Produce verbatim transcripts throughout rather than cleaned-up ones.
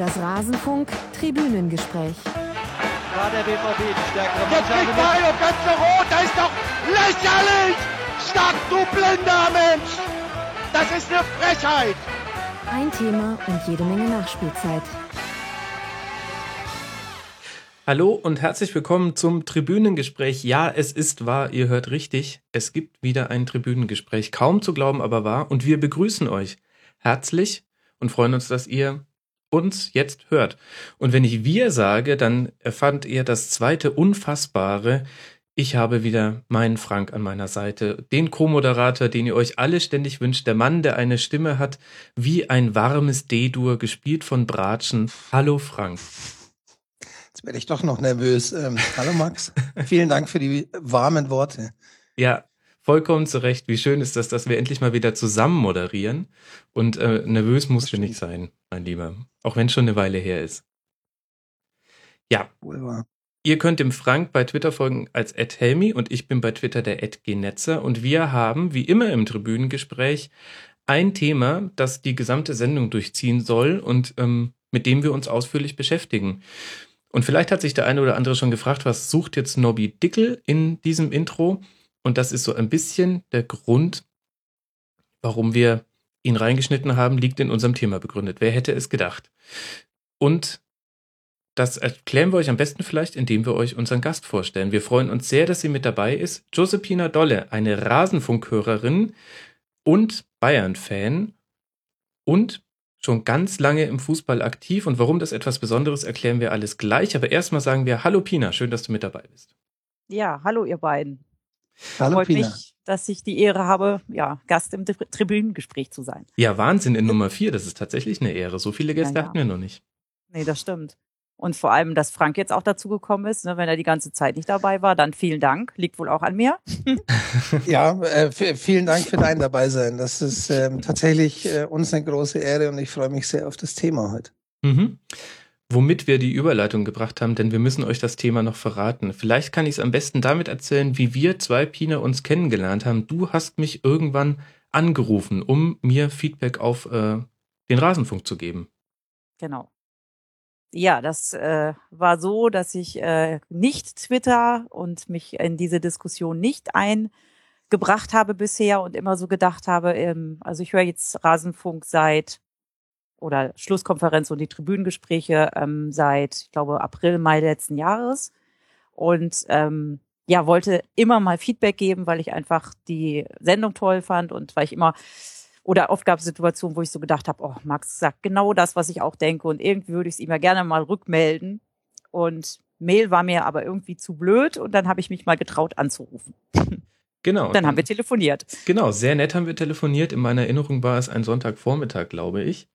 Das Rasenfunk-Tribünengespräch. War der B V B die stärkere Jetzt Mannschaft? kriegt Mario ganz rot, das ist doch lächerlich! Stopp, du blinder Mensch! Das ist eine Frechheit! Ein Thema und jede Menge Nachspielzeit. Hallo und herzlich willkommen zum Tribünengespräch. Ja, es ist wahr, ihr hört richtig. Es gibt wieder ein Tribünengespräch. Kaum zu glauben, aber wahr. Und wir begrüßen euch herzlich und freuen uns, dass ihr uns jetzt hört. Und wenn ich wir sage, dann erfahrt ihr das zweite Unfassbare. Ich habe wieder meinen Frank an meiner Seite, den Co-Moderator, den ihr euch alle ständig wünscht, der Mann, der eine Stimme hat wie ein warmes D-Dur, gespielt von Bratschen. Hallo Frank. Jetzt werde ich doch noch nervös. Ähm, hallo Max, vielen Dank für die warmen Worte. Ja, vollkommen zu Recht. Wie schön ist das, dass wir endlich mal wieder zusammen moderieren. Und äh, nervös musst du nicht sein, mein Lieber. Auch wenn es schon eine Weile her ist. Ja, Wohl ihr könnt dem Frank bei Twitter folgen als at helmi und ich bin bei Twitter der at gnetzer. Und wir haben, wie immer im Tribünengespräch, ein Thema, das die gesamte Sendung durchziehen soll und ähm, mit dem wir uns ausführlich beschäftigen. Und vielleicht hat sich der eine oder andere schon gefragt, was sucht jetzt Nobby Dickel in diesem Intro? Und das ist so ein bisschen der Grund, warum wir ihn reingeschnitten haben, liegt in unserem Thema begründet. Wer hätte es gedacht? Und das erklären wir euch am besten vielleicht, indem wir euch unseren Gast vorstellen. Wir freuen uns sehr, dass sie mit dabei ist. Josepina Dolle, eine Rasenfunkhörerin und Bayern-Fan und schon ganz lange im Fußball aktiv. Und warum das etwas Besonderes, erklären wir alles gleich. Aber erstmal sagen wir, hallo Pina, schön, dass du mit dabei bist. Ja, hallo ihr beiden. Hallo Freut Pina. mich, dass ich die Ehre habe, ja, Gast im Tri- Tribünengespräch zu sein. Ja, Wahnsinn in Nummer vier, das ist tatsächlich eine Ehre. So viele Gäste Ja, ja. hatten wir noch nicht. Nee, das stimmt. Und vor allem, dass Frank jetzt auch dazu gekommen ist, ne, wenn er die ganze Zeit nicht dabei war, dann vielen Dank. Liegt wohl auch an mir. Ja, äh, f- vielen Dank für dein Dabeisein. Das ist ähm, tatsächlich äh, uns eine große Ehre und ich freue mich sehr auf das Thema heute. Mhm. Womit wir die Überleitung gebracht haben, denn wir müssen euch das Thema noch verraten. Vielleicht kann ich es am besten damit erzählen, wie wir zwei, Pina, uns kennengelernt haben. Du hast mich irgendwann angerufen, um mir Feedback auf äh, den Rasenfunk zu geben. Genau. Ja, das äh, war so, dass ich äh, nicht Twitter und mich in diese Diskussion nicht eingebracht habe bisher und immer so gedacht habe, ähm, also ich höre jetzt Rasenfunk seit oder Schlusskonferenz und die Tribünengespräche ähm, seit, ich glaube, April, Mai letzten Jahres und ähm, ja, wollte immer mal Feedback geben, weil ich einfach die Sendung toll fand und weil ich immer oder oft gab es Situationen, wo ich so gedacht habe, oh, Max sagt genau das, was ich auch denke und irgendwie würde ich es ihm ja gerne mal rückmelden und Mail war mir aber irgendwie zu blöd und dann habe ich mich mal getraut anzurufen. Genau. Dann haben wir telefoniert. Genau, sehr nett haben wir telefoniert. In meiner Erinnerung war es ein Sonntagvormittag, glaube ich.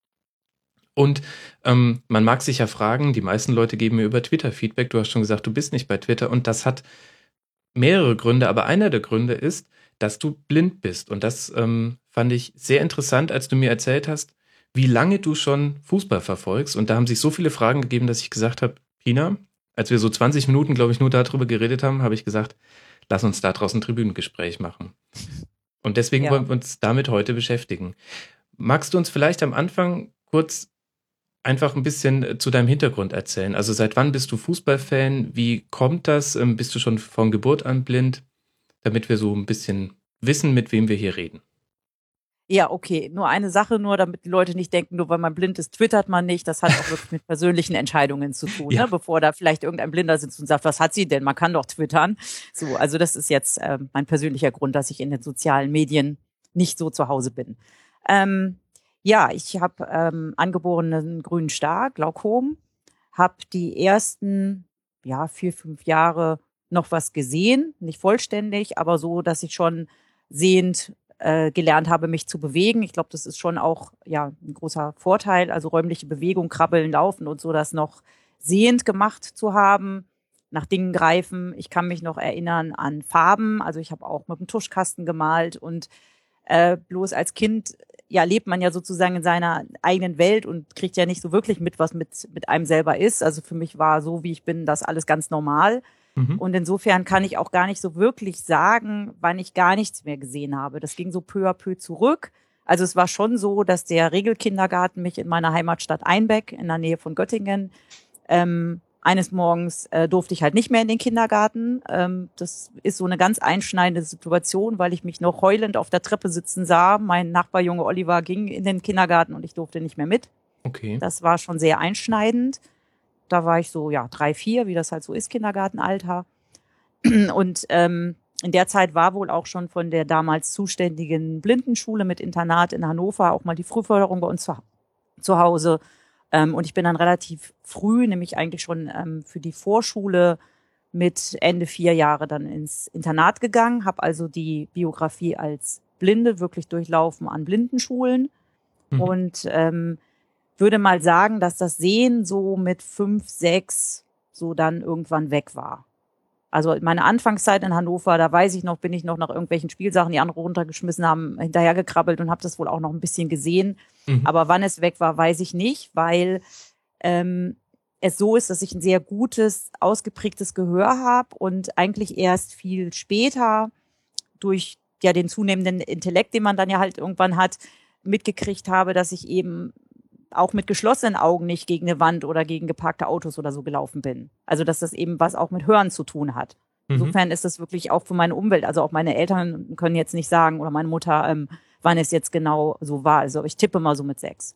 Und ähm, man mag sich ja fragen, die meisten Leute geben mir über Twitter Feedback. Du hast schon gesagt, du bist nicht bei Twitter und das hat mehrere Gründe, aber einer der Gründe ist, dass du blind bist. Und das ähm, fand ich sehr interessant, als du mir erzählt hast, wie lange du schon Fußball verfolgst. Und da haben sich so viele Fragen gegeben, dass ich gesagt habe, Pina, als wir so zwanzig Minuten, glaube ich, nur darüber geredet haben, habe ich gesagt, lass uns da draußen ein Tribünengespräch machen. Und deswegen Ja. wollen wir uns damit heute beschäftigen. Magst du uns vielleicht am Anfang kurz einfach ein bisschen zu deinem Hintergrund erzählen? Also seit wann bist du Fußballfan? Wie kommt das? Ähm, Bist du schon von Geburt an blind? Damit wir so ein bisschen wissen, mit wem wir hier reden. Ja, okay. Nur eine Sache, nur damit die Leute nicht denken, nur weil man blind ist, twittert man nicht. Das hat auch wirklich mit persönlichen Entscheidungen zu tun, Ja. ne? Bevor da vielleicht irgendein Blinder sitzt und sagt, was hat sie denn? Man kann doch twittern. So, also das ist jetzt äh, mein persönlicher Grund, dass ich in den sozialen Medien nicht so zu Hause bin. Ähm, ja, ich habe ähm, angeborenen grünen Star, Glaukom, habe die ersten ja vier, fünf Jahre noch was gesehen, nicht vollständig, aber so, dass ich schon sehend äh, gelernt habe, mich zu bewegen. Ich glaube, das ist schon auch ja ein großer Vorteil, also räumliche Bewegung, Krabbeln, Laufen und so, das noch sehend gemacht zu haben, nach Dingen greifen. Ich kann mich noch erinnern an Farben, also ich habe auch mit dem Tuschkasten gemalt und äh, bloß als Kind ja lebt man ja sozusagen in seiner eigenen Welt und kriegt ja nicht so wirklich mit, was mit mit einem selber ist. Also für mich war so, wie ich bin, das alles ganz normal. Mhm. Und insofern kann ich auch gar nicht so wirklich sagen, wann ich gar nichts mehr gesehen habe. Das ging so peu à peu zurück. Also es war schon so, dass der Regelkindergarten mich in meiner Heimatstadt Einbeck in der Nähe von Göttingen, ähm, eines Morgens äh, durfte ich halt nicht mehr in den Kindergarten. Ähm, das ist so eine ganz einschneidende Situation, weil ich mich noch heulend auf der Treppe sitzen sah. Mein Nachbarjunge Oliver ging in den Kindergarten und ich durfte nicht mehr mit. Okay. Das war schon sehr einschneidend. Da war ich so, ja, drei, vier, wie das halt so ist, Kindergartenalter. Und ähm, in der Zeit war wohl auch schon von der damals zuständigen Blindenschule mit Internat in Hannover auch mal die Frühförderung bei uns zu, zu Hause. Ähm, und ich bin dann relativ früh, nämlich eigentlich schon ähm, für die Vorschule mit Ende vier Jahre dann ins Internat gegangen, habe also die Biografie als Blinde wirklich durchlaufen an Blindenschulen mhm. und ähm, würde mal sagen, dass das Sehen so mit fünf, sechs so dann irgendwann weg war. Also meine Anfangszeit in Hannover, da weiß ich noch, bin ich noch nach irgendwelchen Spielsachen, die andere runtergeschmissen haben, hinterhergekrabbelt und habe das wohl auch noch ein bisschen gesehen. Mhm. Aber wann es weg war, weiß ich nicht, weil ähm, es so ist, dass ich ein sehr gutes, ausgeprägtes Gehör habe und eigentlich erst viel später durch ja den zunehmenden Intellekt, den man dann ja halt irgendwann hat, mitgekriegt habe, dass ich eben auch mit geschlossenen Augen nicht gegen eine Wand oder gegen geparkte Autos oder so gelaufen bin. Also dass das eben was auch mit Hören zu tun hat. Mhm. Insofern ist das wirklich auch für meine Umwelt, also auch meine Eltern können jetzt nicht sagen oder meine Mutter, ähm, wann es jetzt genau so war. Also ich tippe mal so mit sechs.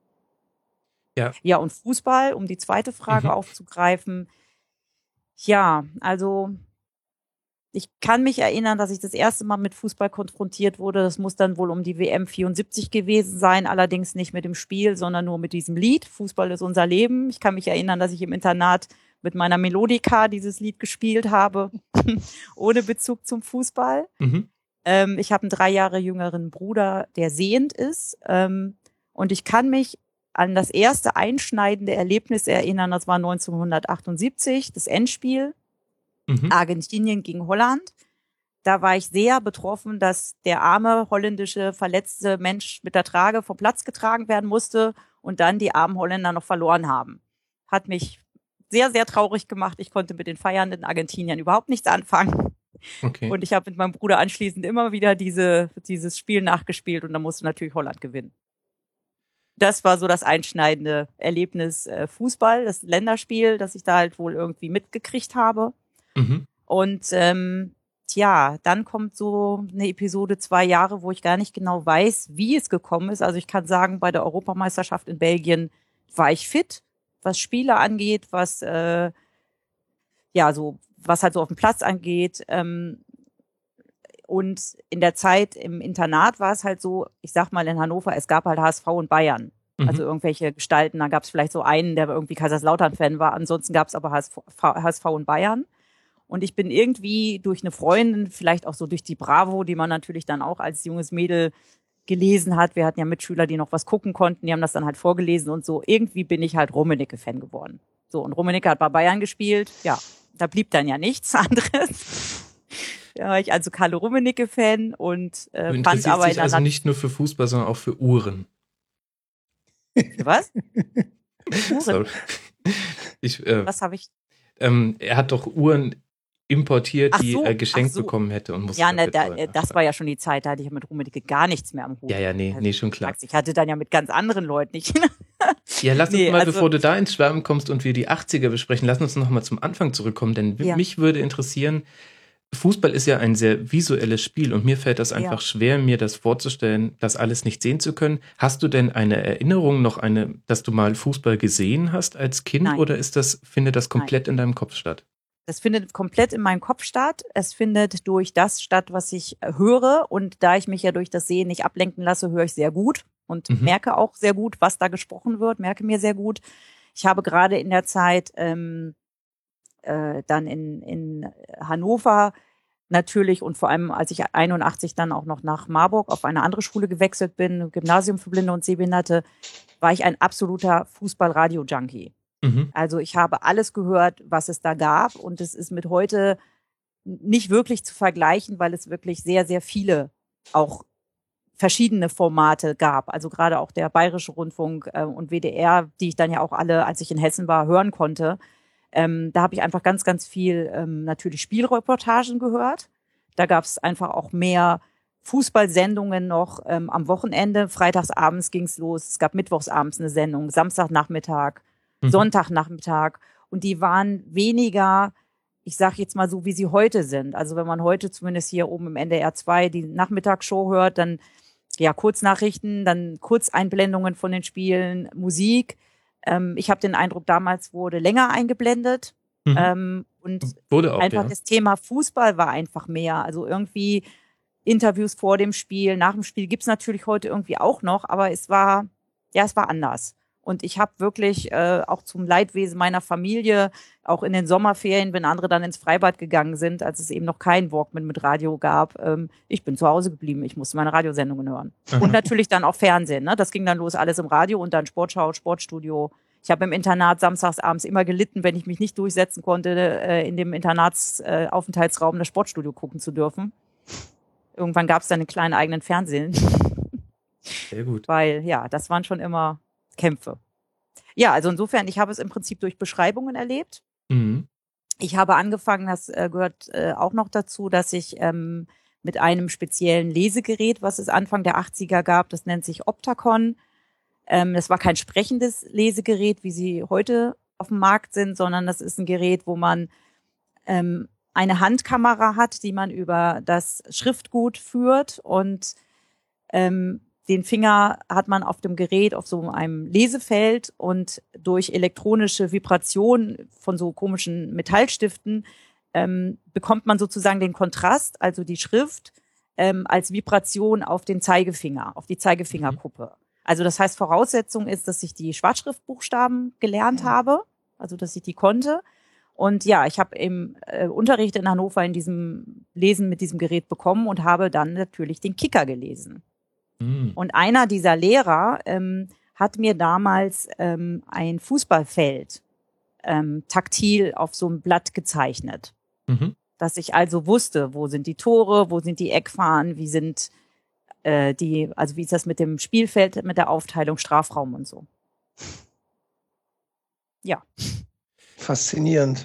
Ja. Ja, und Fußball, um die zweite Frage mhm. aufzugreifen. Ja, also ich kann mich erinnern, dass ich das erste Mal mit Fußball konfrontiert wurde. Das muss dann wohl um die W M vierundsiebzig gewesen sein, allerdings nicht mit dem Spiel, sondern nur mit diesem Lied. Fußball ist unser Leben. Ich kann mich erinnern, dass ich im Internat mit meiner Melodika dieses Lied gespielt habe, ohne Bezug zum Fußball. Mhm. Ähm, ich habe einen drei Jahre jüngeren Bruder, der sehend ist. Ähm, und ich kann mich an das erste einschneidende Erlebnis erinnern, das war neunzehnhundertachtundsiebzig, das Endspiel. Mhm. Argentinien gegen Holland. Da war ich sehr betroffen, dass der arme holländische verletzte Mensch mit der Trage vom Platz getragen werden musste und dann die armen Holländer noch verloren haben. Hat mich sehr, sehr traurig gemacht. Ich konnte mit den feiernden Argentiniern überhaupt nichts anfangen. Okay. Und ich habe mit meinem Bruder anschließend immer wieder diese, dieses Spiel nachgespielt und dann musste natürlich Holland gewinnen. Das war so das einschneidende Erlebnis äh, Fußball, das Länderspiel, das ich da halt wohl irgendwie mitgekriegt habe. Mhm. Und ähm, tja, dann kommt so eine Episode zwei Jahre, wo ich gar nicht genau weiß, wie es gekommen ist. Also ich kann sagen, bei der Europameisterschaft in Belgien war ich fit, was Spiele angeht, was äh, ja so was halt so auf dem Platz angeht. Ähm, und in der Zeit im Internat war es halt so, ich sag mal in Hannover, es gab halt H S V und Bayern. Mhm. Also irgendwelche Gestalten, da gab es vielleicht so einen, der irgendwie Kaiserslautern-Fan war. Ansonsten gab es aber H S V und Bayern. Und ich bin irgendwie durch eine Freundin, vielleicht auch so durch die Bravo, die man natürlich dann auch als junges Mädel gelesen hat. Wir hatten ja Mitschüler, die noch was gucken konnten, die haben das dann halt vorgelesen und so. Irgendwie bin ich halt Rummenigge-Fan geworden. So, und Rummenigge hat bei Bayern gespielt. Ja, da blieb dann ja nichts anderes. Da war ich also Carlo Rummenigge-Fan und äh, du fand aber... dich also nicht nur für Fußball, sondern auch für Uhren. Für was? Uhren? Sorry. Ich, äh, was habe ich... Ähm, er hat doch Uhren importiert, ach die so, er geschenkt so. bekommen hätte und musste. Ja, ne, da, das war ja schon die Zeit, da hatte ich mit Rummenigge gar nichts mehr am Hut. Ja, ja, nee, also, nee, schon klar. Ich hatte dann ja mit ganz anderen Leuten nicht. Ja, lass uns nee, mal, also, bevor du da ins Schwärmen kommst und wir die achtziger besprechen, lass uns noch mal zum Anfang zurückkommen, denn ja. mich würde interessieren, Fußball ist ja ein sehr visuelles Spiel und mir fällt das einfach ja. schwer, mir das vorzustellen, das alles nicht sehen zu können. Hast du denn eine Erinnerung noch, eine, dass du mal Fußball gesehen hast als Kind? Nein. Oder ist das, findet das komplett Nein. in deinem Kopf statt? Das findet komplett in meinem Kopf statt. Es findet durch das statt, was ich höre. Und da ich mich ja durch das Sehen nicht ablenken lasse, höre ich sehr gut und mhm. merke auch sehr gut, was da gesprochen wird, merke mir sehr gut. Ich habe gerade in der Zeit ähm, äh, dann in, in Hannover natürlich und vor allem, als ich einundachtzig dann auch noch nach Marburg auf eine andere Schule gewechselt bin, Gymnasium für Blinde und Sehbehinderte, war ich ein absoluter Fußball-Radio-Junkie. Mhm. Also ich habe alles gehört, was es da gab und es ist mit heute nicht wirklich zu vergleichen, weil es wirklich sehr, sehr viele auch verschiedene Formate gab. Also gerade auch der Bayerische Rundfunk äh, und W D R, die ich dann ja auch alle, als ich in Hessen war, hören konnte. Ähm, da habe ich einfach ganz, ganz viel ähm, natürlich Spielreportagen gehört. Da gab es einfach auch mehr Fußballsendungen noch ähm, am Wochenende. Freitagsabends ging's los. Es gab mittwochsabends eine Sendung, Samstagnachmittag, mhm. Sonntagnachmittag. Und die waren weniger, ich sage jetzt mal so, wie sie heute sind. Also wenn man heute zumindest hier oben im N D R zwei die Nachmittagsshow hört, dann ja Kurznachrichten, dann Kurzeinblendungen von den Spielen, Musik. Ähm, ich habe den Eindruck, damals wurde länger eingeblendet. Mhm. Ähm, und wurde auch, einfach ja. Das Thema Fußball war einfach mehr. Also irgendwie Interviews vor dem Spiel, nach dem Spiel gibt's natürlich heute irgendwie auch noch, aber es war, ja, es war anders. Und ich habe wirklich äh, auch zum Leidwesen meiner Familie, auch in den Sommerferien, wenn andere dann ins Freibad gegangen sind, als es eben noch kein Walkman mit Radio gab, ähm, ich bin zu Hause geblieben, ich musste meine Radiosendungen hören. Aha. Und natürlich dann auch Fernsehen, ne? Das ging dann los, alles im Radio und dann Sportschau, Sportstudio. Ich habe im Internat samstagsabends immer gelitten, wenn ich mich nicht durchsetzen konnte, äh, in dem Internatsaufenthaltsraum das Sportstudio gucken zu dürfen. Irgendwann gab es dann einen kleinen eigenen Fernsehen. Sehr gut. Weil, ja, das waren schon immer Kämpfe. Ja, also insofern, ich habe es im Prinzip durch Beschreibungen erlebt. Mhm. Ich habe angefangen, das äh, gehört äh, auch noch dazu, dass ich ähm, mit einem speziellen Lesegerät, was es Anfang der achtziger gab, das nennt sich Optacon. Ähm, das war kein sprechendes Lesegerät, wie sie heute auf dem Markt sind, sondern das ist ein Gerät, wo man ähm, eine Handkamera hat, die man über das Schriftgut führt und ähm, den Finger hat man auf dem Gerät auf so einem Lesefeld und durch elektronische Vibration von so komischen Metallstiften ähm, bekommt man sozusagen den Kontrast, also die Schrift, ähm, als Vibration auf den Zeigefinger, auf die Zeigefingerkuppe. Also das heißt, Voraussetzung ist, dass ich die Schwarzschriftbuchstaben gelernt habe, also dass ich die konnte. Und ja, ich habe im äh, Unterricht in Hannover in diesem Lesen mit diesem Gerät bekommen und habe dann natürlich den Kicker gelesen. Mhm. Und einer dieser Lehrer ähm, hat mir damals ähm, ein Fußballfeld ähm, taktil auf so einem Blatt gezeichnet. Mhm. Dass ich also wusste, wo sind die Tore, wo sind die Eckfahnen, wie sind äh, die, also wie ist das mit dem Spielfeld, mit der Aufteilung, Strafraum und so. Ja. Faszinierend.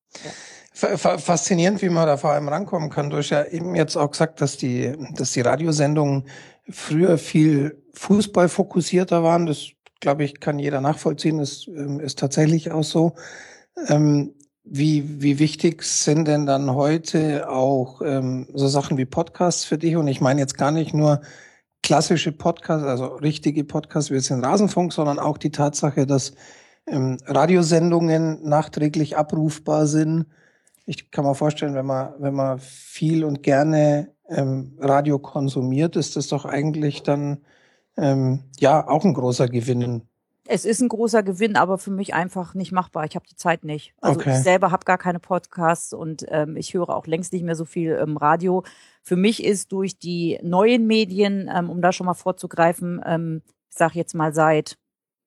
Ja. Faszinierend, wie man da vor allem rankommen kann. Du hast ja eben jetzt auch gesagt, dass die, dass die Radiosendungen früher viel fußballfokussierter waren. Das, glaube ich, kann jeder nachvollziehen. Das ähm, ist tatsächlich auch so. Ähm, wie, wie wichtig sind denn dann heute auch ähm, so Sachen wie Podcasts für dich? Und ich meine jetzt gar nicht nur klassische Podcasts, also richtige Podcasts wie jetzt den Rasenfunk, sondern auch die Tatsache, dass ähm, Radiosendungen nachträglich abrufbar sind. Ich kann mir vorstellen, wenn man, wenn man viel und gerne ähm, Radio konsumiert, ist das doch eigentlich dann ähm, ja auch ein großer Gewinn. Es ist ein großer Gewinn, aber für mich einfach nicht machbar. Ich habe die Zeit nicht. Also okay. Ich selber habe gar keine Podcasts und ähm, ich höre auch längst nicht mehr so viel ähm, Radio. Für mich ist durch die neuen Medien, ähm, um da schon mal vorzugreifen, ähm, ich sage jetzt mal seit,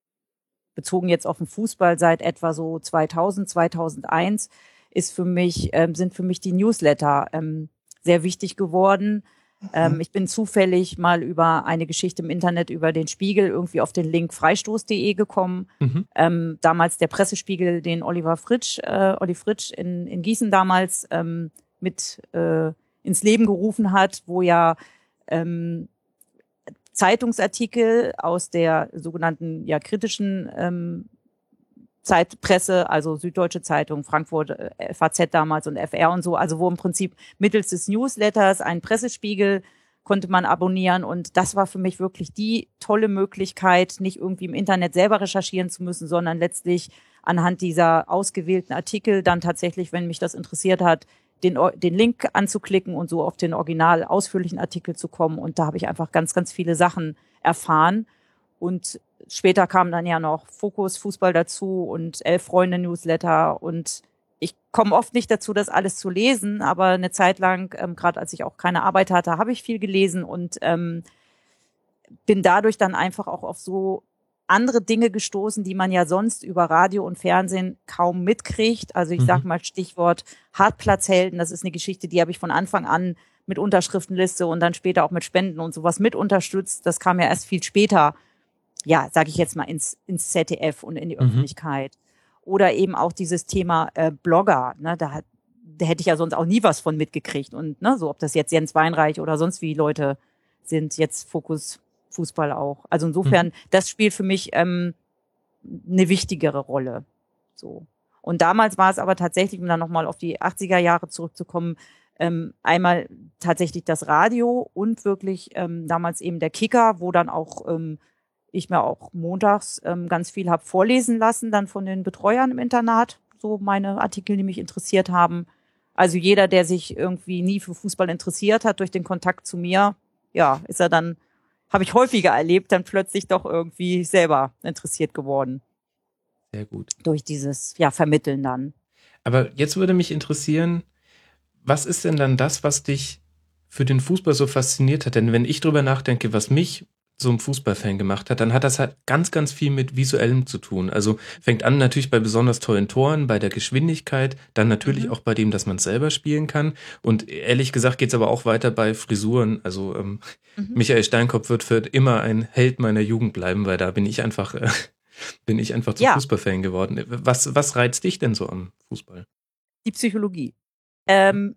bezogen jetzt auf den Fußball, seit etwa so zweitausend, zweitausendeins, ist für mich, ähm, sind für mich die Newsletter ähm, sehr wichtig geworden. Mhm. Ähm, ich bin zufällig mal über eine Geschichte im Internet über den Spiegel irgendwie auf den Link freistoß punkt de gekommen. Mhm. Ähm, damals der Pressespiegel, den Oliver Fritsch, äh, Olli Fritsch in, in Gießen damals ähm, mit äh, ins Leben gerufen hat, wo ja ähm, Zeitungsartikel aus der sogenannten ja kritischen ähm, Zeitpresse, also Süddeutsche Zeitung, Frankfurt, F A Z damals und F R und so, also wo im Prinzip mittels des Newsletters einen Pressespiegel konnte man abonnieren und das war für mich wirklich die tolle Möglichkeit, nicht irgendwie im Internet selber recherchieren zu müssen, sondern letztlich anhand dieser ausgewählten Artikel dann tatsächlich, wenn mich das interessiert hat, den, den Link anzuklicken und so auf den original ausführlichen Artikel zu kommen und da habe ich einfach ganz, ganz viele Sachen erfahren und später kam dann ja noch Fokus Fußball dazu und Elf Freunde Newsletter und ich komme oft nicht dazu, das alles zu lesen, aber eine Zeit lang, ähm, gerade als ich auch keine Arbeit hatte, habe ich viel gelesen und ähm, bin dadurch dann einfach auch auf so andere Dinge gestoßen, die man ja sonst über Radio und Fernsehen kaum mitkriegt. Also ich mhm. sag mal Stichwort Hartplatzhelden, das ist eine Geschichte, die habe ich von Anfang an mit Unterschriftenliste und dann später auch mit Spenden und sowas mit unterstützt. Das kam ja erst viel später, ja, sage ich jetzt mal, ins, ins Z D F und in die mhm. Öffentlichkeit. Oder eben auch dieses Thema äh, Blogger. Ne? Da hat, da hätte ich ja sonst auch nie was von mitgekriegt. Und ne, so ob das jetzt Jens Weinreich oder sonst wie Leute sind, jetzt Fokus Fußball auch. Also insofern, mhm. das spielt für mich ähm, eine wichtigere Rolle. So. Und damals war es aber tatsächlich, um dann nochmal auf die achtziger Jahre zurückzukommen, ähm, einmal tatsächlich das Radio und wirklich ähm, damals eben der Kicker, wo dann auch ähm, ich mir auch montags ähm, ganz viel habe vorlesen lassen, dann von den Betreuern im Internat, so meine Artikel, die mich interessiert haben. Also jeder, der sich irgendwie nie für Fußball interessiert hat, durch den Kontakt zu mir, ja, ist er dann, habe ich häufiger erlebt, dann plötzlich doch irgendwie selber interessiert geworden. Sehr gut. Durch dieses, ja, Vermitteln dann. Aber jetzt würde mich interessieren, was ist denn dann das, was dich für den Fußball so fasziniert hat? Denn wenn ich drüber nachdenke, was mich so ein Fußballfan gemacht hat, dann hat das halt ganz, ganz viel mit Visuellem zu tun. Also fängt an natürlich bei besonders tollen Toren, bei der Geschwindigkeit, dann natürlich mhm. auch bei dem, dass man es selber spielen kann. Und ehrlich gesagt geht es aber auch weiter bei Frisuren. Also ähm, mhm. Michael Steinkopf wird für immer ein Held meiner Jugend bleiben, weil da bin ich einfach, äh, bin ich einfach zum ja. Fußballfan geworden. Was, was reizt dich denn so am Fußball? Die Psychologie. Ähm,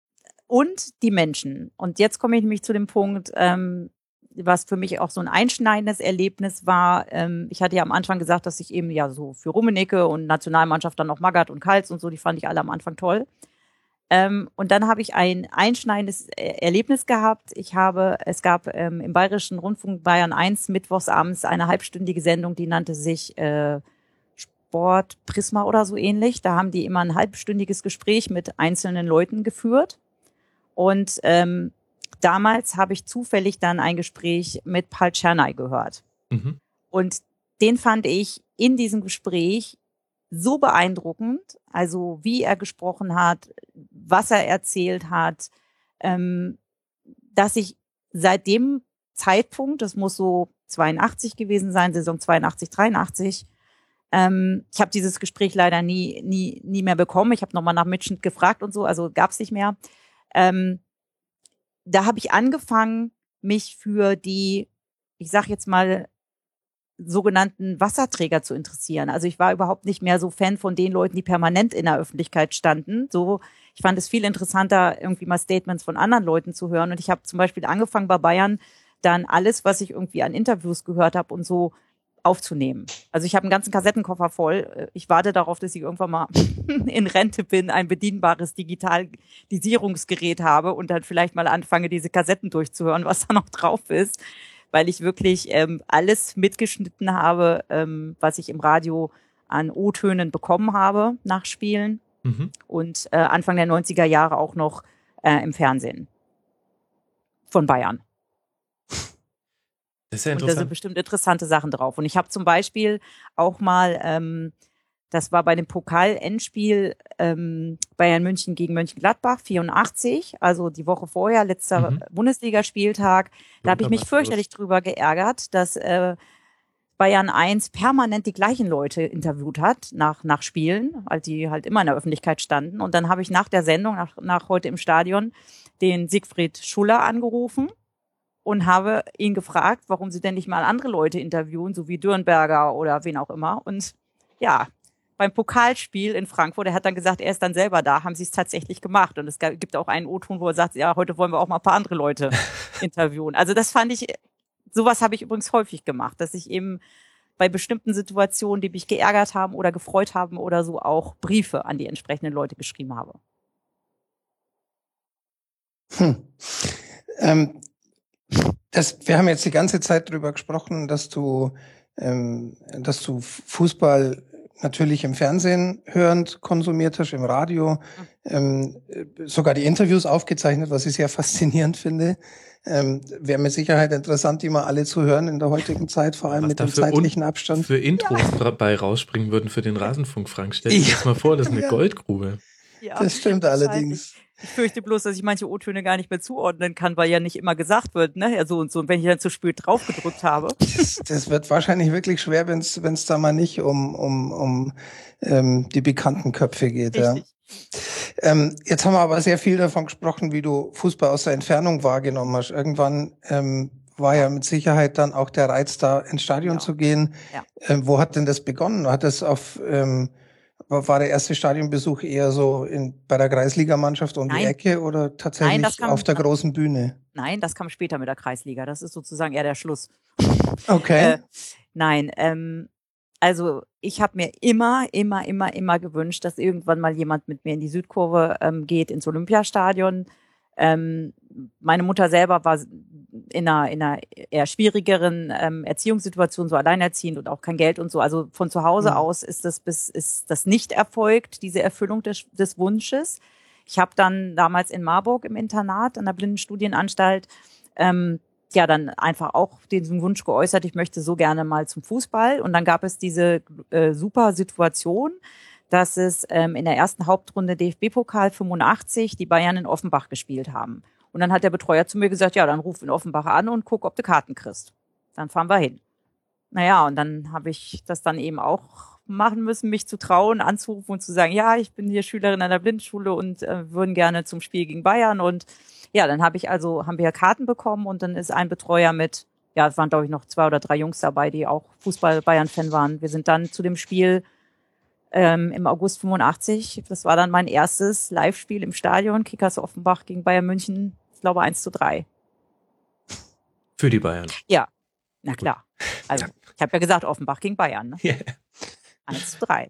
und die Menschen. Und jetzt komme ich nämlich zu dem Punkt, ähm, was für mich auch so ein einschneidendes Erlebnis war. Ähm, ich hatte ja am Anfang gesagt, dass ich eben ja so für Rummenigge und Nationalmannschaft dann noch Magath und Kals und so, die fand ich alle am Anfang toll. Ähm, und dann habe ich ein einschneidendes Erlebnis gehabt. Ich habe, es gab ähm, im Bayerischen Rundfunk Bayern eins mittwochsabends eine halbstündige Sendung, die nannte sich äh, Sport Prisma oder so ähnlich. Da haben die immer ein halbstündiges Gespräch mit einzelnen Leuten geführt. Und ähm, damals habe ich zufällig dann ein Gespräch mit Paul Czernay gehört. Mhm. Und den fand ich in diesem Gespräch so beeindruckend, also wie er gesprochen hat, was er erzählt hat, ähm, dass ich seit dem Zeitpunkt, das muss so zweiundachtzig gewesen sein, Saison zweiundachtzig, dreiundachtzig, ähm, ich habe dieses Gespräch leider nie, nie, nie mehr bekommen. Ich habe nochmal nach Mitschnitt gefragt und so, also gab es nicht mehr. Ähm, da habe ich angefangen, mich für die, ich sag jetzt mal, sogenannten Wasserträger zu interessieren. Also ich war überhaupt nicht mehr so Fan von den Leuten, die permanent in der Öffentlichkeit standen. So, ich fand es viel interessanter, irgendwie mal Statements von anderen Leuten zu hören. Und ich habe zum Beispiel angefangen bei Bayern, dann alles, was ich irgendwie an Interviews gehört habe und so aufzunehmen. Also ich habe einen ganzen Kassettenkoffer voll. Ich warte darauf, dass ich irgendwann mal in Rente bin, ein bedienbares Digitalisierungsgerät habe und dann vielleicht mal anfange, diese Kassetten durchzuhören, was da noch drauf ist, weil ich wirklich ähm, alles mitgeschnitten habe, ähm, was ich im Radio an O-Tönen bekommen habe nach Spielen mhm. und äh, Anfang der neunziger Jahre auch noch äh, im Fernsehen von Bayern. Das ist ja interessant. Und da sind bestimmt interessante Sachen drauf. Und ich habe zum Beispiel auch mal, ähm, das war bei dem Pokal-Endspiel ähm, Bayern München gegen Mönchengladbach, vierundachtzig, also die Woche vorher, letzter mhm. Bundesligaspieltag. Da habe ich mich fürchterlich drüber geärgert, dass äh, Bayern eins permanent die gleichen Leute interviewt hat nach nach Spielen, weil die halt immer in der Öffentlichkeit standen. Und dann habe ich nach der Sendung, nach, nach heute im Stadion, den Siegfried Schuller angerufen und habe ihn gefragt, warum sie denn nicht mal andere Leute interviewen, so wie Dürnberger oder wen auch immer. Und ja, beim Pokalspiel in Frankfurt, er hat dann gesagt, er ist dann selber da, haben sie es tatsächlich gemacht. Und es gibt auch einen O-Ton, wo er sagt, ja, heute wollen wir auch mal ein paar andere Leute interviewen. Also das fand ich, sowas habe ich übrigens häufig gemacht, dass ich eben bei bestimmten Situationen, die mich geärgert haben oder gefreut haben oder so, auch Briefe an die entsprechenden Leute geschrieben habe. Hm. Ähm. Das, wir haben jetzt die ganze Zeit drüber gesprochen, dass du, ähm, dass du Fußball natürlich im Fernsehen hörend konsumiert hast, im Radio, ähm, sogar die Interviews aufgezeichnet, was ich sehr faszinierend finde. Ähm, wäre mit Sicherheit interessant, die mal alle zu hören in der heutigen Zeit, vor allem was mit dem zeitlichen Abstand. Für Intros ja. bei rausspringen würden für den Rasenfunk, Frank. Stell dir ja. das mal vor, das ist eine ja. Goldgrube. Ja, das stimmt allerdings. Ich fürchte bloß, dass ich manche O-Töne gar nicht mehr zuordnen kann, weil ja nicht immer gesagt wird, ne, ja so und so. Und wenn ich dann zu spät drauf gedrückt habe. Das, das wird wahrscheinlich wirklich schwer, wenn es wenn es da mal nicht um um um ähm, die bekannten Köpfe geht. Richtig. Ja. Ähm, jetzt haben wir aber sehr viel davon gesprochen, wie du Fußball aus der Entfernung wahrgenommen hast. Irgendwann ähm, war ja mit Sicherheit dann auch der Reiz da, ins Stadion ja. zu gehen. Ja. Ähm, wo hat denn das begonnen? Hat das auf ähm, War, war der erste Stadionbesuch eher so in, bei der Kreisligamannschaft um Nein. die Ecke oder tatsächlich Nein, das kam- auf der großen Bühne? Nein, das kam später mit der Kreisliga. Das ist sozusagen eher der Schluss. Okay. Äh, nein, ähm, also ich habe mir immer, immer, immer, immer gewünscht, dass irgendwann mal jemand mit mir in die Südkurve ähm, geht, ins Olympiastadion. Ähm, meine Mutter selber war in einer, in einer eher schwierigeren ähm, Erziehungssituation, so alleinerziehend und auch kein Geld und so. Also von zu Hause Mhm. aus ist das bis ist das nicht erfolgt, diese Erfüllung des, des Wunsches. Ich habe dann damals in Marburg im Internat an der Blindenstudienanstalt ähm, ja dann einfach auch diesen Wunsch geäußert, ich möchte so gerne mal zum Fußball. Und dann gab es diese äh, super Situation, dass es ähm, in der ersten Hauptrunde D F B-Pokal fünfundachtzig die Bayern in Offenbach gespielt haben. Und dann hat der Betreuer zu mir gesagt, ja, dann ruf in Offenbach an und guck, ob du Karten kriegst. Dann fahren wir hin. Naja, und dann habe ich das dann eben auch machen müssen, mich zu trauen, anzurufen und zu sagen, ja, ich bin hier Schülerin an der Blindenschule und äh, würden gerne zum Spiel gegen Bayern. Und ja, dann habe ich also, haben wir Karten bekommen und dann ist ein Betreuer mit, ja, es waren glaube ich noch zwei oder drei Jungs dabei, die auch Fußball-Bayern-Fan waren. Wir sind dann zu dem Spiel ähm, im August fünfundachtzig, das war dann mein erstes Live-Spiel im Stadion, Kickers Offenbach gegen Bayern München, ich glaube eins zu drei. Für die Bayern. Ja, na klar. Also ich habe ja gesagt, Offenbach gegen Bayern, ne? Yeah. eins zu drei.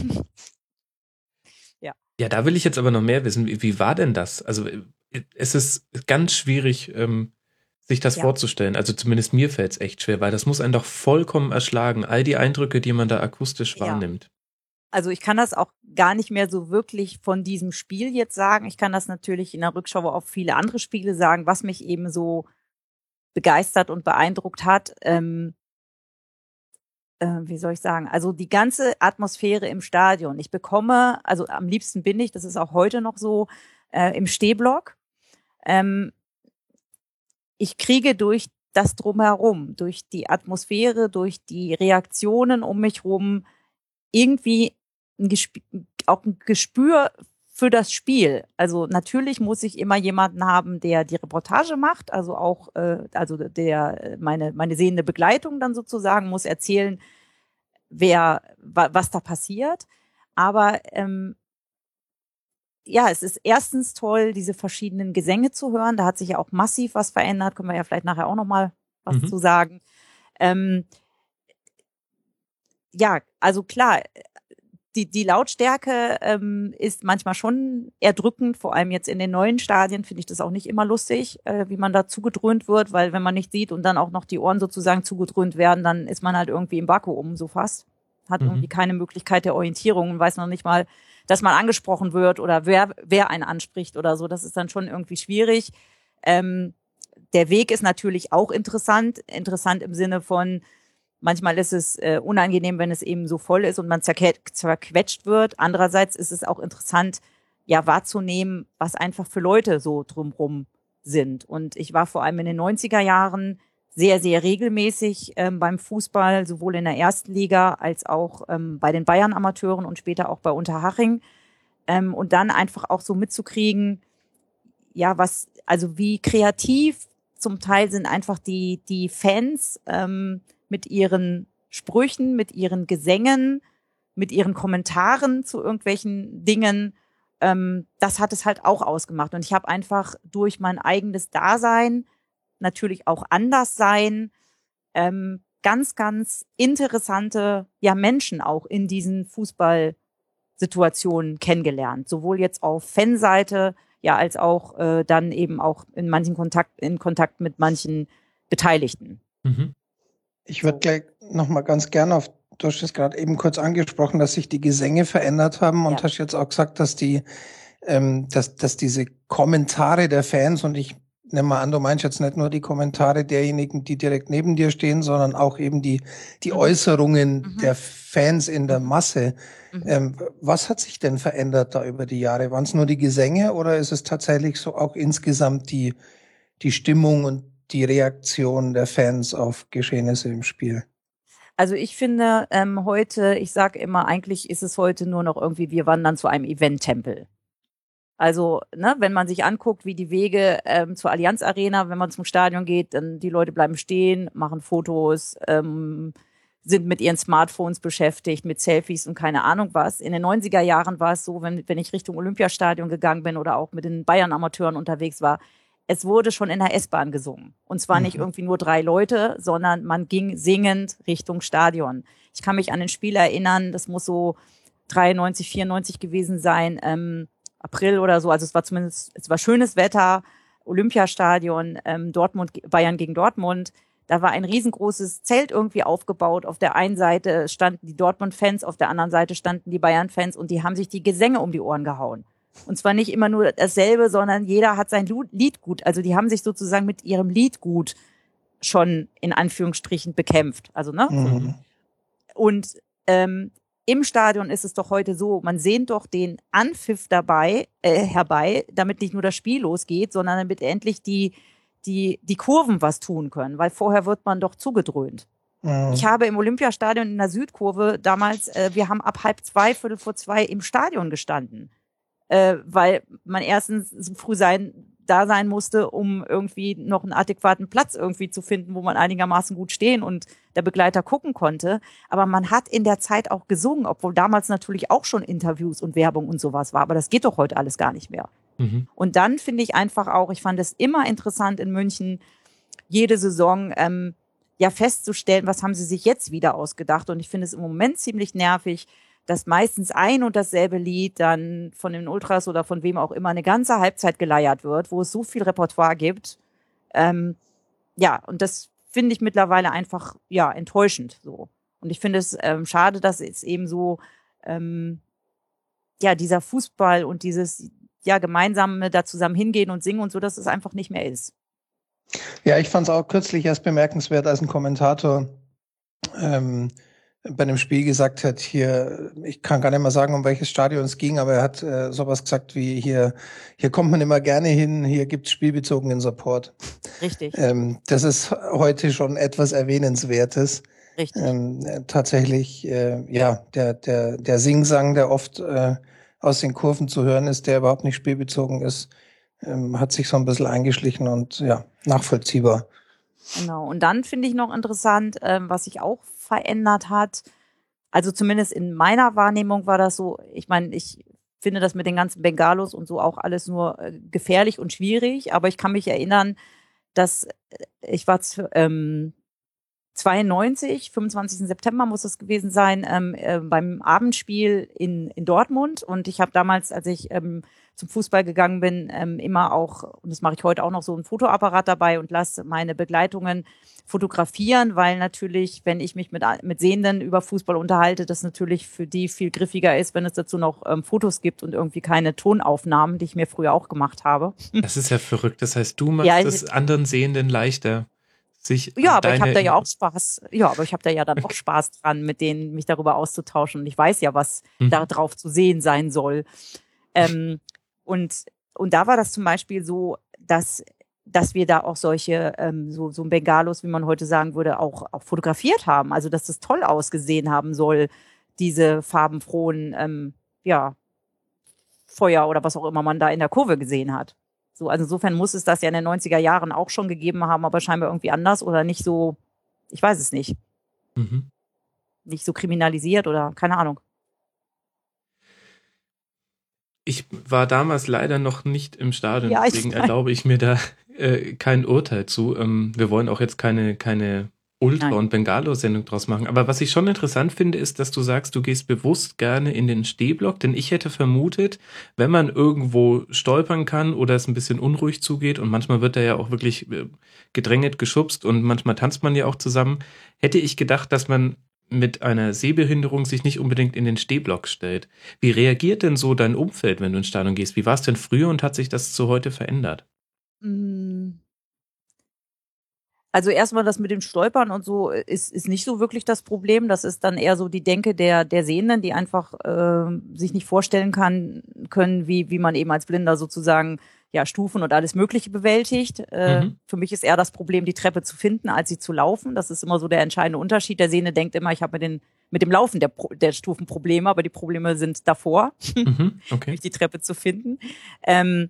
Ja, da will ich jetzt aber noch mehr wissen. Wie, wie war denn das? Also es ist ganz schwierig, ähm, sich das Ja. vorzustellen. Also zumindest mir fällt es echt schwer, weil das muss einen doch vollkommen erschlagen. All die Eindrücke, die man da akustisch Ja. wahrnimmt. Also ich kann das auch gar nicht mehr so wirklich von diesem Spiel jetzt sagen. Ich kann das natürlich in der Rückschau auf viele andere Spiele sagen, was mich eben so begeistert und beeindruckt hat. Ähm, äh, wie soll ich sagen? Also die ganze Atmosphäre im Stadion. Ich bekomme, also am liebsten bin ich, das ist auch heute noch so, äh, im Stehblock. Ähm, ich kriege durch das Drumherum, durch die Atmosphäre, durch die Reaktionen um mich rum irgendwie ein Gespür, auch ein Gespür für das Spiel. Also natürlich muss ich immer jemanden haben, der die Reportage macht, also auch, äh, also der meine meine sehende Begleitung dann sozusagen muss erzählen, wer wa, was da passiert. Aber ähm, ja, es ist erstens toll, diese verschiedenen Gesänge zu hören. Da hat sich ja auch massiv was verändert. Können wir ja vielleicht nachher auch noch mal was Mhm. zu sagen. Ähm, ja, also klar, die, die Lautstärke ähm, ist manchmal schon erdrückend, vor allem jetzt in den neuen Stadien finde ich das auch nicht immer lustig, äh, wie man da zugedröhnt wird, weil wenn man nicht sieht und dann auch noch die Ohren sozusagen zugedröhnt werden, dann ist man halt irgendwie im Vakuum so fast. Hat Mhm. irgendwie keine Möglichkeit der Orientierung und weiß noch nicht mal, dass man angesprochen wird oder wer, wer einen anspricht oder so. Das ist dann schon irgendwie schwierig. Ähm, der Weg ist natürlich auch interessant, interessant im Sinne von, manchmal ist es äh, unangenehm, wenn es eben so voll ist und man zerque- zerquetscht wird. Andererseits ist es auch interessant, ja, wahrzunehmen, was einfach für Leute so drumrum sind. Und ich war vor allem in den neunziger Jahren sehr, sehr regelmäßig ähm, beim Fußball, sowohl in der ersten Liga als auch ähm, bei den Bayern-Amateuren und später auch bei Unterhaching. Ähm, und dann einfach auch so mitzukriegen, ja, was, also wie kreativ zum Teil sind einfach die, die Fans, ähm, mit ihren Sprüchen, mit ihren Gesängen, mit ihren Kommentaren zu irgendwelchen Dingen, ähm, das hat es halt auch ausgemacht. Und ich habe einfach durch mein eigenes Dasein, natürlich auch Anderssein, ähm, ganz, ganz interessante ja Menschen auch in diesen Fußballsituationen kennengelernt. Sowohl jetzt auf Fanseite, ja, als auch äh, dann eben auch in manchen Kontakt, in Kontakt mit manchen Beteiligten. Mhm. Ich würde gleich noch mal ganz gerne auf, du hast es gerade eben kurz angesprochen, dass sich die Gesänge verändert haben und Ja. hast jetzt auch gesagt, dass die, ähm, dass, dass diese Kommentare der Fans, und ich nehme mal an, du meinst jetzt nicht nur die Kommentare derjenigen, die direkt neben dir stehen, sondern auch eben die, die Mhm. Äußerungen Mhm. der Fans in der Mhm. Masse. Mhm. Ähm, was hat sich denn verändert da über die Jahre? Waren es nur die Gesänge oder ist es tatsächlich so auch insgesamt die, die Stimmung und die Reaktion der Fans auf Geschehnisse im Spiel? Also ich finde ähm, heute, ich sage immer, eigentlich ist es heute nur noch irgendwie, wir wandern zu einem Event-Tempel. Also, ne, wenn man sich anguckt, wie die Wege ähm, zur Allianz Arena, wenn man zum Stadion geht, dann die Leute bleiben stehen, machen Fotos, ähm, sind mit ihren Smartphones beschäftigt, mit Selfies und keine Ahnung was. In den neunziger Jahren war es so, wenn, wenn ich Richtung Olympiastadion gegangen bin oder auch mit den Bayern-Amateuren unterwegs war, es wurde schon in der S-Bahn gesungen. Und zwar nicht irgendwie nur drei Leute, sondern man ging singend Richtung Stadion. Ich kann mich an ein Spiel erinnern, das muss so dreiundneunzig, vierundneunzig gewesen sein, ähm, April oder so. Also es war zumindest, es war schönes Wetter, Olympiastadion, ähm, Dortmund, Bayern gegen Dortmund. Da war ein riesengroßes Zelt irgendwie aufgebaut. Auf der einen Seite standen die Dortmund-Fans, auf der anderen Seite standen die Bayern-Fans und die haben sich die Gesänge um die Ohren gehauen. Und zwar nicht immer nur dasselbe, sondern jeder hat sein Liedgut. Also die haben sich sozusagen mit ihrem Liedgut schon in Anführungsstrichen bekämpft. Also, ne? Mhm. Und ähm, im Stadion ist es doch heute so, man sehnt doch den Anpfiff dabei äh, herbei, damit nicht nur das Spiel losgeht, sondern damit endlich die die die Kurven was tun können, weil vorher wird man doch zugedröhnt. Mhm. Ich habe im Olympiastadion in der Südkurve damals, äh, wir haben ab halb zwei, viertel vor zwei im Stadion gestanden, äh, weil man erstens so früh sein da sein musste, um irgendwie noch einen adäquaten Platz irgendwie zu finden, wo man einigermaßen gut stehen und der Begleiter gucken konnte. Aber man hat in der Zeit auch gesungen, obwohl damals natürlich auch schon Interviews und Werbung und sowas war. Aber das geht doch heute alles gar nicht mehr. Mhm. Und dann finde ich einfach auch, ich fand es immer interessant in München, jede Saison ähm, ja festzustellen, was haben sie sich jetzt wieder ausgedacht. Und ich finde es im Moment ziemlich nervig, dass meistens ein und dasselbe Lied dann von den Ultras oder von wem auch immer eine ganze Halbzeit geleiert wird, wo es so viel Repertoire gibt. Ähm, ja, und das finde ich mittlerweile einfach ja enttäuschend so. Und ich finde es ähm, schade, dass es eben so ähm, ja dieser Fußball und dieses ja gemeinsame da zusammen hingehen und singen und so, dass es einfach nicht mehr ist. Ja, ich fand es auch kürzlich erst bemerkenswert, als ein Kommentator ähm, bei einem Spiel gesagt hat, hier, ich kann gar nicht mehr sagen, um welches Stadion es ging, aber er hat äh, sowas gesagt wie, hier hier kommt man immer gerne hin, hier gibt's spielbezogenen Support. Richtig. Ähm, das ist heute schon etwas Erwähnenswertes. Richtig. Ähm, äh, tatsächlich, äh, ja, der der der Singsang, der oft äh, aus den Kurven zu hören ist, der überhaupt nicht spielbezogen ist, ähm, hat sich so ein bisschen eingeschlichen und ja, nachvollziehbar. Genau. Und dann finde ich noch interessant, ähm, was sich auch verändert hat. Also zumindest in meiner Wahrnehmung war das so, ich meine, ich finde das mit den ganzen Bengalos und so auch alles nur äh, gefährlich und schwierig, aber ich kann mich erinnern, dass ich war ähm, zweiundneunzig, fünfundzwanzigsten September muss es gewesen sein, ähm, äh, beim Abendspiel in, in Dortmund und ich habe damals, als ich ähm, zum Fußball gegangen bin, ähm, immer auch, und das mache ich heute auch noch, so einen Fotoapparat dabei und lasse meine Begleitungen fotografieren, weil natürlich, wenn ich mich mit, mit Sehenden über Fußball unterhalte, das natürlich für die viel griffiger ist, wenn es dazu noch ähm, Fotos gibt und irgendwie keine Tonaufnahmen, die ich mir früher auch gemacht habe. Das ist ja verrückt. Das heißt, du machst ja, es anderen Sehenden leichter, sich Ja, aber deine ich habe da ja auch Spaß. Ja, aber ich habe da ja dann auch Spaß dran, mit denen mich darüber auszutauschen. Und ich weiß ja, was mhm. da drauf zu sehen sein soll. Ähm, und und da war das zum Beispiel so, dass dass wir da auch solche ähm, so so ein Bengalos, wie man heute sagen würde, auch auch fotografiert haben. Also dass das toll ausgesehen haben soll, diese farbenfrohen ähm, ja Feuer oder was auch immer man da in der Kurve gesehen hat. So, also insofern muss es das ja in den neunziger Jahren auch schon gegeben haben, aber scheinbar irgendwie anders oder nicht so, ich weiß es nicht. Mhm. Nicht so kriminalisiert oder keine Ahnung. Ich war damals leider noch nicht im Stadion, ja, deswegen ich erlaube ich mir da äh, kein Urteil zu. Ähm, wir wollen auch jetzt keine, keine Ultra- und Bengalo-Sendung draus machen. Aber was ich schon interessant finde, ist, dass du sagst, du gehst bewusst gerne in den Stehblock, denn ich hätte vermutet, wenn man irgendwo stolpern kann oder es ein bisschen unruhig zugeht und manchmal wird da ja auch wirklich äh, gedrängelt, geschubst und manchmal tanzt man ja auch zusammen, hätte ich gedacht, dass man mit einer Sehbehinderung sich nicht unbedingt in den Stehblock stellt. Wie reagiert denn so dein Umfeld, wenn du ins Stadion gehst? Wie war es denn früher und hat sich das zu heute verändert? Also erstmal das mit dem Stolpern und so ist ist nicht so wirklich das Problem. Das ist dann eher so die Denke der der Sehenden, die einfach äh, sich nicht vorstellen kann können, wie wie man eben als Blinder sozusagen ja Stufen und alles Mögliche bewältigt. Äh, mhm. Für mich ist eher das Problem, die Treppe zu finden, als sie zu laufen. Das ist immer so der entscheidende Unterschied. Der Sehende denkt immer, ich habe mit den mit dem Laufen der der Stufen Probleme, aber die Probleme sind davor, mhm. okay. die Treppe zu finden. Ähm,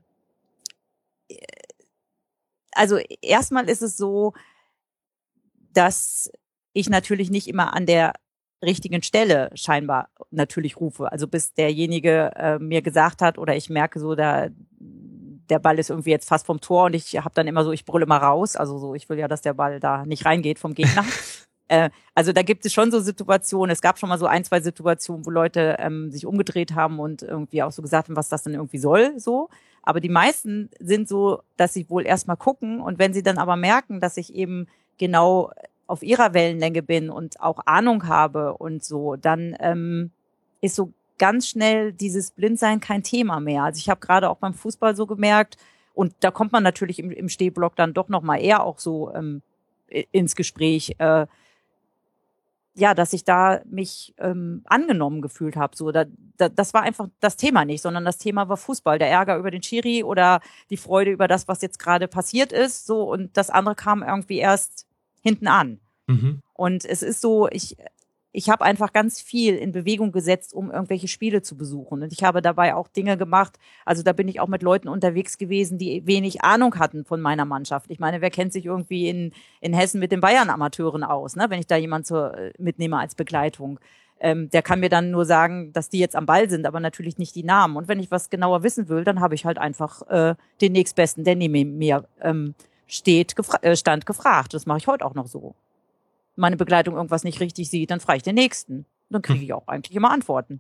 also erstmal ist es so, dass ich natürlich nicht immer an der richtigen Stelle scheinbar natürlich rufe. Also bis derjenige äh, mir gesagt hat oder ich merke so, da der Ball ist irgendwie jetzt fast vom Tor und ich habe dann immer so, ich brülle mal raus. Also so, ich will ja, dass der Ball da nicht reingeht vom Gegner. äh, also da gibt es schon so Situationen. Es gab schon mal so ein, zwei Situationen, wo Leute ähm, sich umgedreht haben und irgendwie auch so gesagt haben, was das denn irgendwie soll, so. Aber die meisten sind so, dass sie wohl erstmal gucken und wenn sie dann aber merken, dass ich eben genau auf ihrer Wellenlänge bin und auch Ahnung habe und so, dann ähm, ist so ganz schnell dieses Blindsein kein Thema mehr. Also ich habe gerade auch beim Fußball so gemerkt, und da kommt man natürlich im, im Stehblock dann doch noch mal eher auch so ähm, ins Gespräch, äh, ja, dass ich da mich ähm, angenommen gefühlt habe. So, da, da, das war einfach das Thema nicht, sondern das Thema war Fußball, der Ärger über den Schiri oder die Freude über das, was jetzt gerade passiert ist. So, und das andere kam irgendwie erst hinten an. Mhm. Und es ist so, ich ich habe einfach ganz viel in Bewegung gesetzt, um irgendwelche Spiele zu besuchen. Und ich habe dabei auch Dinge gemacht, also da bin ich auch mit Leuten unterwegs gewesen, die wenig Ahnung hatten von meiner Mannschaft. Ich meine, wer kennt sich irgendwie in in Hessen mit den Bayern-Amateuren aus, ne? Wenn ich da jemanden zur, mitnehme als Begleitung. Ähm, der kann mir dann nur sagen, dass die jetzt am Ball sind, aber natürlich nicht die Namen. Und wenn ich was genauer wissen will, dann habe ich halt einfach äh, den nächstbesten, der neben mir ähm, steht, gefra- äh, stand, gefragt. Das mache ich heute auch noch so. Meine Begleitung irgendwas nicht richtig sieht, dann frage ich den Nächsten. Dann kriege ich auch eigentlich immer Antworten.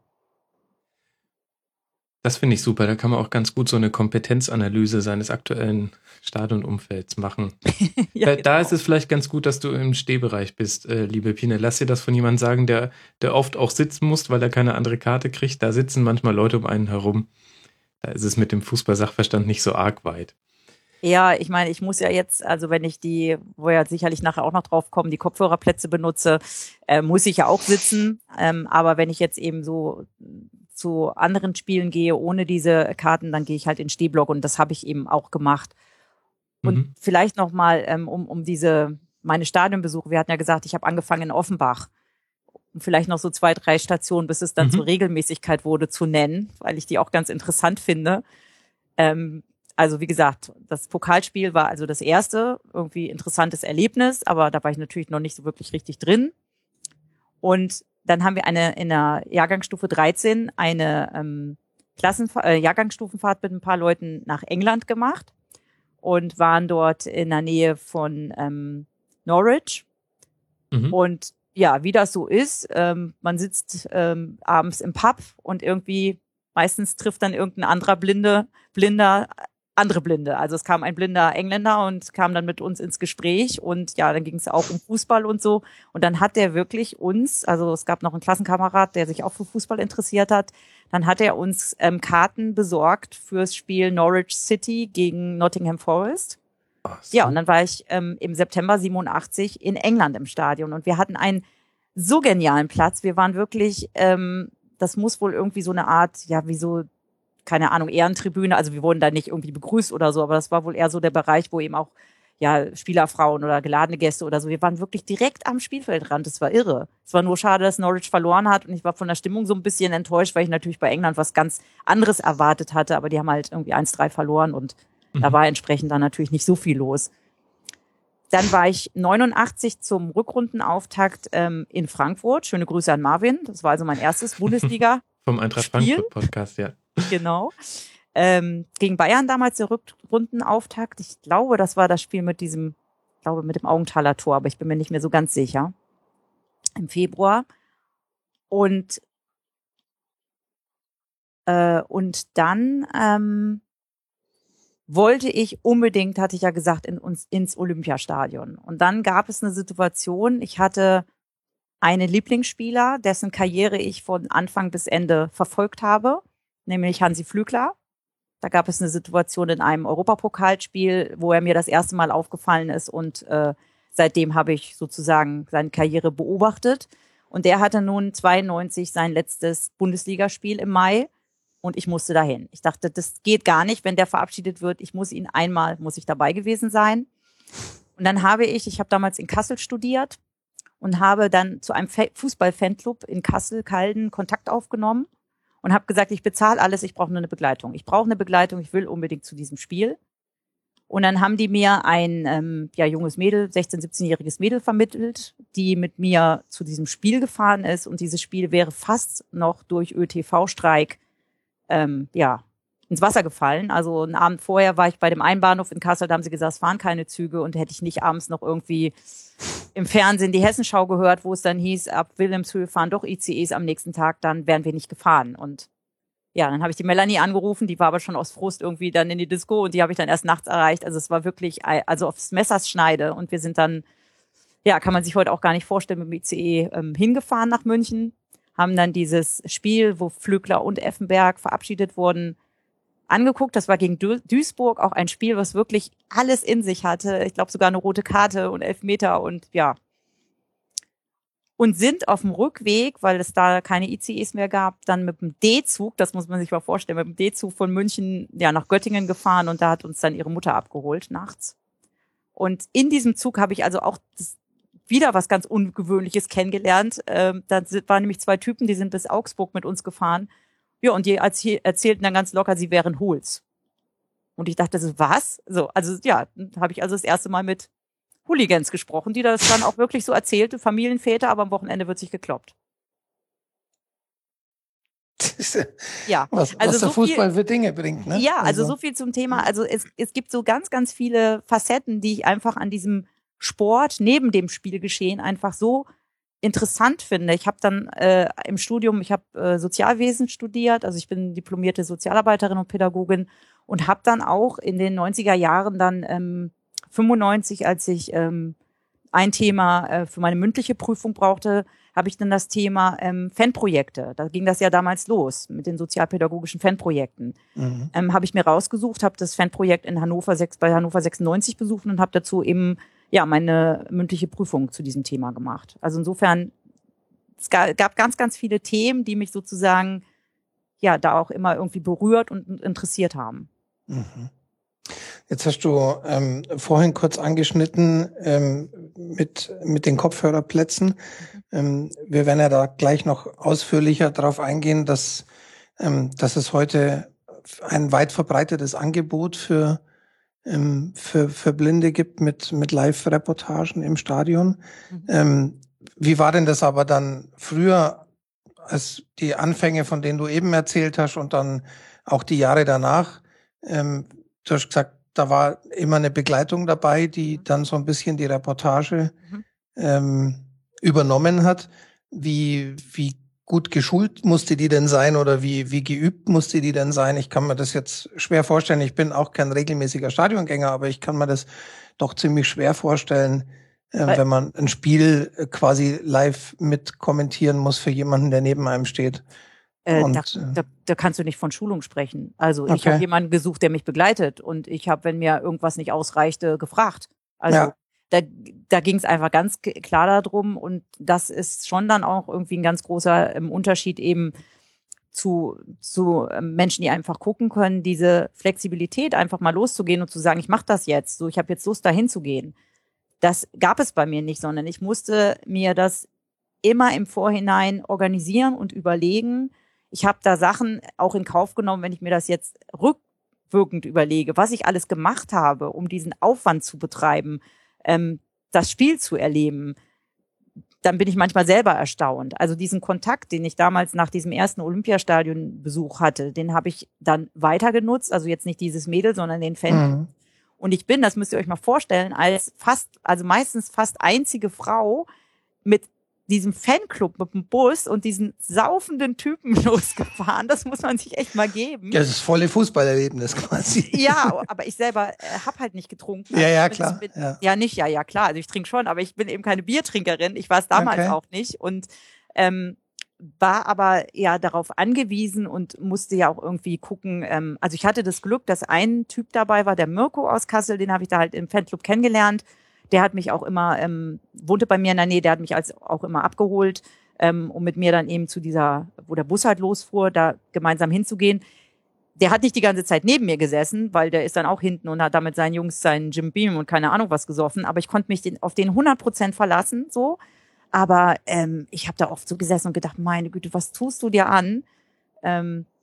Das finde ich super. Da kann man auch ganz gut so eine Kompetenzanalyse seines aktuellen Stadionumfelds machen. Ja, da, genau. da ist es vielleicht ganz gut, dass du im Stehbereich bist, äh, liebe Pine. Lass dir das von jemandem sagen, der, der oft auch sitzen muss, weil er keine andere Karte kriegt. Da sitzen manchmal Leute um einen herum. Da ist es mit dem Fußball-Sachverstand nicht so arg weit. Ja, ich meine, ich muss ja jetzt, also wenn ich die, wo ja sicherlich nachher auch noch drauf kommen, die Kopfhörerplätze benutze, äh, muss ich ja auch sitzen. Ähm, aber wenn ich jetzt eben so zu anderen Spielen gehe ohne diese Karten, dann gehe ich halt in den Stehblock und das habe ich eben auch gemacht. Und Mhm. vielleicht noch mal ähm, um um diese meine Stadionbesuche. Wir hatten ja gesagt, ich habe angefangen in Offenbach. Und vielleicht noch so zwei, drei Stationen, bis es dann Mhm. zur Regelmäßigkeit wurde, zu nennen, weil ich die auch ganz interessant finde. Ähm, Also wie gesagt, das Pokalspiel war also das erste, irgendwie interessantes Erlebnis, aber da war ich natürlich noch nicht so wirklich richtig drin. Und dann haben wir eine in der Jahrgangsstufe dreizehn eine ähm, Klassenf- äh, Jahrgangsstufenfahrt mit ein paar Leuten nach England gemacht und waren dort in der Nähe von ähm, Norwich. Mhm. Und ja, wie das so ist, ähm, man sitzt ähm, abends im Pub und irgendwie meistens trifft dann irgendein anderer Blinde, Blinder andere Blinde. Also es kam ein blinder Engländer und kam dann mit uns ins Gespräch und ja, dann ging es auch um Fußball und so. Und dann hat der wirklich uns, also es gab noch einen Klassenkamerad, der sich auch für Fußball interessiert hat, dann hat er uns ähm, Karten besorgt fürs Spiel Norwich City gegen Nottingham Forest. Ach so. Ja, und dann war ich ähm, im September siebenundachtzig in England im Stadion und wir hatten einen so genialen Platz. Wir waren wirklich, ähm, das muss wohl irgendwie so eine Art, ja, wie so, keine Ahnung, Ehrentribüne, also wir wurden da nicht irgendwie begrüßt oder so, aber das war wohl eher so der Bereich, wo eben auch ja Spielerfrauen oder geladene Gäste oder so, wir waren wirklich direkt am Spielfeldrand, das war irre. Es war nur schade, dass Norwich verloren hat und ich war von der Stimmung so ein bisschen enttäuscht, weil ich natürlich bei England was ganz anderes erwartet hatte, aber die haben halt irgendwie eins drei verloren und mhm. da war entsprechend dann natürlich nicht so viel los. Dann war ich neunundachtzig zum Rückrundenauftakt ähm, in Frankfurt. Schöne Grüße an Marvin, das war also mein erstes Bundesliga. Vom Eintracht Frankfurt Podcast, ja. Genau. Ähm, gegen Bayern damals der Rückrundenauftakt. Ich glaube, das war das Spiel mit diesem, ich glaube, mit dem Augenthaler Tor, aber ich bin mir nicht mehr so ganz sicher. Im Februar. Und, äh, und dann ähm, wollte ich unbedingt, hatte ich ja gesagt, in uns ins Olympiastadion. Und dann gab es eine Situation, ich hatte einen Lieblingsspieler, dessen Karriere ich von Anfang bis Ende verfolgt habe, nämlich Hansi Flügler. Da gab es eine Situation in einem Europapokalspiel, wo er mir das erste Mal aufgefallen ist und äh, seitdem habe ich sozusagen seine Karriere beobachtet. Und der hatte nun zweiundneunzig sein letztes Bundesligaspiel im Mai und ich musste dahin. Ich dachte, das geht gar nicht, wenn der verabschiedet wird. Ich muss ihn einmal, muss ich dabei gewesen sein. Und dann habe ich, ich habe damals in Kassel studiert, und habe dann zu einem Fußball-Fanclub in Kassel-Calden Kontakt aufgenommen und habe gesagt, ich bezahle alles, ich brauche nur eine Begleitung. Ich brauche eine Begleitung, ich will unbedingt zu diesem Spiel. Und dann haben die mir ein ähm, ja, junges Mädel, sechzehn-, siebzehnjähriges Mädel vermittelt, die mit mir zu diesem Spiel gefahren ist. Und dieses Spiel wäre fast noch durch ÖTV-Streik ähm, ja, ins Wasser gefallen. Also einen Abend vorher war ich bei dem Einbahnhof in Kassel, da haben sie gesagt, es fahren keine Züge. Und hätte ich nicht abends noch irgendwie im Fernsehen die Hessenschau gehört, wo es dann hieß, ab Wilhelmshöhe fahren doch I C Es am nächsten Tag, dann wären wir nicht gefahren. Und ja, dann habe ich die Melanie angerufen, die war aber schon aus Frust irgendwie dann in die Disco und die habe ich dann erst nachts erreicht. Also es war wirklich, also aufs Messerschneide und wir sind dann, ja, kann man sich heute auch gar nicht vorstellen, mit dem I C E ähm, hingefahren nach München, haben dann dieses Spiel, wo Flögler und Effenberg verabschiedet wurden, angeguckt. Das war gegen Du- Duisburg, auch ein Spiel, was wirklich alles in sich hatte. Ich glaube sogar eine rote Karte und Elfmeter und ja. Und sind auf dem Rückweg, weil es da keine I C Es mehr gab, dann mit dem D-Zug, das muss man sich mal vorstellen, mit dem D-Zug von München ja nach Göttingen gefahren und da hat uns dann ihre Mutter abgeholt nachts. Und in diesem Zug habe ich also auch das, wieder was ganz Ungewöhnliches kennengelernt. Ähm, da waren nämlich zwei Typen, die sind bis Augsburg mit uns gefahren. Ja, und die erzählten dann ganz locker, sie wären Hools. Und ich dachte so, was? So, also ja, habe ich also das erste Mal mit Hooligans gesprochen, die das dann auch wirklich so erzählte, Familienväter, aber am Wochenende wird sich gekloppt. Ja, was, also was der so Fußball viel, für Dinge bringt, ne? Ja, also, also so viel zum Thema. Also es, es gibt so ganz, ganz viele Facetten, die ich einfach an diesem Sport neben dem Spielgeschehen einfach so interessant finde. Ich habe dann äh, im Studium, ich habe äh, Sozialwesen studiert, also ich bin diplomierte Sozialarbeiterin und Pädagogin und habe dann auch in den neunziger Jahren dann ähm, fünfundneunzig, als ich ähm, ein Thema äh, für meine mündliche Prüfung brauchte, habe ich dann das Thema ähm, Fanprojekte. Da ging das ja damals los mit den sozialpädagogischen Fanprojekten. Mhm. Ähm, habe ich mir rausgesucht, habe das Fanprojekt in Hannover sechs, bei Hannover sechsundneunzig besucht und habe dazu eben ja meine mündliche Prüfung zu diesem Thema gemacht. Also insofern, es gab ganz, ganz viele Themen, die mich sozusagen ja da auch immer irgendwie berührt und interessiert haben. Mhm. Jetzt hast du ähm, vorhin kurz angeschnitten ähm, mit mit den Kopfhörerplätzen. Ähm, wir werden ja da gleich noch ausführlicher darauf eingehen, dass ähm, dass es heute ein weit verbreitetes Angebot für ähm, für für Blinde gibt mit mit Live-Reportagen im Stadion. Mhm. Ähm, wie war denn das aber dann früher, als die Anfänge, von denen du eben erzählt hast, und dann auch die Jahre danach? Ähm, Du hast gesagt, da war immer eine Begleitung dabei, die dann so ein bisschen die Reportage mhm. ähm, übernommen hat. Wie, wie gut geschult musste die denn sein oder wie, wie geübt musste die denn sein? Ich kann mir das jetzt schwer vorstellen. Ich bin auch kein regelmäßiger Stadiongänger, aber ich kann mir das doch ziemlich schwer vorstellen, äh, wenn man ein Spiel quasi live mit kommentieren muss für jemanden, der neben einem steht. Äh, da, da, da kannst du nicht von Schulung sprechen. Also okay. Ich habe jemanden gesucht, der mich begleitet und ich habe, wenn mir irgendwas nicht ausreichte, gefragt. Also ja. da, da ging es einfach ganz klar darum und das ist schon dann auch irgendwie ein ganz großer ähm, Unterschied eben zu, zu ähm, Menschen, die einfach gucken können, diese Flexibilität einfach mal loszugehen und zu sagen, ich mache das jetzt, so ich habe jetzt Lust dahin zu gehen. Das gab es bei mir nicht, sondern ich musste mir das immer im Vorhinein organisieren und überlegen. Ich habe da Sachen auch in Kauf genommen, wenn ich mir das jetzt rückwirkend überlege, was ich alles gemacht habe, um diesen Aufwand zu betreiben, ähm, das Spiel zu erleben, dann bin ich manchmal selber erstaunt. Also diesen Kontakt, den ich damals nach diesem ersten Olympiastadionbesuch hatte, den habe ich dann weiter genutzt, also jetzt nicht dieses Mädel, sondern den Fan. Mhm. Und ich bin, das müsst ihr euch mal vorstellen, als fast, also meistens fast einzige Frau mit diesem Fanclub mit dem Bus und diesen saufenden Typen losgefahren. Das muss man sich echt mal geben. Ja, das ist volle Fußballerlebnis quasi. Ja, aber ich selber äh, habe halt nicht getrunken. Also ja, ja, bin, klar. Bin, ja. ja, nicht, ja, ja, klar. Also ich trinke schon, aber ich bin eben keine Biertrinkerin. Ich war es damals okay. auch nicht und ähm, war aber ja darauf angewiesen und musste ja auch irgendwie gucken. Ähm, also ich hatte das Glück, dass ein Typ dabei war, der Mirko aus Kassel, den habe ich da halt im Fanclub kennengelernt. Der hat mich auch immer, ähm, wohnte bei mir in der Nähe, der hat mich als auch immer abgeholt, ähm, um mit mir dann eben zu dieser, wo der Bus halt losfuhr, da gemeinsam hinzugehen. Der hat nicht die ganze Zeit neben mir gesessen, weil der ist dann auch hinten und hat da mit seinen Jungs seinen Jim Beam und keine Ahnung was gesoffen. Aber ich konnte mich den, auf den hundert Prozent verlassen, so. Aber ähm, ich habe da oft so gesessen und gedacht, meine Güte, was tust du dir an? Ähm,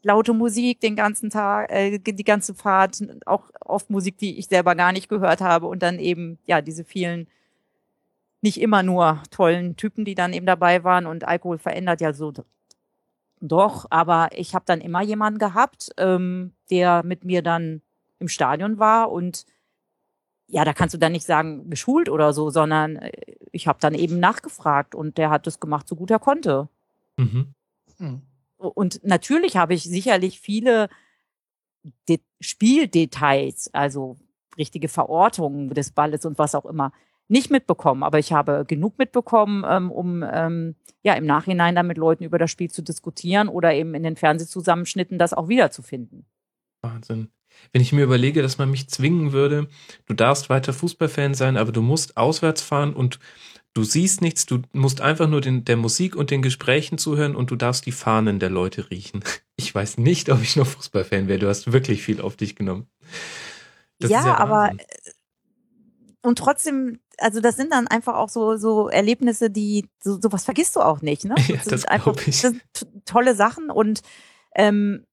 laute Musik den ganzen Tag, äh, die ganze Fahrt, auch oft Musik, die ich selber gar nicht gehört habe und dann eben, ja, diese vielen, nicht immer nur tollen Typen, die dann eben dabei waren und Alkohol verändert ja so doch, aber ich habe dann immer jemanden gehabt, ähm, der mit mir dann im Stadion war und ja, da kannst du dann nicht sagen geschult oder so, sondern ich habe dann eben nachgefragt und der hat das gemacht, so gut er konnte. Mhm. Hm. Und natürlich habe ich sicherlich viele De- Spieldetails, also richtige Verortungen des Balles und was auch immer, nicht mitbekommen. Aber ich habe genug mitbekommen, ähm, um ähm, ja im Nachhinein dann mit Leuten über das Spiel zu diskutieren oder eben in den Fernsehzusammenschnitten das auch wiederzufinden. Wahnsinn. Wenn ich mir überlege, dass man mich zwingen würde, du darfst weiter Fußballfan sein, aber du musst auswärts fahren und du siehst nichts, du musst einfach nur den, der Musik und den Gesprächen zuhören und du darfst die Fahnen der Leute riechen. Ich weiß nicht, ob ich noch Fußballfan wäre. Du hast wirklich viel auf dich genommen. Das ja, ist ja aber Wahnsinn. und trotzdem, also das sind dann einfach auch so so Erlebnisse, die so sowas vergisst du auch nicht, ne? Ja, das das sind einfach glaub ich. das sind t- tolle Sachen und ähm,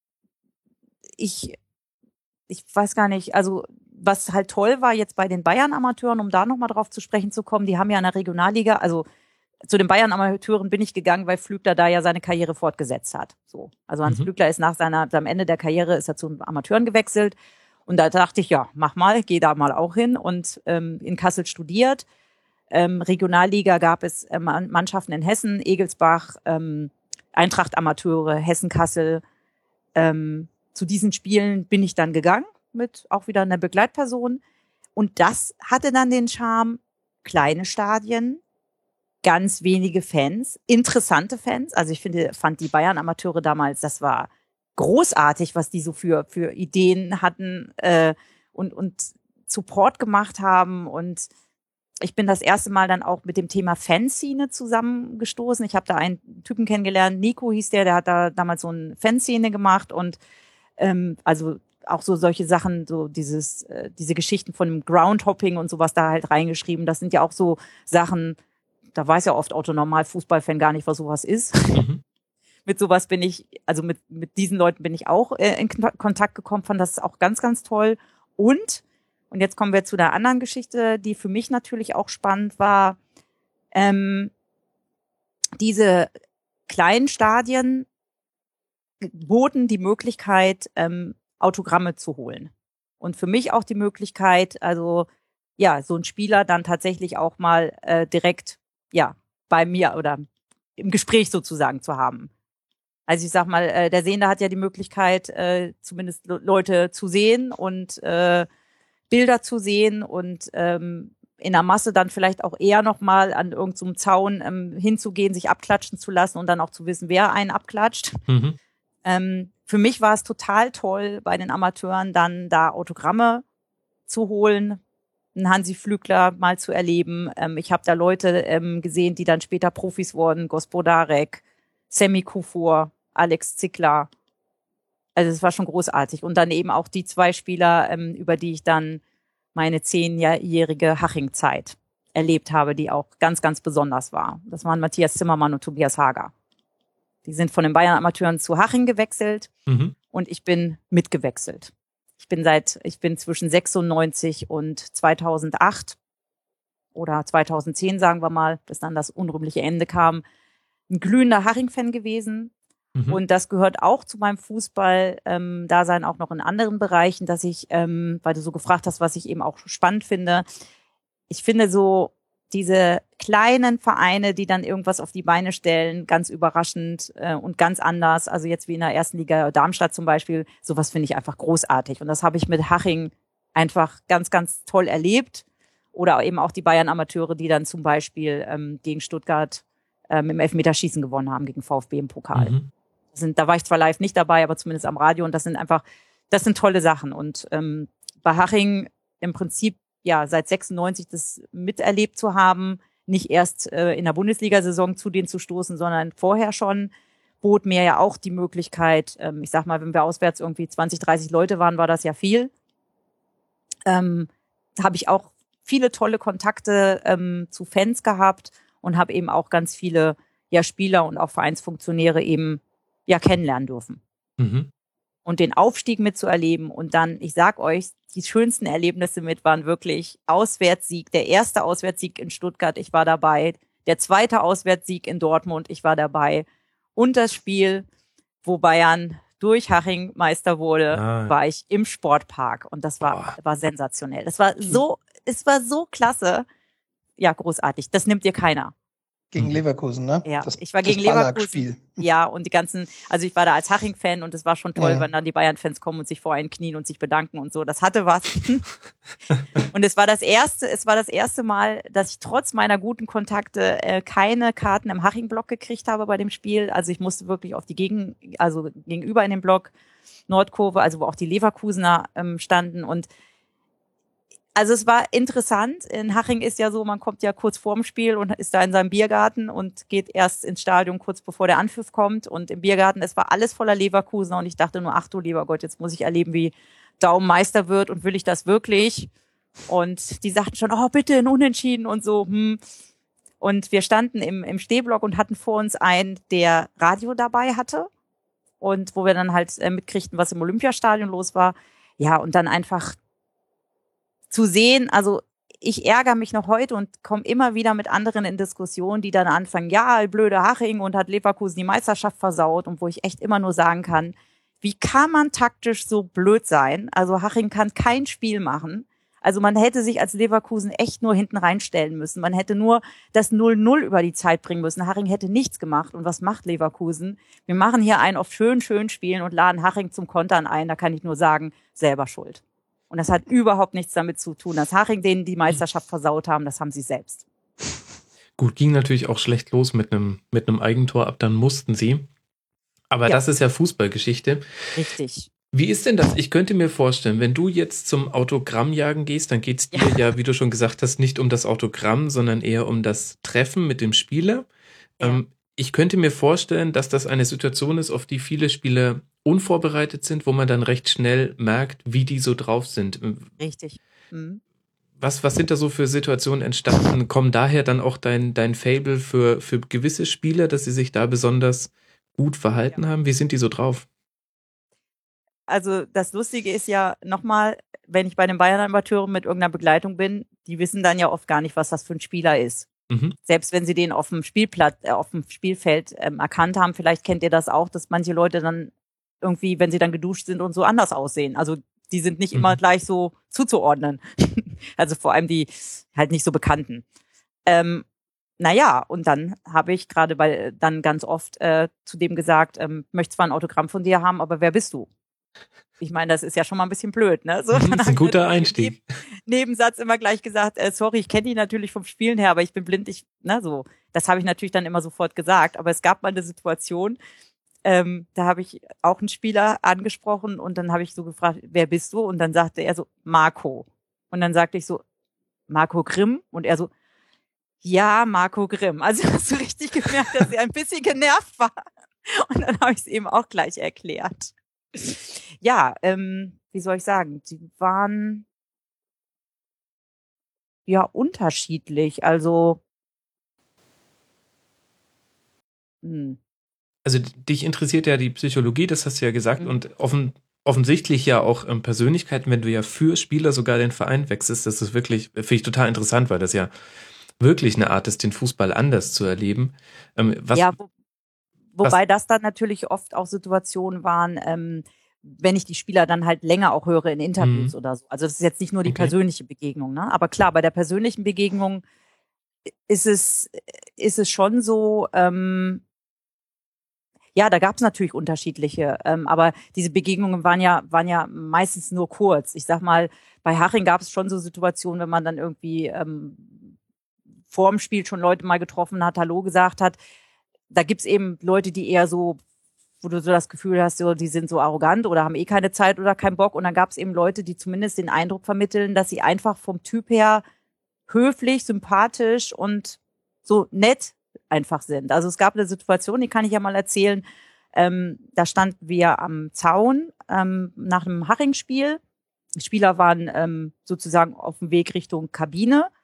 ich ich weiß gar nicht, also was halt toll war jetzt bei den Bayern-Amateuren, um da nochmal drauf zu sprechen zu kommen, die haben ja in der Regionalliga, also zu den Bayern-Amateuren bin ich gegangen, weil Flügler da ja seine Karriere fortgesetzt hat. So, also Hans Mhm. Flügler ist nach seiner, seinem Ende der Karriere ist er zu den Amateuren gewechselt und da dachte ich, ja, mach mal, geh da mal auch hin und ähm, in Kassel studiert. Ähm, Regionalliga gab es ähm, Mannschaften in Hessen, Egelsbach, ähm, Eintracht Amateure, Hessen-Kassel. Ähm, zu diesen Spielen bin ich dann gegangen mit auch wieder einer Begleitperson und das hatte dann den Charme, kleine Stadien, ganz wenige Fans, interessante Fans. Also ich finde, fand die Bayern-Amateure damals, das war großartig, was die so für für Ideen hatten äh, und und Support gemacht haben. Und ich bin das erste Mal dann auch mit dem Thema Fanszene zusammengestoßen. Ich habe da einen Typen kennengelernt, Nico hieß der, der hat da damals so eine Fanszene gemacht und ähm, also auch so solche Sachen, so dieses äh, diese Geschichten von dem Groundhopping und sowas da halt reingeschrieben. Das sind ja auch so Sachen, da weiß ja oft Otto-Normal-Fußballfan gar nicht, was sowas ist. Mhm. Mit sowas bin ich, also mit, mit diesen Leuten bin ich auch äh, in Kont- Kontakt gekommen, fand das auch ganz, ganz toll. Und, und jetzt kommen wir zu der anderen Geschichte, die für mich natürlich auch spannend war, ähm, diese kleinen Stadien boten die Möglichkeit, ähm, Autogramme zu holen. Und für mich auch die Möglichkeit, also ja, so einen Spieler dann tatsächlich auch mal äh, direkt ja bei mir oder im Gespräch sozusagen zu haben. Also ich sag mal, äh, der Sehende hat ja die Möglichkeit, äh, zumindest Le- Leute zu sehen und äh, Bilder zu sehen und ähm, in der Masse dann vielleicht auch eher nochmal an irgendeinem Zaun ähm, hinzugehen, sich abklatschen zu lassen und dann auch zu wissen, wer einen abklatscht. Mhm. Ähm, für mich war es total toll, bei den Amateuren dann da Autogramme zu holen, einen Hansi Flügler mal zu erleben. Ähm, ich habe da Leute ähm, gesehen, die dann später Profis wurden, Gospodarek, Semi Kufur, Alex Zickler. Also es war schon großartig. Und dann eben auch die zwei Spieler, ähm, über die ich dann meine zehnjährige Haching-Zeit erlebt habe, die auch ganz, ganz besonders war. Das waren Matthias Zimmermann und Tobias Hager. Die sind von den Bayern-Amateuren zu Haching gewechselt Mhm. und ich bin mitgewechselt. Ich bin seit, ich bin zwischen sechsundneunzig und zweitausendacht oder zweitausendzehn, sagen wir mal, bis dann das unrühmliche Ende kam, ein glühender Haching-Fan gewesen. Mhm. Und das gehört auch zu meinem Fußball-Dasein, ähm, auch noch in anderen Bereichen, dass ich, ähm, weil du so gefragt hast, was ich eben auch spannend finde, ich finde so diese kleinen Vereine, die dann irgendwas auf die Beine stellen, ganz überraschend äh, und ganz anders, also jetzt wie in der ersten Liga Darmstadt zum Beispiel, sowas finde ich einfach großartig. Und das habe ich mit Haching einfach ganz, ganz toll erlebt. Oder eben auch die Bayern-Amateure, die dann zum Beispiel ähm, gegen Stuttgart ähm, im Elfmeterschießen gewonnen haben, gegen VfB im Pokal. Mhm. Das sind, da war ich zwar live nicht dabei, aber zumindest am Radio. Und das sind einfach, das sind tolle Sachen. Und ähm, bei Haching im Prinzip ja seit sechsundneunzig das miterlebt zu haben, nicht erst äh, in der Bundesliga-Saison zu denen zu stoßen, sondern vorher schon, bot mir ja auch die Möglichkeit, ähm, ich sag mal, wenn wir auswärts irgendwie zwanzig, dreißig Leute waren, war das ja viel. Ähm, da habe ich auch viele tolle Kontakte ähm, zu Fans gehabt und habe eben auch ganz viele ja Spieler und auch Vereinsfunktionäre eben ja kennenlernen dürfen. Mhm. und den Aufstieg mitzuerleben. Und dann, ich sag euch, die schönsten Erlebnisse mit waren wirklich Auswärtssieg, der erste Auswärtssieg in Stuttgart, ich war dabei, der zweite Auswärtssieg in Dortmund, ich war dabei. Und das Spiel, wo Bayern durch Haching Meister wurde, ah. war ich im Sportpark. Und das war, war sensationell. Das war so, es war so klasse. Ja, großartig. Das nimmt dir keiner. Gegen Leverkusen, ne? Ja, das, ich war das gegen Leverkusen. Ja, und die ganzen, also ich war da als Haching-Fan und es war schon toll, ja. wenn dann die Bayern-Fans kommen und sich vor einen knien und sich bedanken und so. Das hatte was. Und es war das erste, es war das erste Mal, dass ich trotz meiner guten Kontakte äh, keine Karten im Haching-Block gekriegt habe bei dem Spiel. Also ich musste wirklich auf die Gegen, also gegenüber in dem Block Nordkurve, also wo auch die Leverkusener ähm, standen und also es war interessant. In Haching ist ja so, man kommt ja kurz vorm Spiel und ist da in seinem Biergarten und geht erst ins Stadion kurz bevor der Anpfiff kommt. Und im Biergarten, es war alles voller Leverkusener und ich dachte nur, ach du lieber Gott, jetzt muss ich erleben, wie Daum Meister wird und will ich das wirklich? Und die sagten schon, oh bitte, ein Unentschieden und so. Hm. Und wir standen im, im Stehblock und hatten vor uns einen, der Radio dabei hatte und wo wir dann halt äh, mitkriegten, was im Olympiastadion los war. Ja, und dann einfach zu sehen, also ich ärgere mich noch heute und komme immer wieder mit anderen in Diskussionen, die dann anfangen, ja, blöde Haching und hat Leverkusen die Meisterschaft versaut und wo ich echt immer nur sagen kann, wie kann man taktisch so blöd sein? Also Haching kann kein Spiel machen. Also man hätte sich als Leverkusen echt nur hinten reinstellen müssen. Man hätte nur das null null über die Zeit bringen müssen. Haching hätte nichts gemacht. Und was macht Leverkusen? Wir machen hier einen auf schön, schön spielen und laden Haching zum Kontern ein. Da kann ich nur sagen, selber schuld. Und das hat überhaupt nichts damit zu tun, dass Haching denen die Meisterschaft versaut haben. Das haben sie selbst. Gut, ging natürlich auch schlecht los mit einem mit einem Eigentor ab, dann mussten sie. Aber ja. Das ist ja Fußballgeschichte. Richtig. Wie ist denn das? Ich könnte mir vorstellen, wenn du jetzt zum Autogrammjagen gehst, dann geht es dir ja. ja, wie du schon gesagt hast, nicht um das Autogramm, sondern eher um das Treffen mit dem Spieler. Ja. Ähm, ich könnte mir vorstellen, dass das eine Situation ist, auf die viele Spieler unvorbereitet sind, wo man dann recht schnell merkt, wie die so drauf sind. Richtig. Mhm. Was, was sind da so für Situationen entstanden? Kommen daher dann auch dein, dein Faible für, für gewisse Spieler, dass sie sich da besonders gut verhalten ja. haben? Wie sind die so drauf? Also das Lustige ist ja nochmal, wenn ich bei den Bayern-Amateuren mit irgendeiner Begleitung bin, die wissen dann ja oft gar nicht, was das für ein Spieler ist. Mhm. Selbst wenn sie den auf dem Spielplatz, äh, auf dem Spielfeld ähm, erkannt haben, vielleicht kennt ihr das auch, dass manche Leute dann irgendwie, wenn sie dann geduscht sind und so anders aussehen. Also die sind nicht mhm. immer gleich so zuzuordnen. Also vor allem die halt nicht so Bekannten. Ähm, naja, und dann habe ich gerade bei dann ganz oft äh, zu dem gesagt, ähm, möchte zwar ein Autogramm von dir haben, aber wer bist du? Ich meine, das ist ja schon mal ein bisschen blöd, ne? So, das ist ein guter Einstieg. Nebensatz immer gleich gesagt, äh, sorry, ich kenne die natürlich vom Spielen her, aber ich bin blind, ich, ne, so. Das habe ich natürlich dann immer sofort gesagt. Aber es gab mal eine Situation, ähm, da habe ich auch einen Spieler angesprochen und dann habe ich so gefragt, wer bist du? Und dann sagte er so, Marco. Und dann sagte ich so, Marco Grimm? Und er so, ja, Marco Grimm. Also hast du richtig gemerkt, dass er ein bisschen genervt war. Und dann habe ich es eben auch gleich erklärt. Ja, ähm, wie soll ich sagen, die waren ja unterschiedlich, also hm. Also dich interessiert ja die Psychologie, das hast du ja gesagt, mhm. und offen, offensichtlich ja auch ähm, Persönlichkeiten, wenn du ja für Spieler sogar den Verein wechselst, das ist wirklich, finde ich total interessant, weil das ja wirklich eine Art ist, den Fußball anders zu erleben. Ähm, was, ja, wo, wobei was, das dann natürlich oft auch Situationen waren, ähm, wenn ich die Spieler dann halt länger auch höre in Interviews mhm. oder so. Also das ist jetzt nicht nur die okay. persönliche Begegnung, ne? Aber klar, bei der persönlichen Begegnung ist es, ist es schon so, ähm, ja, da gab es natürlich unterschiedliche, ähm, aber diese Begegnungen waren ja, waren ja meistens nur kurz. Ich sag mal, bei Haching gab es schon so Situationen, wenn man dann irgendwie ähm, vor dem Spiel schon Leute mal getroffen hat, Hallo gesagt hat. Da gibt's eben Leute, die eher so, wo du so das Gefühl hast, so, die sind so arrogant oder haben eh keine Zeit oder keinen Bock. Und dann gab es eben Leute, die zumindest den Eindruck vermitteln, dass sie einfach vom Typ her höflich, sympathisch und so nett einfach sind. Also es gab eine Situation, die kann ich ja mal erzählen. Ähm, da standen wir am Zaun ähm, nach einem Haching-Spiel. Die Spieler waren ähm, sozusagen auf dem Weg Richtung Kabine.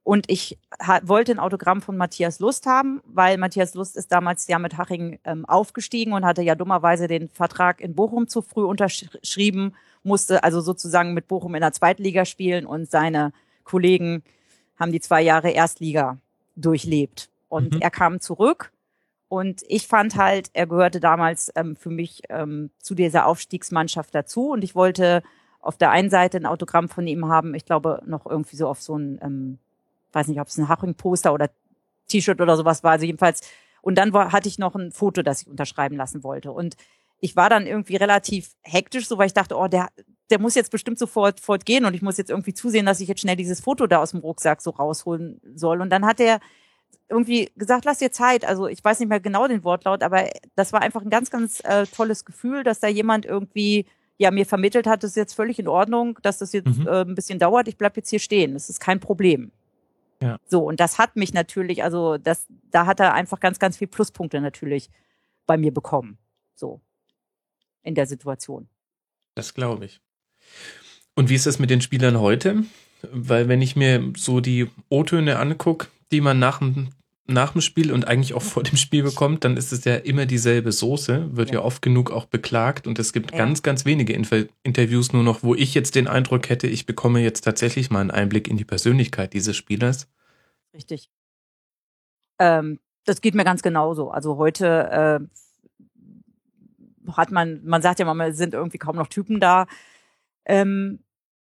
Und ich ha- wollte ein Autogramm von Matthias Lust haben, weil Matthias Lust ist damals ja mit Haching ähm, aufgestiegen und hatte ja dummerweise den Vertrag in Bochum zu früh unterschrieben, musste also sozusagen mit Bochum in der Zweitliga spielen und seine Kollegen haben die zwei Jahre Erstliga durchlebt. Und Mhm. er kam zurück und ich fand halt, er gehörte damals ähm, für mich ähm, zu dieser Aufstiegsmannschaft dazu und ich wollte auf der einen Seite ein Autogramm von ihm haben, ich glaube noch irgendwie so auf so ein, ähm, weiß nicht, ob es ein Haching-Poster oder T-Shirt oder sowas war, also jedenfalls. Und dann war, hatte ich noch ein Foto, das ich unterschreiben lassen wollte. Und ich war dann irgendwie relativ hektisch, so weil ich dachte, oh, der, der muss jetzt bestimmt sofort fortgehen und ich muss jetzt irgendwie zusehen, dass ich jetzt schnell dieses Foto da aus dem Rucksack so rausholen soll. Und dann hat er irgendwie gesagt, lass dir Zeit. Also ich weiß nicht mehr genau den Wortlaut, aber das war einfach ein ganz, ganz äh, tolles Gefühl, dass da jemand irgendwie ja mir vermittelt hat, das ist jetzt völlig in Ordnung, dass das jetzt Mhm. äh, ein bisschen dauert. Ich bleib jetzt hier stehen. Das ist kein Problem. Ja. So, und das hat mich natürlich, also das, da hat er einfach ganz, ganz viel Pluspunkte natürlich bei mir bekommen. So, in der Situation. Das glaube ich. Und wie ist das mit den Spielern heute? Weil wenn ich mir so die O-Töne angucke, die man nach dem, nach dem Spiel und eigentlich auch vor dem Spiel bekommt, dann ist es ja immer dieselbe Soße, wird ja, Ja. oft genug auch beklagt und es gibt Ja. ganz, ganz wenige Inf- Interviews nur noch, wo ich jetzt den Eindruck hätte, ich bekomme jetzt tatsächlich mal einen Einblick in die Persönlichkeit dieses Spielers. Richtig. Ähm, das geht mir ganz genauso. Also heute äh, hat man, man sagt ja mal, es sind irgendwie kaum noch Typen da. Ähm,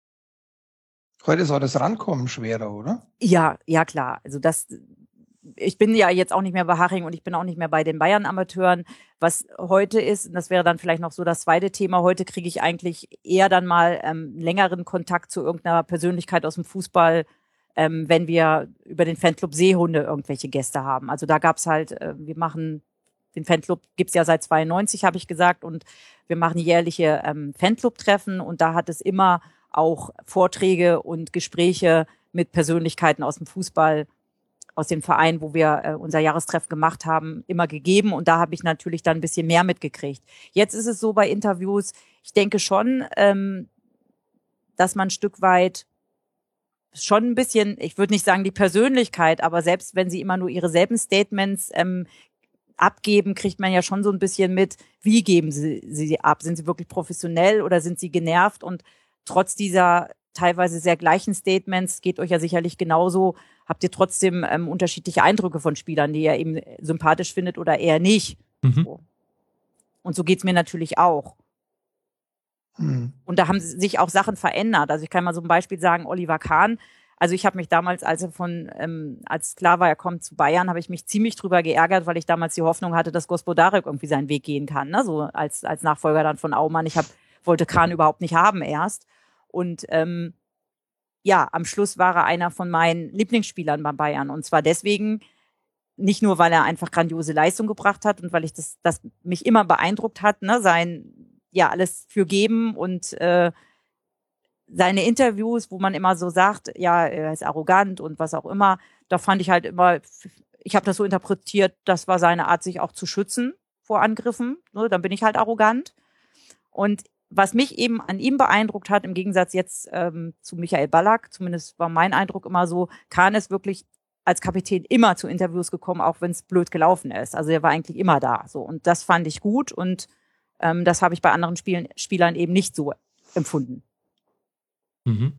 Heute ist auch das Rankommen schwerer, oder? ja, ja klar. Also das, ich bin ja jetzt auch nicht mehr bei Haching und ich bin auch nicht mehr bei den Bayern-Amateuren. Was heute ist, und das wäre dann vielleicht noch so das zweite Thema, heute kriege ich eigentlich eher dann mal ähm, längeren Kontakt zu irgendeiner Persönlichkeit aus dem Fußball, ähm, wenn wir über den Fanclub Seehunde irgendwelche Gäste haben. Also da gab's halt, äh, wir machen, den Fanclub gibt's ja seit zweiundneunzig, habe ich gesagt, und wir machen jährliche ähm, Fanclub-Treffen und da hat es immer auch Vorträge und Gespräche mit Persönlichkeiten aus dem Fußball, aus dem Verein, wo wir äh, unser Jahrestreff gemacht haben, immer gegeben. Und da habe ich natürlich dann ein bisschen mehr mitgekriegt. Jetzt ist es so bei Interviews, ich denke schon, ähm, dass man ein Stück weit schon ein bisschen, ich würde nicht sagen die Persönlichkeit, aber selbst wenn sie immer nur ihre selben Statements ähm, abgeben, kriegt man ja schon so ein bisschen mit, wie geben sie sie ab? Sind sie wirklich professionell oder sind sie genervt? Und trotz dieser teilweise sehr gleichen Statements, geht euch ja sicherlich genauso, habt ihr trotzdem ähm, unterschiedliche Eindrücke von Spielern, die ihr eben sympathisch findet oder eher nicht. Mhm. So. Und so geht's mir natürlich auch. Hm. Und da haben sich auch Sachen verändert. Also ich kann mal so ein Beispiel sagen, Oliver Kahn. Also ich habe mich damals, als er von, ähm, als klar war, er kommt zu Bayern, habe ich mich ziemlich drüber geärgert, weil ich damals die Hoffnung hatte, dass Gospodarek irgendwie seinen Weg gehen kann, ne? So als als Nachfolger dann von Aumann. Ich hab, wollte Kahn überhaupt nicht haben erst. Und ähm, ja, am Schluss war er einer von meinen Lieblingsspielern bei Bayern. Und zwar deswegen, nicht nur, weil er einfach grandiose Leistung gebracht hat und weil ich das, das mich immer beeindruckt hat, ne, sein, ja, alles für geben und äh, seine Interviews, wo man immer so sagt, ja, er ist arrogant und was auch immer, da fand ich halt immer, ich habe das so interpretiert, das war seine Art, sich auch zu schützen vor Angriffen, ne, dann bin ich halt arrogant. Und was mich eben an ihm beeindruckt hat, im Gegensatz jetzt ähm, zu Michael Ballack, zumindest war mein Eindruck immer so, Kahn ist wirklich als Kapitän immer zu Interviews gekommen, auch wenn es blöd gelaufen ist. Also er war eigentlich immer da. So, und das fand ich gut und ähm, das habe ich bei anderen Spielen, Spielern eben nicht so empfunden. Mhm.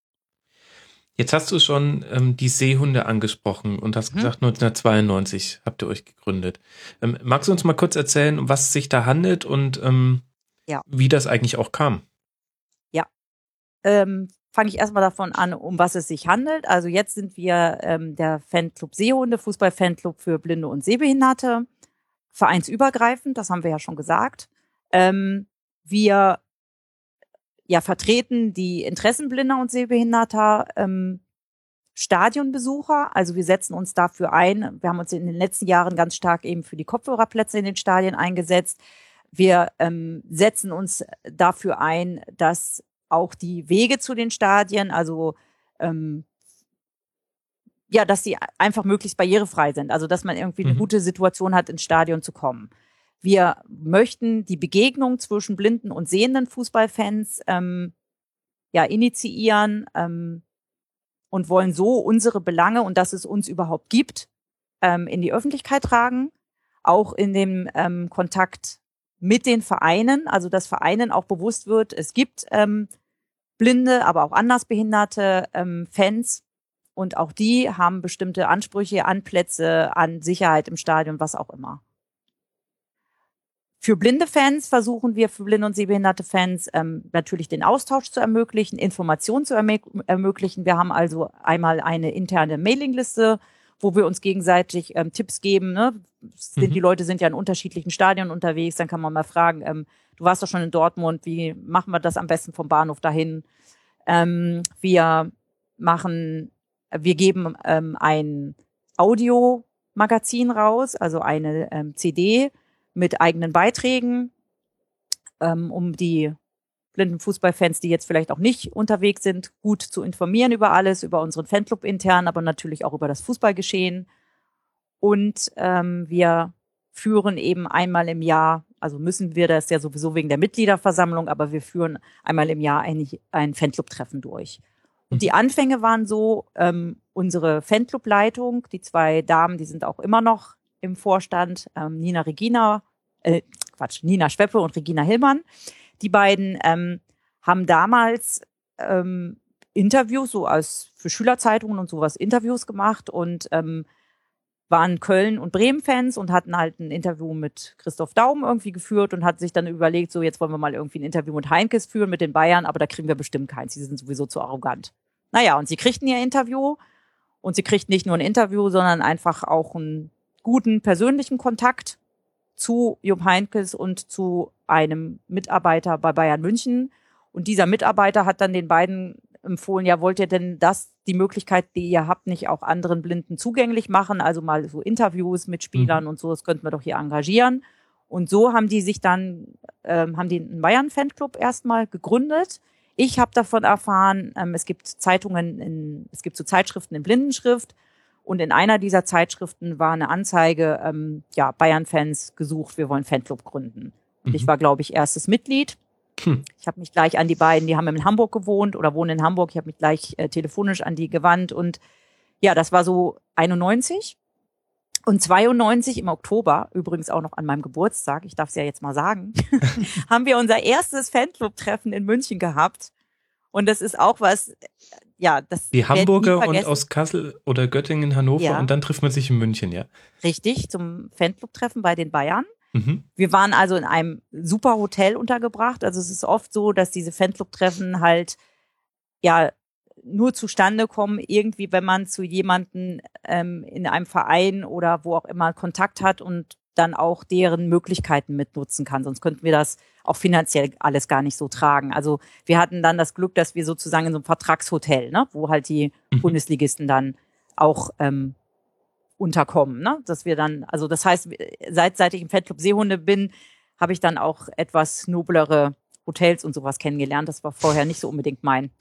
Jetzt hast du schon ähm, die Seehunde angesprochen und hast Mhm. gesagt, neunzehnhundertzweiundneunzig habt ihr euch gegründet. Ähm, magst du uns mal kurz erzählen, um was es sich da handelt und ähm, Ja. wie das eigentlich auch kam? Ähm, fange ich erstmal davon an, um was es sich handelt. Also jetzt sind wir ähm, der Fanclub Seehunde, Fußball-Fanclub für Blinde und Sehbehinderte, vereinsübergreifend, das haben wir ja schon gesagt. Ähm, wir ja vertreten die Interessen blinder und Sehbehinderter ähm, Stadionbesucher. Also wir setzen uns dafür ein. Wir haben uns in den letzten Jahren ganz stark eben für die Kopfhörerplätze in den Stadien eingesetzt. Wir ähm, setzen uns dafür ein, dass auch die Wege zu den Stadien, also ähm, ja, dass die einfach möglichst barrierefrei sind. Also dass man irgendwie eine Mhm. gute Situation hat, ins Stadion zu kommen. Wir möchten die Begegnung zwischen blinden und sehenden Fußballfans ähm, ja initiieren. Ähm, und wollen so unsere Belange und dass es uns überhaupt gibt, ähm, in die Öffentlichkeit tragen, auch in dem ähm, Kontakt mit den Vereinen, also dass Vereinen auch bewusst wird, es gibt ähm, blinde, aber auch andersbehinderte ähm, Fans und auch die haben bestimmte Ansprüche an Plätze, an Sicherheit im Stadion, was auch immer. Für blinde Fans versuchen wir, für blinde und sehbehinderte Fans ähm, natürlich den Austausch zu ermöglichen, Informationen zu ermö- ermöglichen. Wir haben also einmal eine interne Mailingliste, wo wir uns gegenseitig ähm, Tipps geben. Ne? Sind, mhm. Die Leute sind ja in unterschiedlichen Stadien unterwegs, dann kann man mal fragen, ähm, du warst doch schon in Dortmund, wie machen wir das am besten vom Bahnhof dahin? Ähm, wir machen, wir geben ähm, ein Audiomagazin raus, also eine ähm, C D mit eigenen Beiträgen, ähm, um die blinden Fußballfans, die jetzt vielleicht auch nicht unterwegs sind, gut zu informieren über alles, über unseren Fanclub intern, aber natürlich auch über das Fußballgeschehen. Und ähm, wir führen eben einmal im Jahr, also müssen wir das ja sowieso wegen der Mitgliederversammlung, aber wir führen einmal im Jahr ein, ein Fanclub-Treffen durch. Und die Anfänge waren so, ähm, unsere Fanclub-Leitung, die zwei Damen, die sind auch immer noch im Vorstand, ähm, Nina Regina, äh, Quatsch, Nina Schweppe und Regina Hillmann. Die beiden ähm, haben damals ähm, Interviews, so als für Schülerzeitungen und sowas Interviews gemacht und ähm, waren Köln- und Bremen-Fans und hatten halt ein Interview mit Christoph Daum irgendwie geführt und hatten sich dann überlegt, so jetzt wollen wir mal irgendwie ein Interview mit Heinkes führen, mit den Bayern, aber da kriegen wir bestimmt keins, die sind sowieso zu arrogant. Naja, und sie kriegten ihr Interview und sie kriegten nicht nur ein Interview, sondern einfach auch einen guten persönlichen Kontakt zu Jupp Heynckes und zu einem Mitarbeiter bei Bayern München. Und dieser Mitarbeiter hat dann den beiden empfohlen, ja, wollt ihr denn das, die Möglichkeit, die ihr habt, nicht auch anderen Blinden zugänglich machen? Also mal so Interviews mit Spielern mhm. und so, das könnten wir doch hier engagieren. Und so haben die sich dann, ähm, haben die einen Bayern-Fanclub erstmal gegründet. Ich habe davon erfahren, ähm, es gibt Zeitungen, in, es gibt so Zeitschriften in Blindenschrift. Und in einer dieser Zeitschriften war eine Anzeige, ähm, ja, Bayern-Fans gesucht, wir wollen Fanclub gründen. Und mhm. ich war, glaube ich, erstes Mitglied. Hm. Ich habe mich gleich an die beiden, die haben in Hamburg gewohnt oder wohnen in Hamburg, ich habe mich gleich äh, telefonisch an die gewandt. Und ja, das war so einundneunzig. Und zweiundneunzig im Oktober, übrigens auch noch an meinem Geburtstag, ich darf es ja jetzt mal sagen, haben wir unser erstes Fanclub-Treffen in München gehabt. Und das ist auch was, ja, das die Hamburger und aus Kassel oder Göttingen, Hannover ja. Und dann trifft man sich in München, ja. Richtig, zum Fanclub-Treffen bei den Bayern. Mhm. Wir waren also in einem super Hotel untergebracht. Also es ist oft so, dass diese Fanclub-Treffen halt ja nur zustande kommen, irgendwie, wenn man zu jemanden ähm, in einem Verein oder wo auch immer Kontakt hat und dann auch deren Möglichkeiten mitnutzen kann. Sonst könnten wir das auch finanziell alles gar nicht so tragen. Also wir hatten dann das Glück, dass wir sozusagen in so einem Vertragshotel, ne, wo halt die mhm. Bundesligisten dann auch ähm, unterkommen, ne? Dass wir dann, also das heißt, seit, seit ich im Fanclub Seehunde bin, habe ich dann auch etwas noblere Hotels und sowas kennengelernt. Das war vorher nicht so unbedingt mein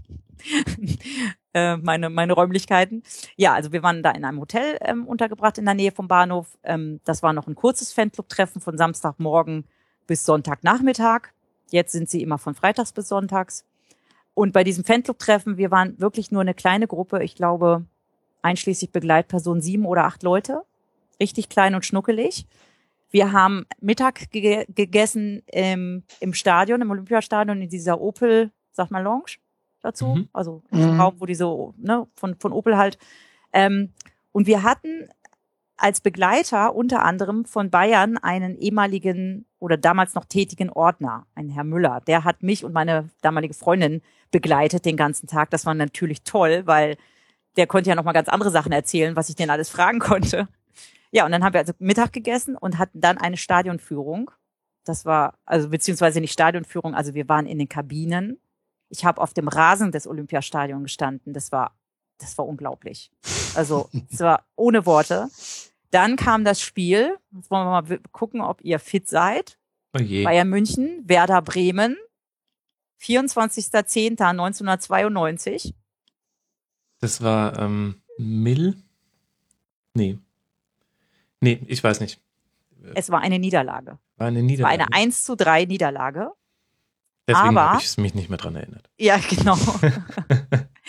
äh, meine meine Räumlichkeiten. Ja, also wir waren da in einem Hotel ähm, untergebracht in der Nähe vom Bahnhof. Ähm, das war noch ein kurzes Fanclub-Treffen von Samstagmorgen bis Sonntagnachmittag. Jetzt sind sie immer von freitags bis sonntags. Und bei diesem Fanclub-Treffen, wir waren wirklich nur eine kleine Gruppe, ich glaube einschließlich Begleitpersonen sieben oder acht Leute, richtig klein und schnuckelig. Wir haben Mittag ge- gegessen im, im Stadion, im Olympiastadion, in dieser Opel, sag mal Lounge dazu, mhm. also in diesem mhm. Raum, wo die so, ne, von, von Opel halt. Ähm, und wir hatten als Begleiter unter anderem von Bayern einen ehemaligen oder damals noch tätigen Ordner, einen Herr Müller. Der hat mich und meine damalige Freundin begleitet den ganzen Tag. Das war natürlich toll, weil der konnte ja noch mal ganz andere Sachen erzählen, was ich denn alles fragen konnte. Ja, und dann haben wir also Mittag gegessen und hatten dann eine Stadionführung. Das war, also beziehungsweise nicht Stadionführung, also wir waren in den Kabinen. Ich habe auf dem Rasen des Olympiastadions gestanden. Das war, das war unglaublich. Also es war ohne Worte. Dann kam das Spiel. Jetzt wollen wir mal gucken, ob ihr fit seid. Oh je. Bayern München, Werder Bremen, vierundzwanzigster zehnter neunzehnhundertzweiundneunzig. Das war ähm, Mill? Nee. Nee, ich weiß nicht. Es war eine Niederlage. War eine Niederlage. Es war eine eins zu drei Niederlage. Deswegen aber habe ich mich nicht mehr dran erinnert. Ja, genau.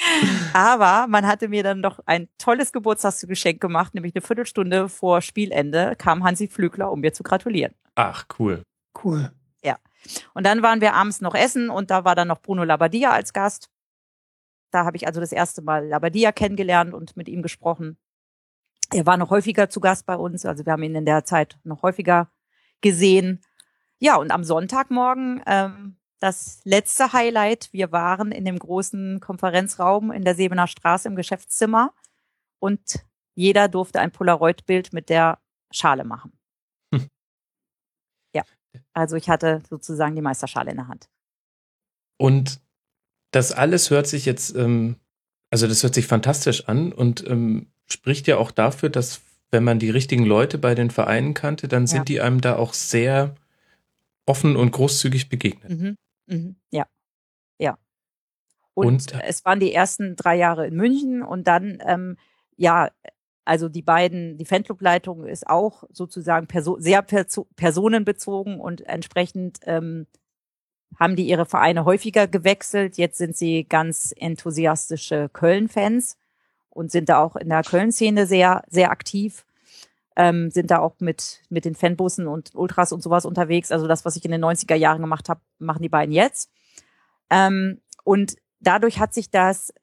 Aber man hatte mir dann doch ein tolles Geburtstagsgeschenk gemacht, nämlich eine Viertelstunde vor Spielende kam Hansi Flügler, um mir zu gratulieren. Ach, cool. Cool. Ja. Und dann waren wir abends noch essen und da war dann noch Bruno Labbadia als Gast. Da habe ich also das erste Mal Labbadia kennengelernt und mit ihm gesprochen. Er war noch häufiger zu Gast bei uns, also wir haben ihn in der Zeit noch häufiger gesehen. Ja, und am Sonntagmorgen ähm, das letzte Highlight. Wir waren in dem großen Konferenzraum in der Sebener Straße im Geschäftszimmer und jeder durfte ein Polaroid-Bild mit der Schale machen. Hm. Ja, also ich hatte sozusagen die Meisterschale in der Hand. Und das alles hört sich jetzt, ähm, also das hört sich fantastisch an und ähm, spricht ja auch dafür, dass wenn man die richtigen Leute bei den Vereinen kannte, dann sind ja. die einem da auch sehr offen und großzügig begegnet. Mhm. Mhm. Ja, ja. Und, und es waren die ersten drei Jahre in München und dann, ähm, ja, also die beiden, die Fanclubleitung ist auch sozusagen perso- sehr perso- personenbezogen und entsprechend ähm, haben die ihre Vereine häufiger gewechselt. Jetzt sind sie ganz enthusiastische Köln-Fans und sind da auch in der Köln-Szene sehr, sehr aktiv. Ähm, sind da auch mit mit den Fanbussen und Ultras und sowas unterwegs. Also das, was ich in den neunziger Jahren gemacht habe, machen die beiden jetzt. Ähm, und dadurch hat sich das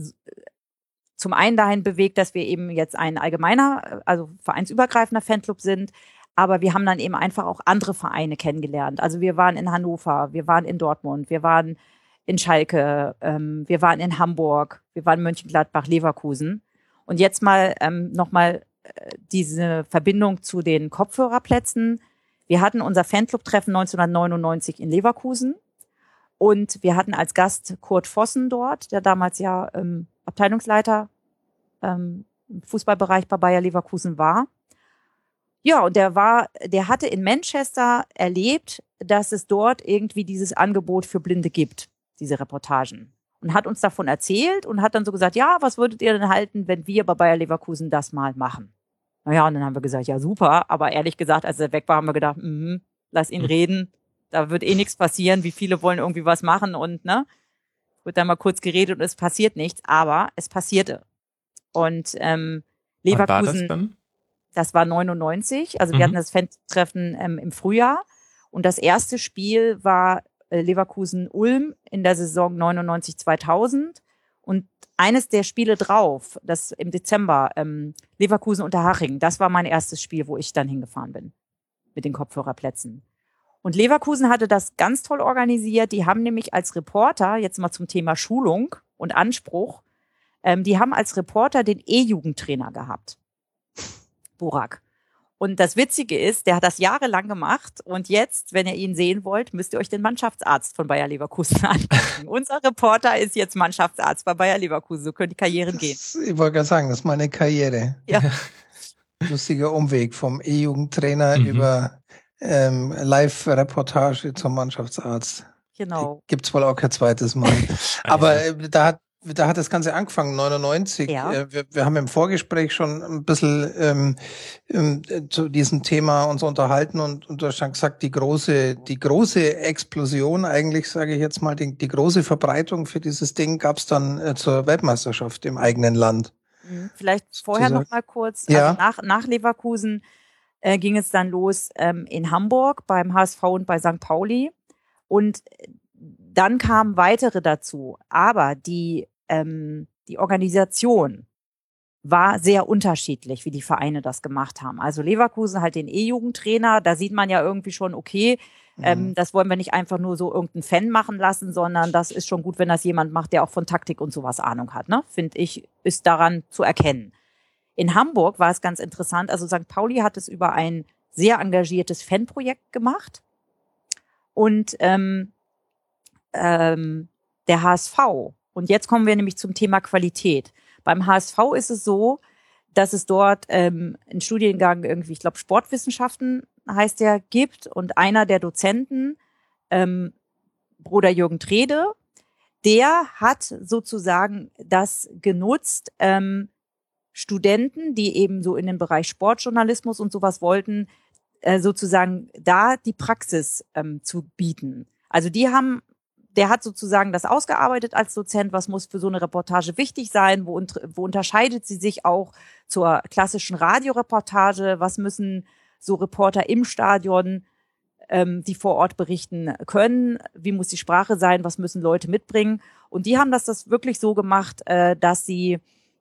zum einen dahin bewegt, dass wir eben jetzt ein allgemeiner, also vereinsübergreifender Fanclub sind, aber wir haben dann eben einfach auch andere Vereine kennengelernt. Also wir waren in Hannover, wir waren in Dortmund, wir waren in Schalke, ähm, wir waren in Hamburg, wir waren in Mönchengladbach, Leverkusen. Und jetzt mal ähm, nochmal diese Verbindung zu den Kopfhörerplätzen. Wir hatten unser Fanclub-Treffen neunzehnhundertneunundneunzig in Leverkusen und wir hatten als Gast Kurt Vossen dort, der damals ja ähm, Abteilungsleiter ähm, im Fußballbereich bei Bayer Leverkusen war. Ja, und der war, der hatte in Manchester erlebt, dass es dort irgendwie dieses Angebot für Blinde gibt, diese Reportagen. Und hat uns davon erzählt und hat dann so gesagt, ja, was würdet ihr denn halten, wenn wir bei Bayer Leverkusen das mal machen? Naja, und dann haben wir gesagt, ja, super. Aber ehrlich gesagt, als er weg war, haben wir gedacht, mm, lass ihn reden. Da wird eh nichts passieren. Wie viele wollen irgendwie was machen und, ne? Wird dann mal kurz geredet und es passiert nichts. Aber es passierte. Und, ähm, Leverkusen. Wann war das dann? Das war neunundneunzig. Also mhm. wir hatten das Fan-Treffen ähm, im Frühjahr. Und das erste Spiel war äh, Leverkusen-Ulm in der Saison neunundneunzig zweitausend. Und eines der Spiele drauf, das im Dezember, ähm, Leverkusen Unterhaching, das war mein erstes Spiel, wo ich dann hingefahren bin mit den Kopfhörerplätzen. Und Leverkusen hatte das ganz toll organisiert. Die haben nämlich als Reporter, jetzt mal zum Thema Schulung und Anspruch, ähm, die haben als Reporter den E-Jugendtrainer gehabt, Burak. Und das Witzige ist, der hat das jahrelang gemacht und jetzt, wenn ihr ihn sehen wollt, müsst ihr euch den Mannschaftsarzt von Bayer Leverkusen angucken. Unser Reporter ist jetzt Mannschaftsarzt bei Bayer Leverkusen, so können die Karrieren gehen. Das, ich wollte gerade sagen, das ist meine Karriere. Ja. Lustiger Umweg vom E-Jugendtrainer mhm. über ähm, Live-Reportage zum Mannschaftsarzt. Genau. Gibt's wohl auch kein zweites Mal. Aber äh, da hat Da hat das Ganze angefangen, neunundneunzig. Ja. Wir, wir haben im Vorgespräch schon ein bisschen ähm, ähm, zu diesem Thema uns unterhalten und, und du hast schon gesagt, die große, die große Explosion eigentlich, sage ich jetzt mal, die, die große Verbreitung für dieses Ding gab es dann äh, zur Weltmeisterschaft im eigenen Land. Vielleicht vorher noch mal kurz, ja. also nach, nach Leverkusen äh, ging es dann los ähm, in Hamburg beim H S V und bei Sankt Pauli und dann kamen weitere dazu, aber die ähm, die Organisation war sehr unterschiedlich, wie die Vereine das gemacht haben. Also Leverkusen halt den E-Jugendtrainer, da sieht man ja irgendwie schon, okay, mhm. ähm, das wollen wir nicht einfach nur so irgendeinen Fan machen lassen, sondern das ist schon gut, wenn das jemand macht, der auch von Taktik und sowas Ahnung hat, ne? Finde ich, ist daran zu erkennen. In Hamburg war es ganz interessant, also Sankt Pauli hat es über ein sehr engagiertes Fanprojekt gemacht und ähm, ähm, der H S V. Und jetzt kommen wir nämlich zum Thema Qualität. Beim H S V ist es so, dass es dort ähm, einen Studiengang irgendwie, ich glaube Sportwissenschaften heißt der, gibt. Und einer der Dozenten, ähm, Bruder Jürgen Trede, der hat sozusagen das genutzt, ähm, Studenten, die eben so in den Bereich Sportjournalismus und sowas wollten, äh, sozusagen da die Praxis ähm, zu bieten. Also die haben der hat sozusagen das ausgearbeitet als Dozent, was muss für so eine Reportage wichtig sein, wo, wo unterscheidet sie sich auch zur klassischen Radioreportage, was müssen so Reporter im Stadion, ähm, die vor Ort berichten können, wie muss die Sprache sein, was müssen Leute mitbringen. Und die haben das, das wirklich so gemacht, äh, dass sie,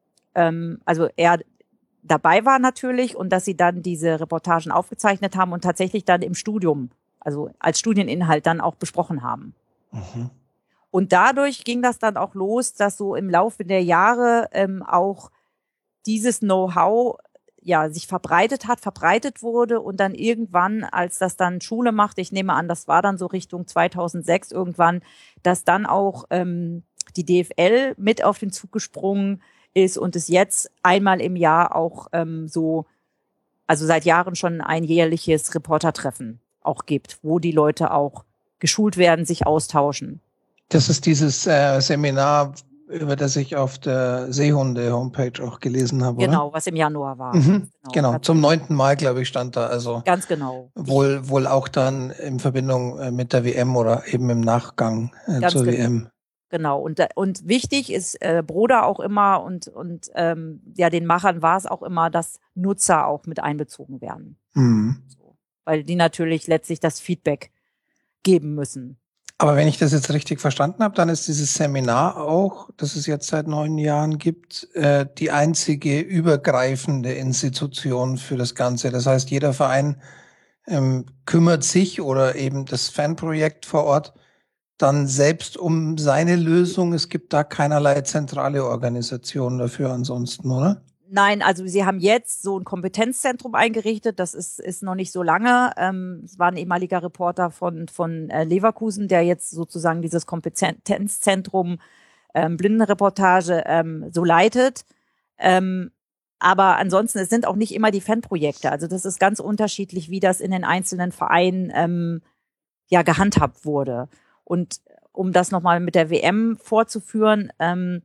ähm, also er dabei war natürlich und dass sie dann diese Reportagen aufgezeichnet haben und tatsächlich dann im Studium, also als Studieninhalt dann auch besprochen haben. Mhm. Und dadurch ging das dann auch los, dass so im Laufe der Jahre ähm, auch dieses Know-how ja sich verbreitet hat, verbreitet wurde und dann irgendwann, als das dann Schule machte, ich nehme an, das war dann so Richtung zweitausendsechs irgendwann, dass dann auch ähm, die D F L mit auf den Zug gesprungen ist und es jetzt einmal im Jahr auch ähm, so, also seit Jahren schon ein jährliches Reportertreffen auch gibt, wo die Leute auch geschult werden, sich austauschen. Das ist dieses äh, Seminar, über das ich auf der Seehunde-Homepage auch gelesen habe, Genau, oder? was im Januar war. Mhm, genau, genau. Zum neunten Mal, glaube ich, stand da. Also ganz genau. Wohl, wohl auch dann in Verbindung mit der W M oder eben im Nachgang äh, zur genau. W M. Genau, und, und wichtig ist äh, Broder auch immer und, und ähm, ja, den Machern war es auch immer, dass Nutzer auch mit einbezogen werden. Mhm. So, weil die natürlich letztlich das Feedback geben müssen. Aber wenn ich das jetzt richtig verstanden habe, dann ist dieses Seminar auch, das es jetzt seit neun Jahren gibt, äh, die einzige übergreifende Institution für das Ganze. Das heißt, jeder Verein ähm, kümmert sich oder eben das Fanprojekt vor Ort dann selbst um seine Lösung. Es gibt da keinerlei zentrale Organisation dafür ansonsten, oder? Nein, also sie haben jetzt so ein Kompetenzzentrum eingerichtet, das ist ist noch nicht so lange. Ähm, es war ein ehemaliger Reporter von von äh, Leverkusen, der jetzt sozusagen dieses Kompetenzzentrum ähm, Blindenreportage ähm, so leitet. Ähm, aber ansonsten, es sind auch nicht immer die Fanprojekte. Also das ist ganz unterschiedlich, wie das in den einzelnen Vereinen ähm, ja gehandhabt wurde. Und um das nochmal mit der W M vorzuführen, ähm,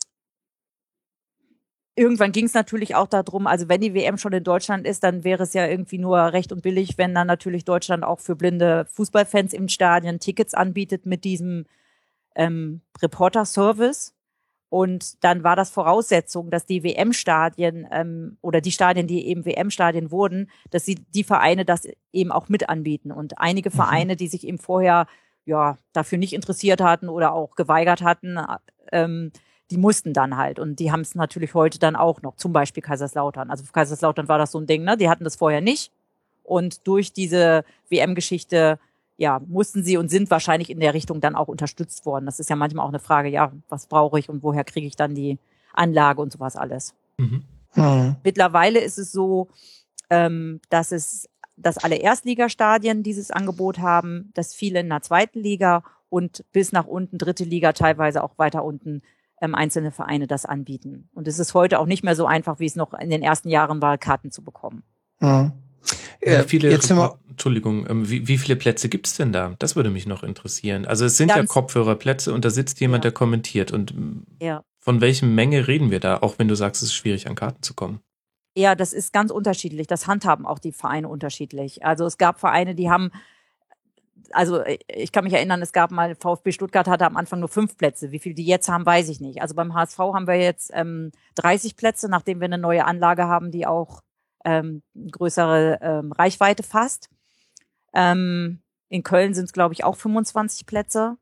irgendwann ging es natürlich auch darum, also wenn die W M schon in Deutschland ist, dann wäre es ja irgendwie nur recht und billig, wenn dann natürlich Deutschland auch für blinde Fußballfans im Stadion Tickets anbietet mit diesem ähm, Reporter-Service. Und dann war das Voraussetzung, dass die W M-Stadien ähm, oder die Stadien, die eben W M-Stadien wurden, dass sie die Vereine das eben auch mit anbieten. Und einige mhm. Vereine, die sich eben vorher ja dafür nicht interessiert hatten oder auch geweigert hatten, ähm, die mussten dann halt. Und die haben es natürlich heute dann auch noch, zum Beispiel Kaiserslautern. Also für Kaiserslautern war das so ein Ding, ne? Die hatten das vorher nicht. Und durch diese W M-Geschichte, ja, mussten sie und sind wahrscheinlich in der Richtung dann auch unterstützt worden. Das ist ja manchmal auch eine Frage, ja, was brauche ich und woher kriege ich dann die Anlage und sowas alles. Mhm. Mhm. Mittlerweile ist es so, ähm, dass es, dass alle Erstligastadien dieses Angebot haben, dass viele in der zweiten Liga und bis nach unten, dritte Liga, teilweise auch weiter unten, ähm, einzelne Vereine das anbieten. Und es ist heute auch nicht mehr so einfach, wie es noch in den ersten Jahren war, Karten zu bekommen. Mhm. Wie viele, Jetzt sind wir, Entschuldigung, wie, wie viele Plätze gibt es denn da? Das würde mich noch interessieren. Also es sind Ganz, ja Kopfhörerplätze und da sitzt jemand, ja. der kommentiert. Und ja. von welcher Menge reden wir da, auch wenn du sagst, es ist schwierig, an Karten zu kommen? Ja, das ist ganz unterschiedlich. Das handhaben auch die Vereine unterschiedlich. Also es gab Vereine, die haben, also ich kann mich erinnern, es gab mal, VfB Stuttgart hatte am Anfang nur fünf Plätze. Wie viel die jetzt haben, weiß ich nicht. Also beim H S V haben wir jetzt ähm, dreißig Plätze, nachdem wir eine neue Anlage haben, die auch ähm, größere ähm, Reichweite fasst. Ähm, in Köln sind es, glaube ich, auch fünfundzwanzig Plätze.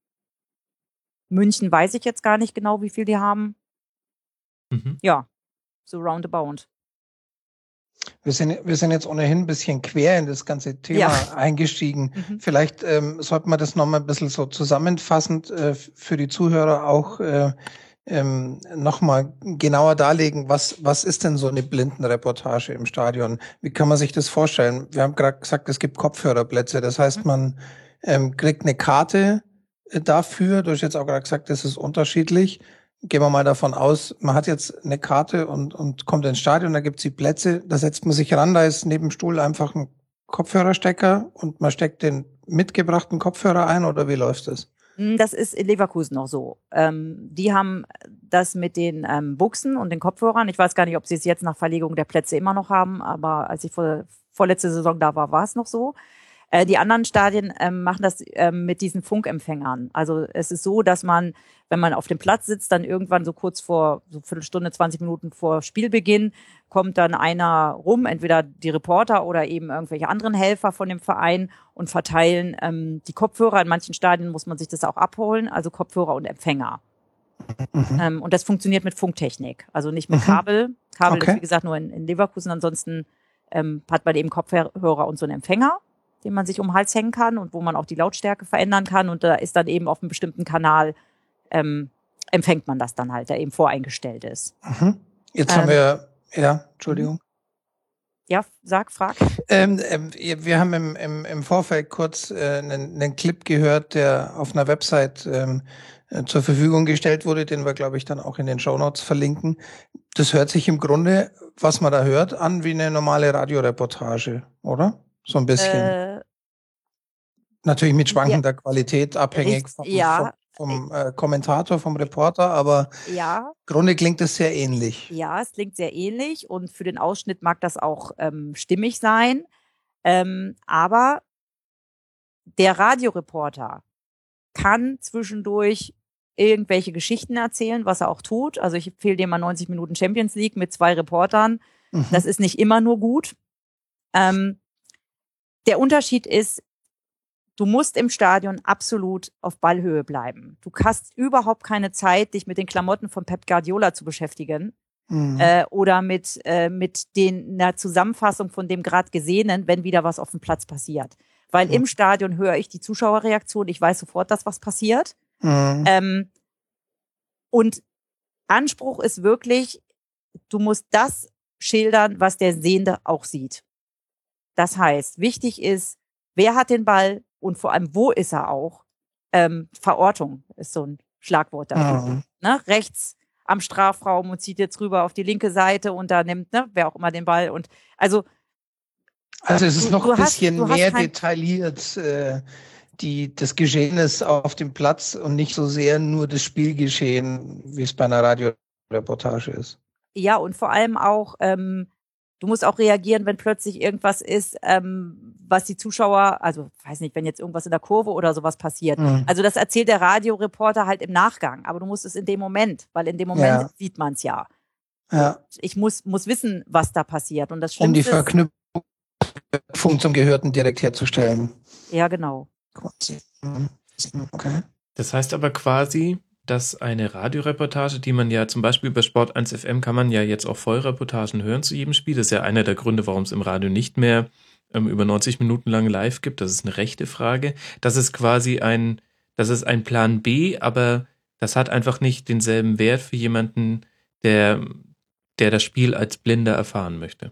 München weiß ich jetzt gar nicht genau, wie viel die haben. Mhm. Ja, so roundabout. Wir sind, wir sind jetzt ohnehin ein bisschen quer in das ganze Thema Ja. eingestiegen. Mhm. Vielleicht ähm, sollten wir das nochmal ein bisschen so zusammenfassend äh, für die Zuhörer auch äh, ähm, nochmal genauer darlegen. Was, was ist denn so eine Blindenreportage im Stadion? Wie kann man sich das vorstellen? Wir haben gerade gesagt, es gibt Kopfhörerplätze. Das heißt, man ähm, kriegt eine Karte äh, dafür. Du hast jetzt auch gerade gesagt, das ist unterschiedlich. Gehen wir mal davon aus, man hat jetzt eine Karte und, und kommt ins Stadion, da gibt's die Plätze, da setzt man sich ran, da ist neben dem Stuhl einfach ein Kopfhörerstecker und man steckt den mitgebrachten Kopfhörer ein, oder wie läuft das? Das ist in Leverkusen noch so. Ähm, die haben das mit den ähm, Buchsen und den Kopfhörern. Ich weiß gar nicht, ob sie es jetzt nach Verlegung der Plätze immer noch haben, aber als ich vor, vorletzte Saison da war, war es noch so. Äh, die anderen Stadien ähm, machen das ähm, mit diesen Funkempfängern. Also es ist so, dass man, wenn man auf dem Platz sitzt, dann irgendwann so kurz vor, so Viertelstunde, zwanzig Minuten vor Spielbeginn, kommt dann einer rum, entweder die Reporter oder eben irgendwelche anderen Helfer von dem Verein und verteilen ähm, die Kopfhörer. In manchen Stadien muss man sich das auch abholen, also Kopfhörer und Empfänger. Mhm. Ähm, und das funktioniert mit Funktechnik, also nicht mit mhm. Kabel. Kabel okay. ist, wie gesagt, nur in, in Leverkusen. Ansonsten ähm, hat man eben Kopfhörer und so einen Empfänger, den man sich um den Hals hängen kann und wo man auch die Lautstärke verändern kann. Und da ist dann eben auf einem bestimmten Kanal, ähm, empfängt man das dann halt, der eben voreingestellt ist. Mhm. Jetzt ähm, haben wir, ja, Entschuldigung. Ja, sag, frag. Ähm, ähm, wir haben im, im, im Vorfeld kurz äh, einen, einen Clip gehört, der auf einer Website ähm, äh, zur Verfügung gestellt wurde, den wir, glaube ich, dann auch in den Shownotes verlinken. Das hört sich im Grunde, was man da hört, an wie eine normale Radioreportage, oder? So ein bisschen. Äh, Natürlich mit schwankender ja, Qualität, abhängig vom, ja, vom, vom äh, Kommentator, vom Reporter, aber ja, im Grunde klingt es sehr ähnlich. Ja, es klingt sehr ähnlich und für den Ausschnitt mag das auch ähm, stimmig sein. Ähm, aber der Radioreporter kann zwischendurch irgendwelche Geschichten erzählen, was er auch tut. Also ich empfehle dir mal neunzig Minuten Champions League mit zwei Reportern. Mhm. Das ist nicht immer nur gut. Ähm, der Unterschied ist, du musst im Stadion absolut auf Ballhöhe bleiben. Du hast überhaupt keine Zeit, dich mit den Klamotten von Pep Guardiola zu beschäftigen mhm. äh, oder mit äh, mit den einer Zusammenfassung von dem gerade Gesehenen, wenn wieder was auf dem Platz passiert. Weil mhm. im Stadion höre ich die Zuschauerreaktion, ich weiß sofort, dass was passiert. Mhm. Ähm, und Anspruch ist wirklich, du musst das schildern, was der Sehende auch sieht. Das heißt, wichtig ist, wer hat den Ball und vor allem, wo ist er auch? Ähm, Verortung ist so ein Schlagwort dafür. Mhm. Ne? Rechts am Strafraum und zieht jetzt rüber auf die linke Seite und da nimmt, ne, wer auch immer den Ball. Und also, also es ist du, noch ein bisschen hast, mehr kein... detailliert, äh, die, das Geschehnis auf dem Platz und nicht so sehr nur das Spielgeschehen, wie es bei einer Radioreportage ist. Ja, und vor allem auch, ähm, du musst auch reagieren, wenn plötzlich irgendwas ist, ähm, was die Zuschauer, also weiß nicht, wenn jetzt irgendwas in der Kurve oder sowas passiert. Mhm. Also das erzählt der Radioreporter halt im Nachgang, aber du musst es in dem Moment, weil in dem Moment ja. sieht man es ja. ja. Ich muss muss wissen, was da passiert. Und das Schlimmste um die Verknüpfung zum Gehörten direkt herzustellen. Ja, genau. Okay. Das heißt aber quasi, dass eine Radioreportage, die man ja zum Beispiel über Sport eins F M kann man ja jetzt auch Vollreportagen hören zu jedem Spiel. Das ist ja einer der Gründe, warum es im Radio nicht mehr ähm, über neunzig Minuten lang live gibt. Das ist eine rechte Frage. Das ist quasi ein, das ist ein Plan B, aber das hat einfach nicht denselben Wert für jemanden, der, der das Spiel als Blinder erfahren möchte.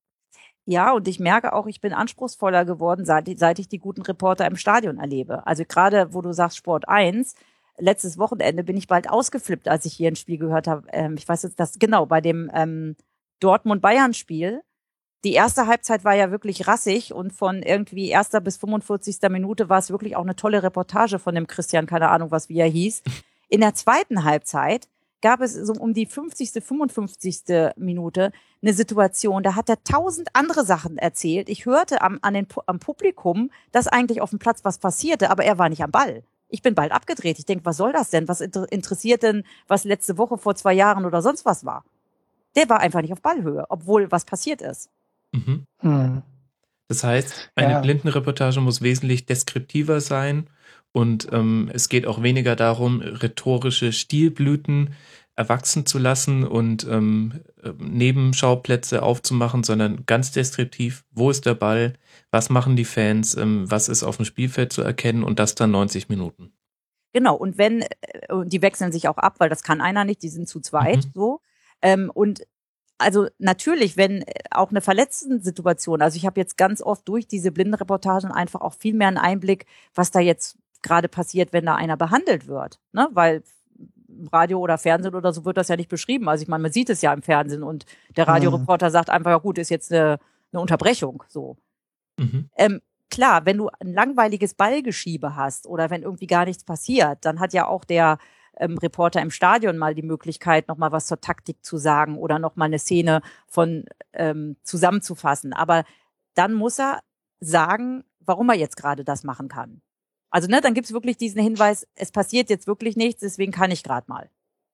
Ja, und ich merke auch, ich bin anspruchsvoller geworden, seit, seit ich die guten Reporter im Stadion erlebe. Also gerade, wo du sagst Sport eins, letztes Wochenende bin ich bald ausgeflippt, als ich hier ein Spiel gehört habe. Ähm, ich weiß jetzt das, genau, bei dem ähm, Dortmund-Bayern-Spiel. Die erste Halbzeit war ja wirklich rassig und von irgendwie erster bis fünfundvierzigster Minute war es wirklich auch eine tolle Reportage von dem Christian, keine Ahnung, was wie er hieß. In der zweiten Halbzeit gab es so um die fünfzigste, fünfundfünfzigste Minute eine Situation, da hat er tausend andere Sachen erzählt. Ich hörte am, an den, am Publikum, dass eigentlich auf dem Platz was passierte, aber er war nicht am Ball. Ich bin bald abgedreht. Ich denke, was soll das denn? Was inter- interessiert denn, was letzte Woche, vor zwei Jahren oder sonst was war? Der war einfach nicht auf Ballhöhe, obwohl was passiert ist. Mhm. Hm. Das heißt, eine Ja. Blindenreportage muss wesentlich deskriptiver sein und ähm, es geht auch weniger darum, rhetorische Stilblüten erwachsen zu lassen und ähm, Nebenschauplätze aufzumachen, sondern ganz deskriptiv, wo ist der Ball, was machen die Fans, ähm, was ist auf dem Spielfeld zu erkennen und das dann neunzig Minuten. Genau, und wenn, äh, die wechseln sich auch ab, weil das kann einer nicht, die sind zu zweit, Mhm. so. Ähm, und also natürlich, wenn äh, auch eine Verletzten-Situation, also ich habe jetzt ganz oft durch diese Blindenreportagen einfach auch viel mehr einen Einblick, was da jetzt gerade passiert, wenn da einer behandelt wird, ne, weil im Radio oder Fernsehen oder so wird das ja nicht beschrieben. Also ich meine, man sieht es ja im Fernsehen und der Radioreporter sagt einfach, ja gut, ist jetzt eine, eine Unterbrechung, so. Mhm. Ähm, klar, wenn du ein langweiliges Ballgeschiebe hast oder wenn irgendwie gar nichts passiert, dann hat ja auch der ähm, Reporter im Stadion mal die Möglichkeit, nochmal was zur Taktik zu sagen oder nochmal eine Szene von ähm, zusammenzufassen. Aber dann muss er sagen, warum er jetzt gerade das machen kann. Also ne, dann gibt's wirklich diesen Hinweis, es passiert jetzt wirklich nichts, deswegen kann ich gerade mal.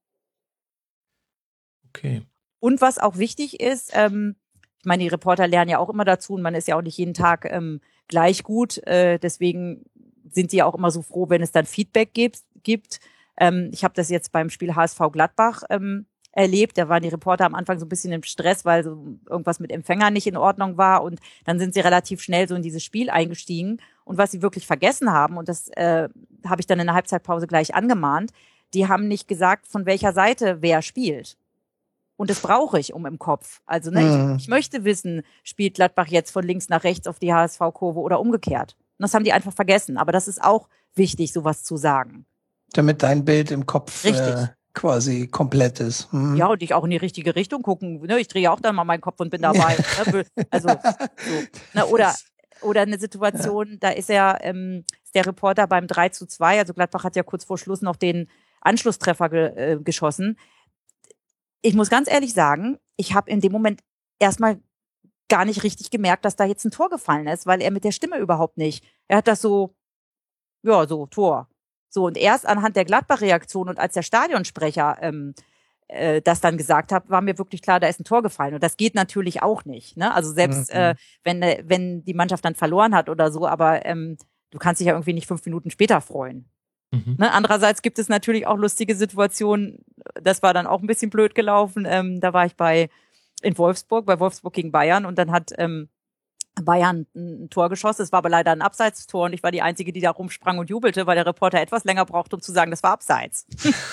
Okay. Und was auch wichtig ist, ähm, ich meine, die Reporter lernen ja auch immer dazu und man ist ja auch nicht jeden Tag ähm, gleich gut. Äh, deswegen sind die ja auch immer so froh, wenn es dann Feedback gibt. gibt. Ähm, ich habe das jetzt beim Spiel H S V Gladbach ähm, erlebt. Da waren die Reporter am Anfang so ein bisschen im Stress, weil so irgendwas mit Empfängern nicht in Ordnung war. Und dann sind sie relativ schnell so in dieses Spiel eingestiegen. Und was sie wirklich vergessen haben, und das äh, habe ich dann in der Halbzeitpause gleich angemahnt, die haben nicht gesagt, von welcher Seite wer spielt. Und das brauche ich um im Kopf. Also ne, Mhm. ich, ich möchte wissen, spielt Gladbach jetzt von links nach rechts auf die H S V-Kurve oder umgekehrt. Und das haben die einfach vergessen. Aber das ist auch wichtig, sowas zu sagen. Damit dein Bild im Kopf Richtig. äh, quasi komplett ist. Hm. Ja, und ich auch in die richtige Richtung gucken. Ne, ich drehe ja auch dann mal meinen Kopf und bin dabei. Ne, also so. Ne, oder oder eine Situation, da ist ja ähm, ist der Reporter beim drei zu zwei. Also Gladbach hat ja kurz vor Schluss noch den Anschlusstreffer ge, äh, geschossen. Ich muss ganz ehrlich sagen, ich habe in dem Moment erstmal gar nicht richtig gemerkt, dass da jetzt ein Tor gefallen ist, weil er mit der Stimme überhaupt nicht. Er hat das so, ja, so, Tor. So, und erst anhand der Gladbach-Reaktion und als der Stadionsprecher ähm, äh, das dann gesagt hat, war mir wirklich klar, da ist ein Tor gefallen. Und das geht natürlich auch nicht. Ne? Also selbst Mhm. äh, wenn, äh, wenn die Mannschaft dann verloren hat oder so, aber ähm, du kannst dich ja irgendwie nicht fünf Minuten später freuen. Mhm. Ne? Andererseits gibt es natürlich auch lustige Situationen, das war dann auch ein bisschen blöd gelaufen. Ähm, da war ich bei in Wolfsburg, bei Wolfsburg gegen Bayern und dann hat ähm, Bayern ein Tor geschossen. Es war aber leider ein Abseitstor und ich war die Einzige, die da rumsprang und jubelte, weil der Reporter etwas länger brauchte, um zu sagen, das war Abseits.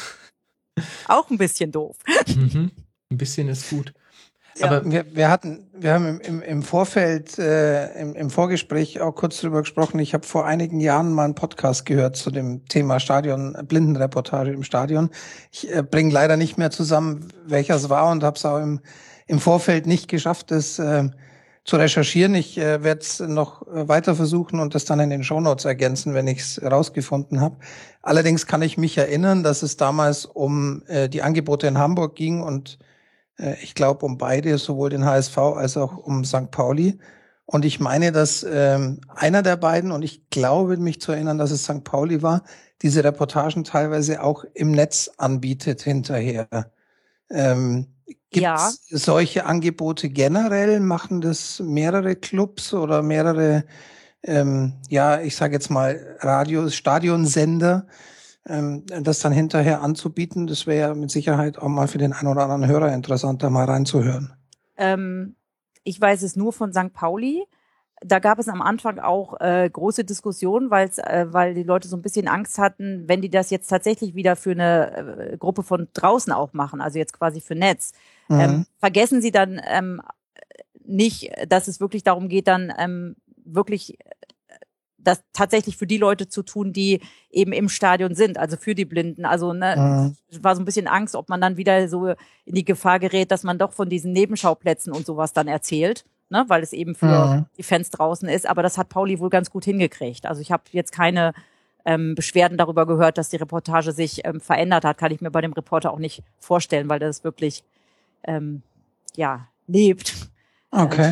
Auch ein bisschen doof. Mhm. Ein bisschen ist gut. Ja, Aber wir, wir hatten, wir haben im, im, im Vorfeld, äh, im, im Vorgespräch auch kurz drüber gesprochen. Ich habe vor einigen Jahren mal einen Podcast gehört zu dem Thema Stadion, Blindenreportage im Stadion. Ich äh, bringe leider nicht mehr zusammen, welcher es war und habe es auch im, im Vorfeld nicht geschafft, das äh, zu recherchieren. Ich äh, werde es noch äh, weiter versuchen und das dann in den Shownotes ergänzen, wenn ich es rausgefunden habe. Allerdings kann ich mich erinnern, dass es damals um äh, die Angebote in Hamburg ging und ich glaube, um beide, sowohl den H S V als auch um Sankt Pauli. Und ich meine, dass ähm, einer der beiden, und ich glaube, mich zu erinnern, dass es Sankt Pauli war, diese Reportagen teilweise auch im Netz anbietet hinterher. Ähm, Gibt Ja. es solche Angebote generell? Machen das mehrere Clubs oder mehrere, ähm, ja, ich sage jetzt mal Radios, Stadionsender? Das dann hinterher anzubieten, das wäre ja mit Sicherheit auch mal für den einen oder anderen Hörer interessant, da mal reinzuhören. Ähm, ich weiß es nur von Sankt Pauli. Da gab es am Anfang auch äh, große Diskussionen, weil's, äh, weil die Leute so ein bisschen Angst hatten, wenn die das jetzt tatsächlich wieder für eine äh, Gruppe von draußen auch machen, also jetzt quasi für Netz. Mhm. Ähm, vergessen Sie dann ähm, nicht, dass es wirklich darum geht, dann ähm, wirklich das tatsächlich für die Leute zu tun, die eben im Stadion sind, also für die Blinden. Also ne, Mhm. war so ein bisschen Angst, ob man dann wieder so in die Gefahr gerät, dass man doch von diesen Nebenschauplätzen und sowas dann erzählt, ne, weil es eben für Mhm. die Fans draußen ist. Aber das hat Pauli wohl ganz gut hingekriegt. Also ich habe jetzt keine ähm, Beschwerden darüber gehört, dass die Reportage sich ähm, verändert hat. Kann ich mir bei dem Reporter auch nicht vorstellen, weil das wirklich ähm, ja lebt. Okay.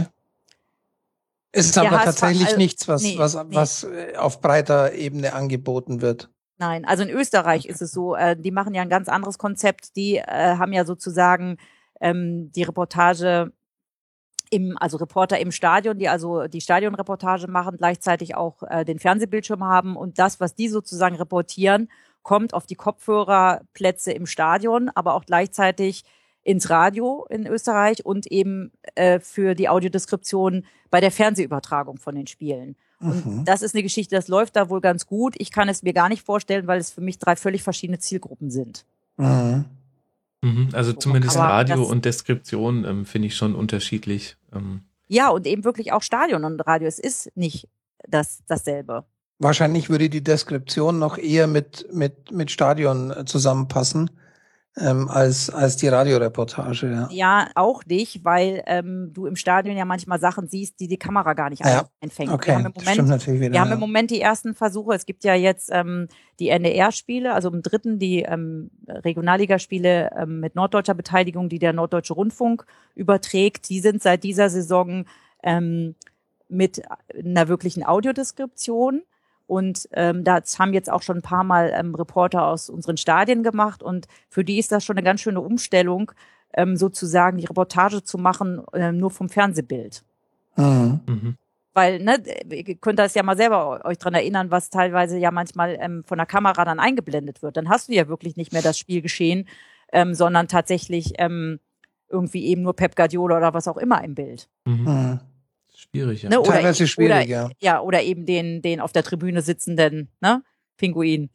Ist Der aber H S V tatsächlich also, nichts, was, nee, was, nee. was auf breiter Ebene angeboten wird. Nein, also in Österreich ist es so, äh, die machen ja ein ganz anderes Konzept. Die äh, haben ja sozusagen ähm, die Reportage im, also Reporter im Stadion, die also die Stadionreportage machen, gleichzeitig auch äh, den Fernsehbildschirm haben und das, was die sozusagen reportieren, kommt auf die Kopfhörerplätze im Stadion, aber auch gleichzeitig ins Radio in Österreich und eben äh, für die Audiodeskription bei der Fernsehübertragung von den Spielen. Und Mhm. das ist eine Geschichte, das läuft da wohl ganz gut. Ich kann es mir gar nicht vorstellen, weil es für mich drei völlig verschiedene Zielgruppen sind. Mhm. Mhm, also zumindest Aber Radio das- und Deskription ähm, finde ich schon unterschiedlich. Ähm, Ja, und eben wirklich auch Stadion und Radio. Es ist nicht das, dasselbe. Wahrscheinlich würde die Deskription noch eher mit, mit, mit Stadion äh, zusammenpassen, ähm, als, als die Radioreportage, ja. Ja, auch nicht, weil ähm, du im Stadion ja manchmal Sachen siehst, die die Kamera gar nicht Ja, einfängt. Wir Okay, haben im das stimmt Moment natürlich wieder. Wir haben ja. im Moment die ersten Versuche. Es gibt ja jetzt ähm, die N D R-Spiele, also im dritten die ähm, Regionalligaspiele ähm, mit norddeutscher Beteiligung, die der Norddeutsche Rundfunk überträgt. Die sind seit dieser Saison ähm, mit einer wirklichen Audiodeskription. Und ähm, das haben jetzt auch schon ein paar Mal ähm, Reporter aus unseren Stadien gemacht. Und für die ist das schon eine ganz schöne Umstellung, ähm, sozusagen die Reportage zu machen, äh, nur vom Fernsehbild. Mhm. Mhm. Weil, ne, ihr könnt das ja mal selber euch dran erinnern, was teilweise ja manchmal ähm, von der Kamera dann eingeblendet wird. Dann hast du ja wirklich nicht mehr das Spielgeschehen, ähm, sondern tatsächlich ähm, irgendwie eben nur Pep Guardiola oder was auch immer im Bild. Mhm. Mhm. Schwierig, ja. Ne? Oder, Teilweise schwierig, oder, ja. ja. Oder eben den, den auf der Tribüne sitzenden, ne, Pinguin.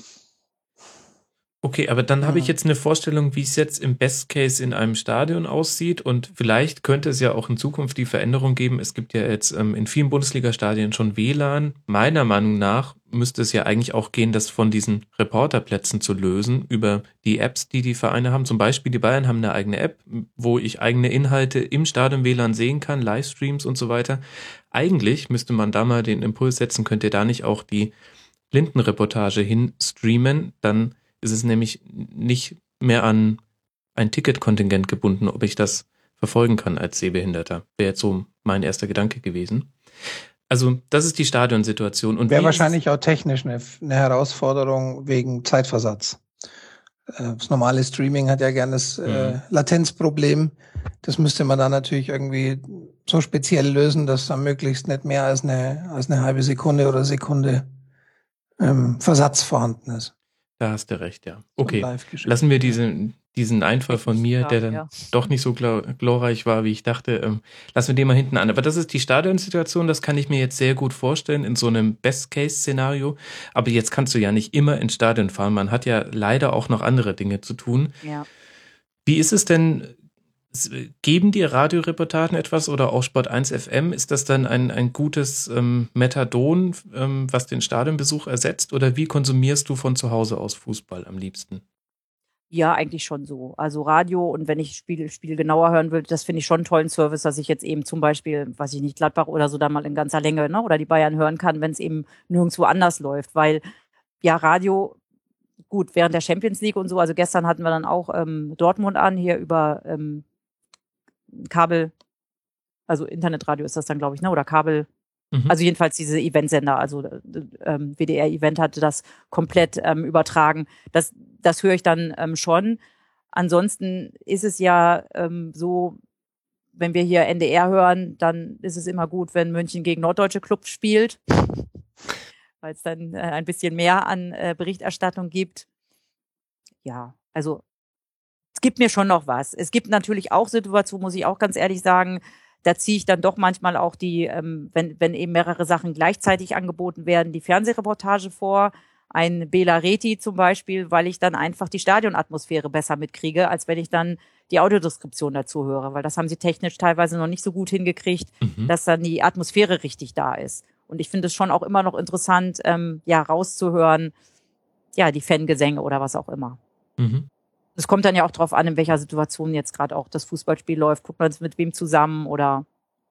Okay, aber dann habe ich Mhm. jetzt eine Vorstellung, wie es jetzt im Best Case in einem Stadion aussieht und vielleicht könnte es ja auch in Zukunft die Veränderung geben. Es gibt ja jetzt ähm, in vielen Bundesliga-Stadien schon W L A N. Meiner Meinung nach müsste es ja eigentlich auch gehen, das von diesen Reporterplätzen zu lösen über die Apps, die die Vereine haben. Zum Beispiel die Bayern haben eine eigene App, wo ich eigene Inhalte im Stadion W L A N sehen kann, Livestreams und so weiter. Eigentlich müsste man da mal den Impuls setzen, könnt ihr da nicht auch die Blindenreportage hin streamen, dann ist es nämlich nicht mehr an ein Ticketkontingent gebunden, ob ich das verfolgen kann als Sehbehinderter. Wäre jetzt so mein erster Gedanke gewesen. Also das ist die Stadionsituation. Und Wäre wie wahrscheinlich auch technisch eine, eine Herausforderung wegen Zeitversatz. Äh, Das normale Streaming hat ja gerne das äh, Mhm. Latenzproblem. Das müsste man dann natürlich irgendwie so speziell lösen, dass da möglichst nicht mehr als eine, als eine halbe Sekunde oder Sekunde ähm, Versatz vorhanden ist. Da hast du recht, ja. So ein Okay, Live-Geschäft. lassen wir diesen, diesen Einfall von mir, Ja, der dann ja. doch nicht so gla- glorreich war, wie ich dachte, ähm, lassen wir den mal hinten an. Aber das ist die Stadionsituation, das kann ich mir jetzt sehr gut vorstellen in so einem Best-Case-Szenario. Aber jetzt kannst du ja nicht immer ins Stadion fahren. Man hat ja leider auch noch andere Dinge zu tun. Ja. Wie ist es denn, s- geben dir Radioreportagen etwas oder auch Sport eins F M? Ist das dann ein, ein gutes ähm, Methadon, ähm, was den Stadionbesuch ersetzt? Oder wie konsumierst du von zu Hause aus Fußball am liebsten? Ja, eigentlich schon so. Also Radio und wenn ich Spiel, Spiel genauer hören will, das finde ich schon einen tollen Service, dass ich jetzt eben zum Beispiel, weiß ich nicht, Gladbach oder so da mal in ganzer Länge, ne, oder die Bayern hören kann, wenn es eben nirgendwo anders läuft. Weil, ja, Radio, gut, während der Champions League und so, also gestern hatten wir dann auch ähm, Dortmund an, hier über ähm, Kabel, also Internetradio ist das dann, glaube ich, ne, oder Kabel. Mhm. Also jedenfalls diese Eventsender, also äh, ähm, W D R-Event hatte das komplett ähm, übertragen. Das, das höre ich dann ähm, schon. Ansonsten ist es ja ähm, so, wenn wir hier N D R hören, dann ist es immer gut, wenn München gegen Norddeutsche Club spielt, weil es dann äh, ein bisschen mehr an äh, Berichterstattung gibt. Ja, also es gibt mir schon noch was. Es gibt natürlich auch Situationen, muss ich auch ganz ehrlich sagen, da ziehe ich dann doch manchmal auch die, ähm, wenn, wenn eben mehrere Sachen gleichzeitig angeboten werden, die Fernsehreportage vor. Ein Bela Reti zum Beispiel, weil ich dann einfach die Stadionatmosphäre besser mitkriege, als wenn ich dann die Audiodeskription dazu höre. Weil das haben sie technisch teilweise noch nicht so gut hingekriegt, Mhm. dass dann die Atmosphäre richtig da ist. Und ich finde es schon auch immer noch interessant, ähm, ja, rauszuhören, ja, die Fangesänge oder was auch immer. Mhm. Es kommt dann ja auch drauf an, in welcher Situation jetzt gerade auch das Fußballspiel läuft. Guckt man es mit wem zusammen oder.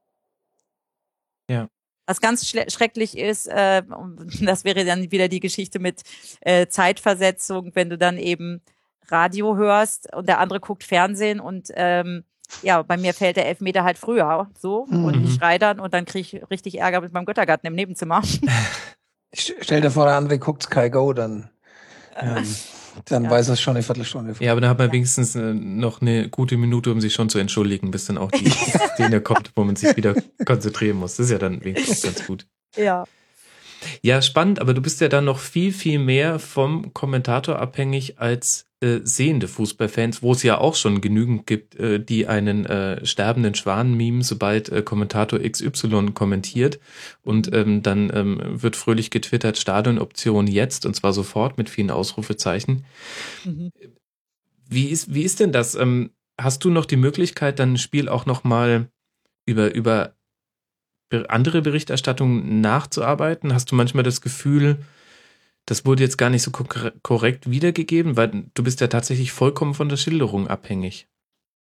Ja. Was ganz schle- schrecklich ist, äh, das wäre dann wieder die Geschichte mit äh, Zeitversetzung, wenn du dann eben Radio hörst und der andere guckt Fernsehen und ähm, ja, bei mir fällt der Elfmeter halt früher so Mhm. und ich schrei dann und dann kriege ich richtig Ärger mit meinem Göttergarten im Nebenzimmer. St- Stell dir vor, der andere guckt Sky Go, dann, ähm, dann Ja. weiß es schon eine Viertelstunde vor. Ja, aber da hat man Ja. wenigstens äh, noch eine gute Minute, um sich schon zu entschuldigen, bis dann auch die Szene kommt, wo man sich wieder konzentrieren muss. Das ist ja dann wenigstens ganz gut. Ja. Ja, spannend, aber du bist ja dann noch viel, viel mehr vom Kommentator abhängig als äh, sehende Fußballfans, wo es ja auch schon genügend gibt, äh, die einen äh, sterbenden Schwan mimen, sobald äh, Kommentator X Y kommentiert und ähm, dann ähm, wird fröhlich getwittert, Stadionoption jetzt und zwar sofort mit vielen Ausrufezeichen. Mhm. Wie ist, wie ist denn das? Ähm, hast du noch die Möglichkeit, dann ein Spiel auch nochmal über, über be- andere Berichterstattungen nachzuarbeiten? Hast du manchmal das Gefühl, das wurde jetzt gar nicht so kor- korrekt wiedergegeben, weil du bist ja tatsächlich vollkommen von der Schilderung abhängig.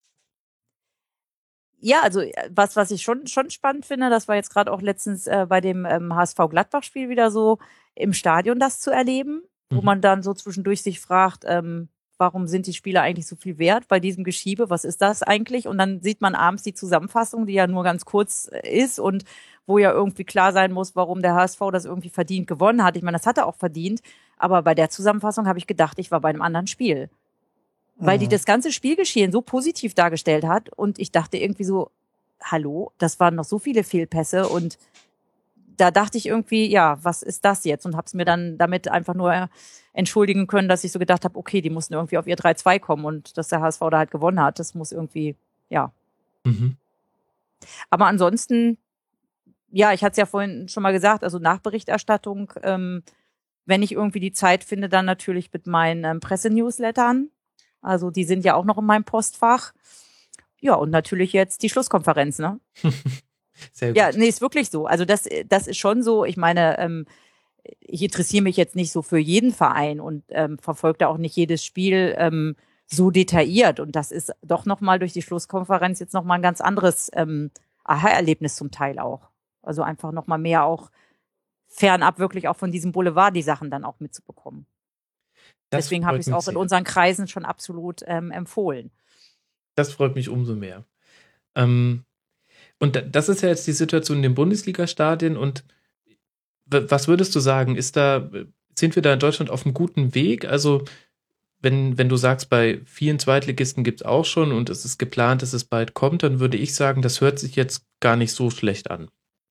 Ja, also äh, was, was ich schon, schon spannend finde, das war jetzt gerade auch letztens äh, bei dem ähm, H S V-Gladbach-Spiel wieder so, im Stadion das zu erleben, wo Mhm. man dann so zwischendurch sich fragt, ähm, warum sind die Spieler eigentlich so viel wert bei diesem Geschiebe? Was ist das eigentlich? Und dann sieht man abends die Zusammenfassung, die ja nur ganz kurz ist und wo ja irgendwie klar sein muss, warum der H S V das irgendwie verdient gewonnen hat. Ich meine, das hat er auch verdient. Aber bei der Zusammenfassung habe ich gedacht, ich war bei einem anderen Spiel. Weil die das ganze Spielgeschehen so positiv dargestellt hat. Und ich dachte irgendwie so, hallo, das waren noch so viele Fehlpässe. Und da dachte ich irgendwie, ja, was ist das jetzt? Und habe es mir dann damit einfach nur entschuldigen können, dass ich so gedacht habe, okay, die mussten irgendwie auf ihr drei zwei kommen und dass der H S V da halt gewonnen hat. Das muss irgendwie, ja. Mhm. Aber ansonsten, ja, ich hatte es ja vorhin schon mal gesagt, also Nachberichterstattung, ähm, wenn ich irgendwie die Zeit finde, dann natürlich mit meinen ähm, Pressenewslettern. Also die sind ja auch noch in meinem Postfach. Ja, und natürlich jetzt die Schlusskonferenz, ne? Sehr gut. Ja, nee, ist wirklich so. Also das, das ist schon so. Ich meine, ähm, ich interessiere mich jetzt nicht so für jeden Verein und ähm, verfolge da auch nicht jedes Spiel ähm, so detailliert. Und das ist doch nochmal durch die Schlusskonferenz jetzt nochmal ein ganz anderes ähm, Aha-Erlebnis zum Teil auch. Also einfach nochmal mehr auch fernab wirklich auch von diesem Boulevard die Sachen dann auch mitzubekommen. Das Deswegen habe freut ich es mich auch in sehr. unseren Kreisen schon absolut ähm, empfohlen. Das freut mich umso mehr. Ähm, und da- das ist ja jetzt die Situation in den Bundesliga-Stadien. Und w- was würdest du sagen? Ist da, sind wir da in Deutschland auf einem guten Weg? Also, wenn, wenn du sagst, bei vielen Zweitligisten gibt es auch schon und es ist geplant, dass es bald kommt, dann würde ich sagen, das hört sich jetzt gar nicht so schlecht an.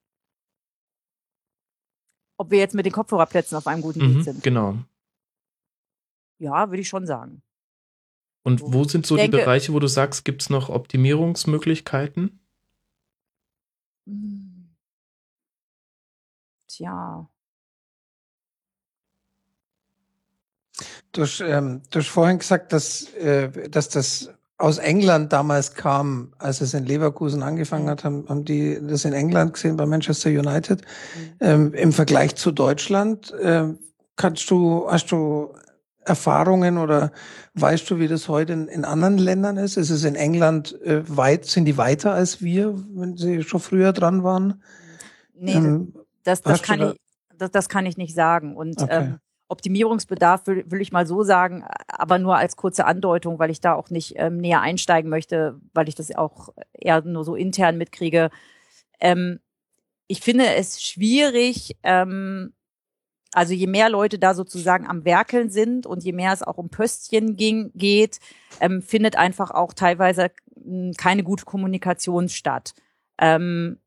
Ob wir jetzt mit den Kopfhörerplätzen auf einem guten Weg Mhm, sind? genau. Ja, würde ich schon sagen. Und wo sind so Ich die denke- Bereiche, wo du sagst, gibt es noch Optimierungsmöglichkeiten? Hm. Tja. Du hast, ähm, du hast vorhin gesagt, dass, äh, dass das aus England damals kam, als es in Leverkusen angefangen hat, haben, haben die das in England gesehen bei Manchester United. Ähm, im Vergleich zu Deutschland, äh, kannst du, hast du Erfahrungen oder weißt du, wie das heute in, in anderen Ländern ist? Ist es in England äh, weit, sind die weiter als wir, wenn sie schon früher dran waren? Nee, Ähm, das, das, hast du kann da- ich, das, das kann ich nicht sagen. Und Okay. ähm, Optimierungsbedarf will, will ich mal so sagen, aber nur als kurze Andeutung, weil ich da auch nicht ähm, näher einsteigen möchte, weil ich das auch eher nur so intern mitkriege. Ähm, ich finde es schwierig, ähm, also je mehr Leute da sozusagen am Werkeln sind und je mehr es auch um Pöstchen ging, geht, ähm, findet einfach auch teilweise mh, keine gute Kommunikation statt. Ähm,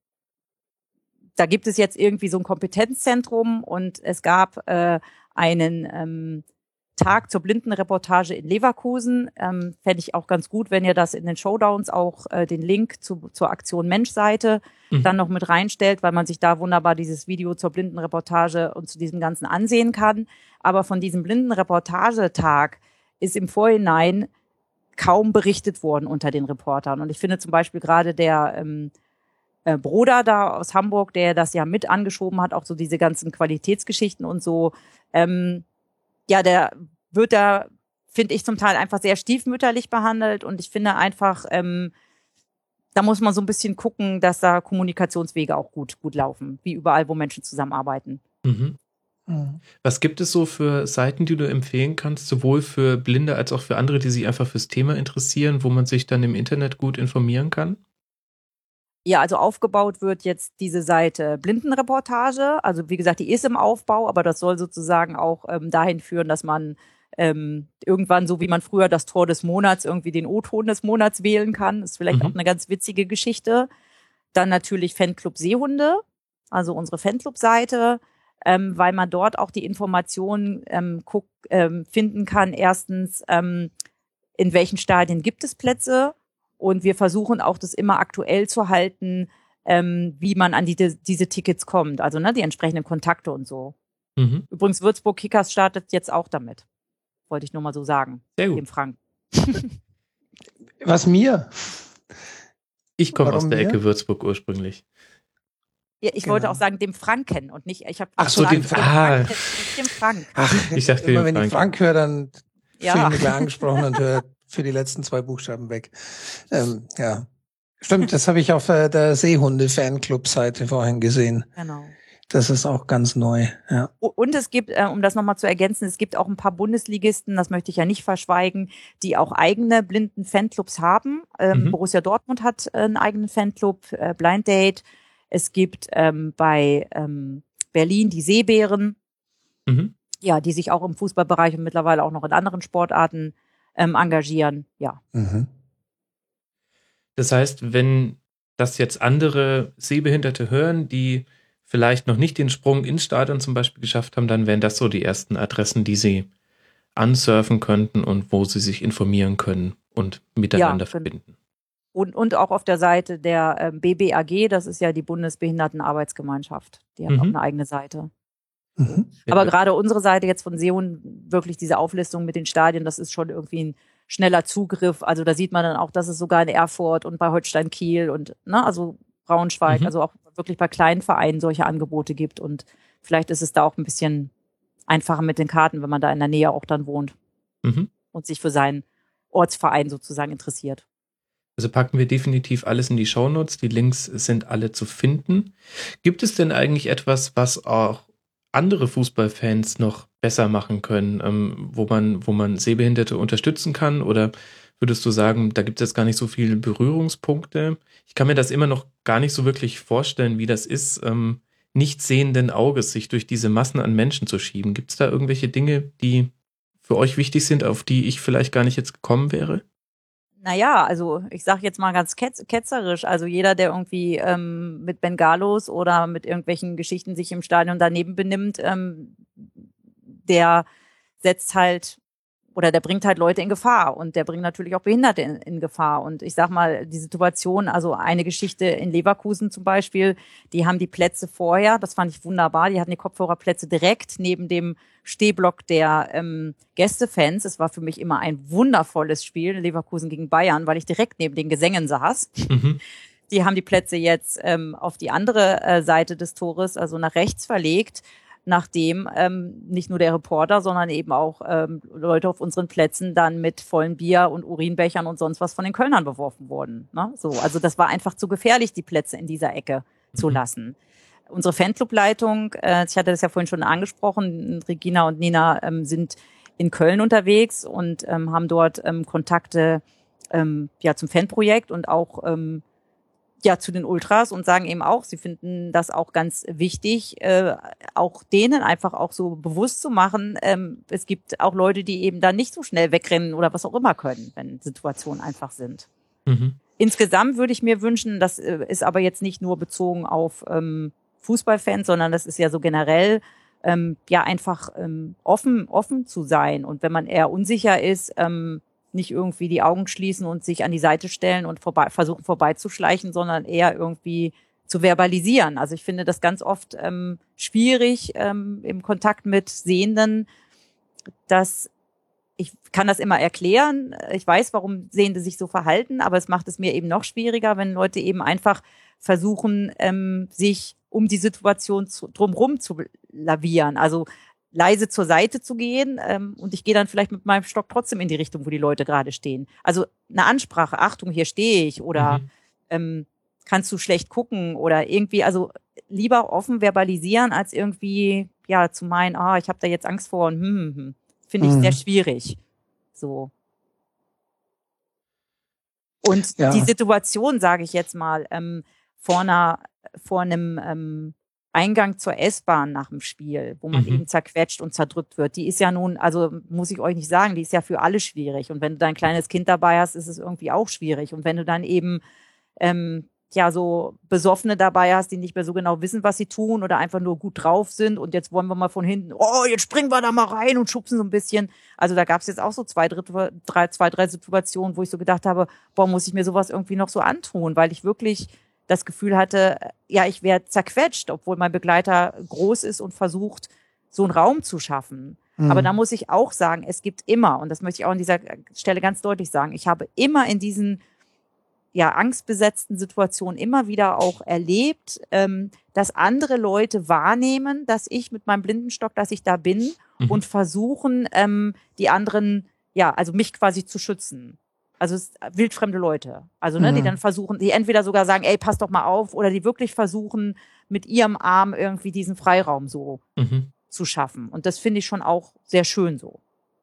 da gibt es jetzt irgendwie so ein Kompetenzzentrum und es gab äh, einen ähm, Tag zur Blindenreportage in Leverkusen. Ähm, fände ich auch ganz gut, wenn ihr das in den Showdowns auch äh, den Link zu, zur Aktion Mensch-Seite Mhm. dann noch mit reinstellt, weil man sich da wunderbar dieses Video zur Blindenreportage und zu diesem Ganzen ansehen kann. Aber von diesem Blindenreportagetag ist im Vorhinein kaum berichtet worden unter den Reportern. Und ich finde zum Beispiel gerade der ähm, äh, Broder da aus Hamburg, der das ja mit angeschoben hat, auch so diese ganzen Qualitätsgeschichten und so, ähm, ja, der wird da, finde ich, zum Teil einfach sehr stiefmütterlich behandelt. Und ich finde einfach, ähm, da muss man so ein bisschen gucken, dass da Kommunikationswege auch gut, gut laufen, wie überall, wo Menschen zusammenarbeiten. Mhm. Mhm. Was gibt es so für Seiten, die du empfehlen kannst, sowohl für Blinde als auch für andere, die sich einfach fürs Thema interessieren, wo man sich dann im Internet gut informieren kann? Ja, also aufgebaut wird jetzt diese Seite Blindenreportage. Also wie gesagt, die ist im Aufbau, aber das soll sozusagen auch ähm, dahin führen, dass man ähm, irgendwann, so wie man früher das Tor des Monats, irgendwie den O-Ton des Monats wählen kann. Das ist vielleicht Mhm. auch eine ganz witzige Geschichte. Dann natürlich Fanclub Seehunde, also unsere Fanclub-Seite, ähm, weil man dort auch die Informationen ähm, guck, ähm, finden kann. Erstens, ähm, in welchen Stadien gibt es Plätze? Und wir versuchen auch, das immer aktuell zu halten, ähm, wie man an die, diese Tickets kommt. Also ne, die entsprechenden Kontakte und so. Mhm. Übrigens, Würzburg Kickers startet jetzt auch damit. Wollte ich nur mal so sagen. Sehr Dem gut. Frank. Was mir? Ich komme aus Warum der wir? Ecke Würzburg ursprünglich. Ja, ich Genau. wollte auch sagen, dem Franken und nicht, ich habe Ach so, den- dem ah. Franken, nicht dem Frank. Ach, Ich dachte, immer den wenn ich Frank. Frank höre, dann Ja. fühle ich mich gleich angesprochen und höre für die letzten zwei Buchstaben weg. Ähm, ja, stimmt, das habe ich auf äh, der Seehunde-Fanclub-Seite vorhin gesehen. Genau. Das ist auch ganz neu, ja. Und es gibt, äh, um das nochmal zu ergänzen, es gibt auch ein paar Bundesligisten, das möchte ich ja nicht verschweigen, die auch eigene blinden Fanclubs haben. Ähm, mhm. Borussia Dortmund hat äh, einen eigenen Fanclub, äh, Blind Date. Es gibt ähm, bei ähm, Berlin die Seebären, mhm. ja, die sich auch im Fußballbereich und mittlerweile auch noch in anderen Sportarten ähm, engagieren, ja. Mhm. Das heißt, wenn das jetzt andere Sehbehinderte hören, die vielleicht noch nicht den Sprung ins Stadion zum Beispiel geschafft haben, dann wären das so die ersten Adressen, die sie ansurfen könnten und wo sie sich informieren können und miteinander ja, verbinden. Und, und auch auf der Seite der ähm, B B A G, das ist ja die Bundesbehindertenarbeitsgemeinschaft, die haben mhm. auch eine eigene Seite. Mhm. Aber ja. gerade unsere Seite jetzt von Seehund, wirklich diese Auflistung mit den Stadien, das ist schon irgendwie ein schneller Zugriff. Also da sieht man dann auch, dass es sogar in Erfurt und bei Holstein Kiel und ne, also Braunschweig, mhm. also auch wirklich bei kleinen Vereinen solche Angebote gibt. Und vielleicht ist es da auch ein bisschen einfacher mit den Karten, wenn man da in der Nähe auch dann wohnt mhm. und sich für seinen Ortsverein sozusagen interessiert. Also packen wir definitiv alles in die Shownotes. Die Links sind alle zu finden. Gibt es denn eigentlich etwas, was auch andere Fußballfans noch besser machen können, ähm, wo man, wo man Sehbehinderte unterstützen kann? Oder würdest du sagen, da gibt es jetzt gar nicht so viele Berührungspunkte? Ich kann mir das immer noch gar nicht so wirklich vorstellen, wie das ist, ähm, nicht sehenden Auges sich durch diese Massen an Menschen zu schieben. Gibt es da irgendwelche Dinge, die für euch wichtig sind, auf die ich vielleicht gar nicht jetzt gekommen wäre? Naja, also ich sage jetzt mal ganz ketz- ketzerisch, also jeder, der irgendwie ähm, mit Bengalos oder mit irgendwelchen Geschichten sich im Stadion daneben benimmt, ähm, der setzt halt oder der bringt halt Leute in Gefahr und der bringt natürlich auch Behinderte in, in Gefahr. Und ich sag mal, die Situation, also eine Geschichte in Leverkusen zum Beispiel, die haben die Plätze vorher, das fand ich wunderbar, die hatten die Kopfhörerplätze direkt neben dem Stehblock der ähm, Gästefans. Es war für mich immer ein wundervolles Spiel, Leverkusen gegen Bayern, weil ich direkt neben den Gesängen saß. Mhm. Die haben die Plätze jetzt ähm, auf die andere äh, Seite des Tores, also nach rechts verlegt, nachdem ähm, nicht nur der Reporter, sondern eben auch ähm, Leute auf unseren Plätzen dann mit vollen Bier- und Urinbechern und sonst was von den Kölnern beworfen wurden. Ne? So, also das war einfach zu gefährlich, die Plätze in dieser Ecke mhm. zu lassen. Unsere Fanclubleitung, äh, ich hatte das ja vorhin schon angesprochen, Regina und Nina ähm, sind in Köln unterwegs und ähm, haben dort ähm, Kontakte ähm, ja zum Fanprojekt und auch ähm, ja zu den Ultras und sagen eben auch, sie finden das auch ganz wichtig, äh, auch denen einfach auch so bewusst zu machen, ähm, es gibt auch Leute, die eben da nicht so schnell wegrennen oder was auch immer können, wenn Situationen einfach sind. Mhm. Insgesamt würde ich mir wünschen, das äh, ist aber jetzt nicht nur bezogen auf ähm, Fußballfans, sondern das ist ja so generell, ähm, ja einfach ähm, offen offen zu sein und wenn man eher unsicher ist, ähm, nicht irgendwie die Augen schließen und sich an die Seite stellen und vorbei, versuchen vorbeizuschleichen, sondern eher irgendwie zu verbalisieren. Also ich finde das ganz oft ähm, schwierig ähm, im Kontakt mit Sehenden, dass ich kann das immer erklären. Ich weiß, warum Sehende sich so verhalten, aber es macht es mir eben noch schwieriger, wenn Leute eben einfach versuchen, ähm, sich um die Situation zu, drumherum zu lavieren. Also leise zur Seite zu gehen ähm, und ich gehe dann vielleicht mit meinem Stock trotzdem in die Richtung, wo die Leute gerade stehen. Also eine Ansprache, Achtung, hier stehe ich oder mhm. ähm, kannst du schlecht gucken oder irgendwie, also lieber offen verbalisieren, als irgendwie ja zu meinen, ah, ich habe da jetzt Angst vor und hm, hm, hm. Finde ich mhm. sehr schwierig. So. Und ja. die Situation, sage ich jetzt mal, ähm, vor einer, vor einem ähm, Eingang zur S-Bahn nach dem Spiel, wo man mhm. eben zerquetscht und zerdrückt wird, die ist ja nun, also muss ich euch nicht sagen, die ist ja für alle schwierig. Und wenn du dein kleines Kind dabei hast, ist es irgendwie auch schwierig. Und wenn du dann eben ähm, ja so Besoffene dabei hast, die nicht mehr so genau wissen, was sie tun oder einfach nur gut drauf sind und jetzt wollen wir mal von hinten, oh, jetzt springen wir da mal rein und schubsen so ein bisschen. Also da gab es jetzt auch so zwei, drei, zwei, drei Situationen, wo ich so gedacht habe, boah, muss ich mir sowas irgendwie noch so antun, weil ich wirklich das Gefühl hatte, ja, ich werde zerquetscht, obwohl mein Begleiter groß ist und versucht, so einen Raum zu schaffen. Mhm. Aber da muss ich auch sagen, es gibt immer, und das möchte ich auch an dieser Stelle ganz deutlich sagen, ich habe immer in diesen ja angstbesetzten Situationen immer wieder auch erlebt, ähm, dass andere Leute wahrnehmen, dass ich mit meinem Blindenstock, dass ich da bin mhm. und versuchen, ähm, die anderen, ja, also mich quasi zu schützen. Also es ist wildfremde Leute. Also, ne, mhm. die dann versuchen, die entweder sogar sagen, ey, pass doch mal auf, oder die wirklich versuchen, mit ihrem Arm irgendwie diesen Freiraum so mhm. zu schaffen. Und das finde ich schon auch sehr schön so.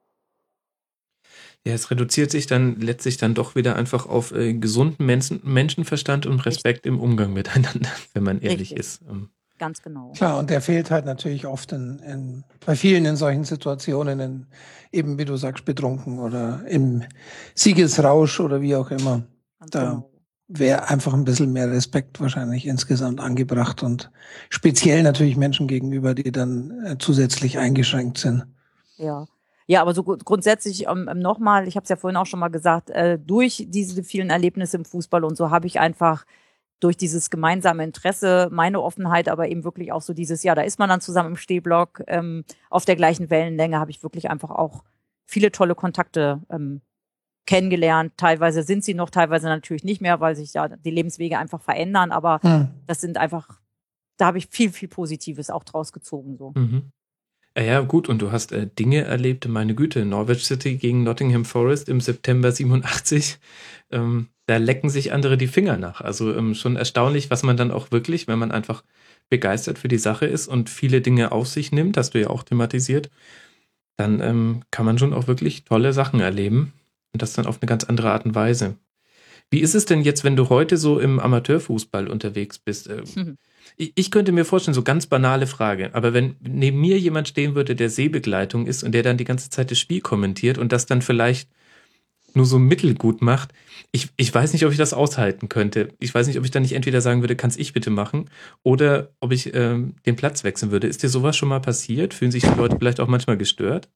Ja, es reduziert sich dann letztlich dann doch wieder einfach auf äh, gesunden Menschen, Menschenverstand und Respekt Richtig. Im Umgang miteinander, wenn man ehrlich Richtig. Ist. Ähm. Ganz genau. Klar, und der fehlt halt natürlich oft in, in, bei vielen in solchen Situationen, in, eben wie du sagst, betrunken oder im Siegesrausch oder wie auch immer. Ganz da genau. wäre einfach ein bisschen mehr Respekt wahrscheinlich insgesamt angebracht und speziell natürlich Menschen gegenüber, die dann äh, zusätzlich eingeschränkt sind. Ja. Ja, aber so grundsätzlich ähm, nochmal, ich habe es ja vorhin auch schon mal gesagt, äh, durch diese vielen Erlebnisse im Fußball und so habe ich einfach durch dieses gemeinsame Interesse, meine Offenheit, aber eben wirklich auch so dieses, ja, da ist man dann zusammen im Stehblock, ähm, auf der gleichen Wellenlänge, habe ich wirklich einfach auch viele tolle Kontakte ähm, kennengelernt. Teilweise sind sie noch, teilweise natürlich nicht mehr, weil sich ja die Lebenswege einfach verändern, aber hm. das sind einfach, da habe ich viel, viel Positives auch draus gezogen. So. Mhm. Ja, gut, und du hast äh, Dinge erlebt, meine Güte, Norwich City gegen Nottingham Forest im September siebenundachtzig, ähm, da lecken sich andere die Finger nach. Also ähm, schon erstaunlich, was man dann auch wirklich, wenn man einfach begeistert für die Sache ist und viele Dinge auf sich nimmt, hast du ja auch thematisiert, dann ähm, kann man schon auch wirklich tolle Sachen erleben und das dann auf eine ganz andere Art und Weise. Wie ist es denn jetzt, wenn du heute so im Amateurfußball unterwegs bist? Äh, mhm. ich, ich könnte mir vorstellen, so ganz banale Frage, aber wenn neben mir jemand stehen würde, der Sehbegleitung ist und der dann die ganze Zeit das Spiel kommentiert und das dann vielleicht nur so mittelgut macht, ich, ich weiß nicht, ob ich das aushalten könnte. Ich weiß nicht, ob ich dann nicht entweder sagen würde, kann's ich bitte machen, oder ob ich ähm, den Platz wechseln würde. Ist dir sowas schon mal passiert? Fühlen sich die Leute vielleicht auch manchmal gestört?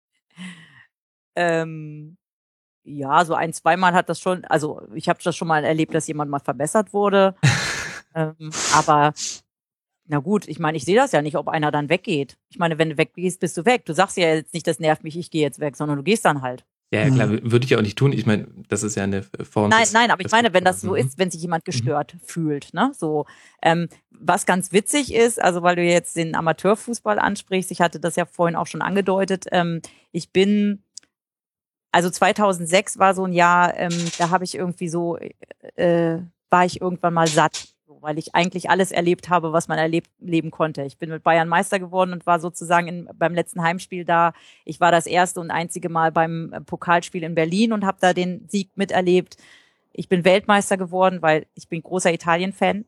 Ähm, ja, so ein, zweimal hat das schon, also ich habe das schon mal erlebt, dass jemand mal verbessert wurde. ähm, aber na gut, ich meine, ich sehe das ja nicht, ob einer dann weggeht. Ich meine, wenn du weggehst, bist du weg. Du sagst ja jetzt nicht, das nervt mich, ich gehe jetzt weg, sondern du gehst dann halt. Ja, klar, würde ich ja auch nicht tun. Ich meine, das ist ja eine Form. Nein, des, nein, aber ich meine, wenn das so mhm. ist, wenn sich jemand gestört mhm. fühlt, ne, so, ähm, was ganz witzig ist, also weil du jetzt den Amateurfußball ansprichst, ich hatte das ja vorhin auch schon angedeutet, ähm, ich bin, also zweitausendsechs war so ein Jahr, ähm, da habe ich irgendwie so, äh, war ich irgendwann mal satt, weil ich eigentlich alles erlebt habe, was man erlebt leben konnte. Ich bin mit Bayern Meister geworden und war sozusagen in, beim letzten Heimspiel da. Ich war das erste und einzige Mal beim Pokalspiel in Berlin und habe da den Sieg miterlebt. Ich bin Weltmeister geworden, weil ich bin großer Italien-Fan.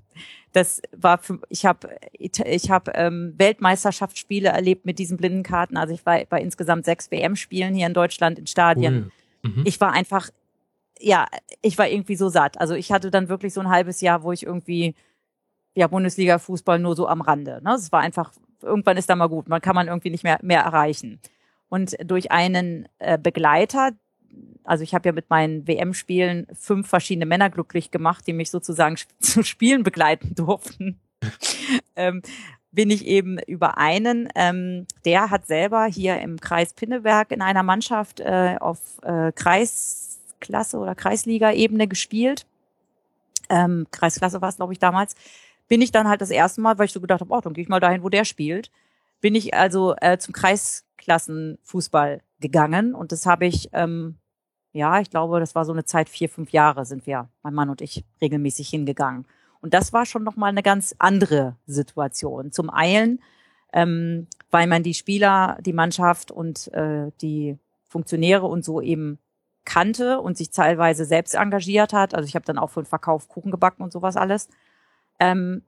Das war für, ich habe ich habe ähm, Weltmeisterschaftsspiele erlebt mit diesen Blindenkarten. Also ich war bei insgesamt sechs W M-Spielen hier in Deutschland in Stadien. Cool. Mhm. Ich war einfach Ja, ich war irgendwie so satt. Also ich hatte dann wirklich so ein halbes Jahr, wo ich irgendwie, ja, Bundesliga-Fußball nur so am Rande. Ne? Es war einfach, irgendwann ist da mal gut. Man kann man irgendwie nicht mehr mehr erreichen. Und durch einen äh, Begleiter, also ich habe ja mit meinen W M-Spielen fünf verschiedene Männer glücklich gemacht, die mich sozusagen zu Spielen begleiten durften, ähm, bin ich eben über einen, ähm, der hat selber hier im Kreis Pinneberg in einer Mannschaft äh, auf äh, Kreis Klasse oder Kreisliga-Ebene gespielt. Ähm, Kreisklasse war es, glaube ich, damals. Bin ich dann halt das erste Mal, weil ich so gedacht habe, oh, dann gehe ich mal dahin, wo der spielt, bin ich also äh, zum Kreisklassenfußball gegangen. Und das habe ich, ähm, ja, ich glaube, das war so eine Zeit, vier, fünf Jahre sind wir, mein Mann und ich, regelmäßig hingegangen. Und das war schon nochmal eine ganz andere Situation. Zum einen, ähm, weil man die Spieler, die Mannschaft und äh, die Funktionäre und so eben kannte und sich teilweise selbst engagiert hat. Also ich habe dann auch für den Verkauf Kuchen gebacken und sowas alles. Ähm,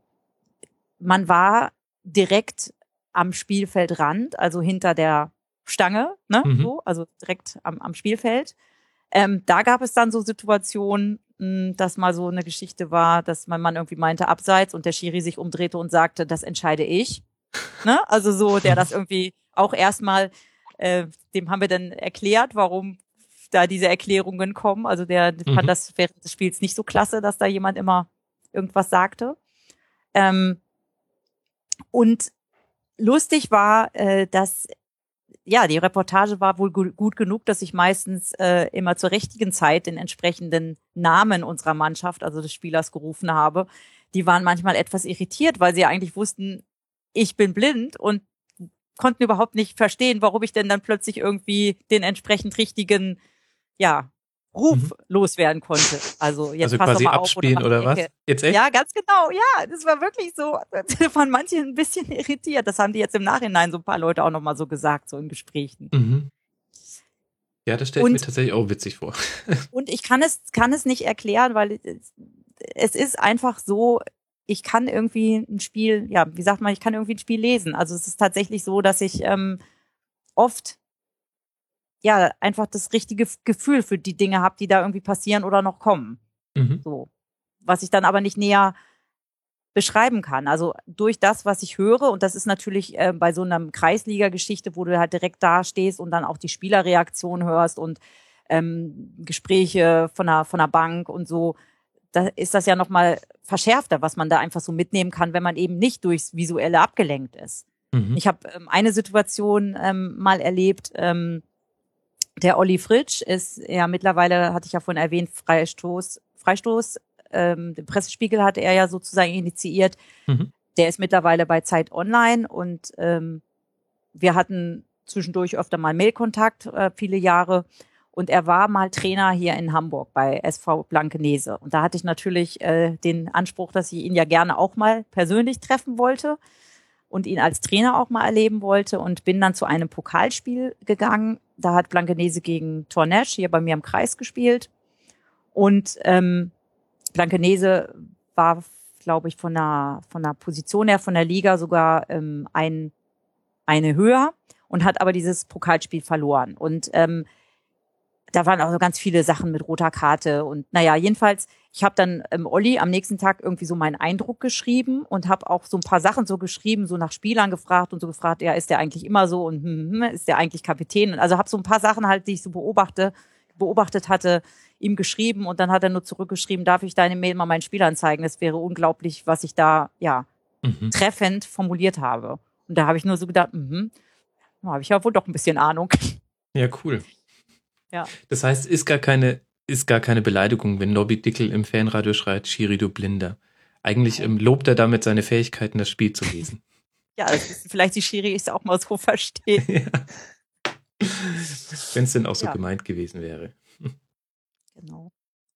man war direkt am Spielfeldrand, also hinter der Stange, ne, mhm. so, also direkt am, am Spielfeld. Ähm, da gab es dann so Situationen, mh, dass mal so eine Geschichte war, dass mein Mann irgendwie meinte abseits und der Schiri sich umdrehte und sagte, das entscheide ich. Ne? Also so, der das irgendwie auch erstmal, äh, dem haben wir dann erklärt, warum da diese Erklärungen kommen. Also der mhm. fand das während des Spiels nicht so klasse, dass da jemand immer irgendwas sagte. Ähm, und lustig war, äh, dass ja die Reportage war wohl gu- gut genug, dass ich meistens äh, immer zur richtigen Zeit den entsprechenden Namen unserer Mannschaft, also des Spielers, gerufen habe. Die waren manchmal etwas irritiert, weil sie eigentlich wussten, ich bin blind und konnten überhaupt nicht verstehen, warum ich denn dann plötzlich irgendwie den entsprechend richtigen ja, Ruf Mhm. loswerden konnte. Also jetzt Also pass doch quasi mal auf, abspielen mach oder die was? Ecke. Jetzt echt? Ja, ganz genau. Ja, das war wirklich so. Von manchen ein bisschen irritiert. Das haben die jetzt im Nachhinein so ein paar Leute auch nochmal so gesagt, so in Gesprächen. Mhm. Ja, das stelle ich mir Und, tatsächlich auch witzig vor. und ich kann es, kann es nicht erklären, weil es, es ist einfach so, ich kann irgendwie ein Spiel, ja, wie sagt man, ich kann irgendwie ein Spiel lesen. Also es ist tatsächlich so, dass ich ähm, oft ja einfach das richtige Gefühl für die Dinge habe, die da irgendwie passieren oder noch kommen. Mhm. So. Was ich dann aber nicht näher beschreiben kann. Also durch das, was ich höre, und das ist natürlich äh, bei so einer Kreisliga-Geschichte, wo du halt direkt da stehst und dann auch die Spielerreaktion hörst und ähm, Gespräche von der, von der Bank und so, da ist das ja nochmal verschärfter, was man da einfach so mitnehmen kann, wenn man eben nicht durchs Visuelle abgelenkt ist. Mhm. Ich habe ähm, eine Situation ähm, mal erlebt, ähm, der Olli Fritsch ist ja mittlerweile, hatte ich ja vorhin erwähnt, Freistoß, Freistoß, ähm, den Pressespiegel hatte er ja sozusagen initiiert. Mhm. Der ist mittlerweile bei Zeit Online und ähm, wir hatten zwischendurch öfter mal Mailkontakt, äh, viele Jahre. Und er war mal Trainer hier in Hamburg bei S V Blankenese. Und da hatte ich natürlich äh, den Anspruch, dass ich ihn ja gerne auch mal persönlich treffen wollte und ihn als Trainer auch mal erleben wollte und bin dann zu einem Pokalspiel gegangen. Da hat Blankenese gegen Tornesch hier bei mir im Kreis gespielt. Und ähm, Blankenese war, glaube ich, von der, von der Position her, von der Liga sogar ähm, ein, eine höher und hat aber dieses Pokalspiel verloren. Und ähm, da waren auch so ganz viele Sachen mit roter Karte. Und naja, jedenfalls, ich habe dann ähm, Olli am nächsten Tag irgendwie so meinen Eindruck geschrieben und habe auch so ein paar Sachen so geschrieben, so nach Spielern gefragt und so gefragt, ja, ist der eigentlich immer so und hm, hm, ist der eigentlich Kapitän? Und also habe so ein paar Sachen halt, die ich so beobachte, beobachtet hatte, ihm geschrieben und dann hat er nur zurückgeschrieben, darf ich deine Mail mal meinen Spielern zeigen? Das wäre unglaublich, was ich da, ja, Mhm. treffend formuliert habe. Und da habe ich nur so gedacht, mhm, da habe ich ja wohl doch ein bisschen Ahnung. Ja, cool. Ja. Das heißt, ist gar keine, ist gar keine Beleidigung, wenn Nobby Dickel im Fanradio schreit, Schiri, du Blinder. Eigentlich ähm, lobt er damit seine Fähigkeiten, das Spiel zu lesen. Ja, das ist vielleicht die Schiris auch mal so verstehen. Ja. Wenn es denn auch so Ja. gemeint gewesen wäre. Genau.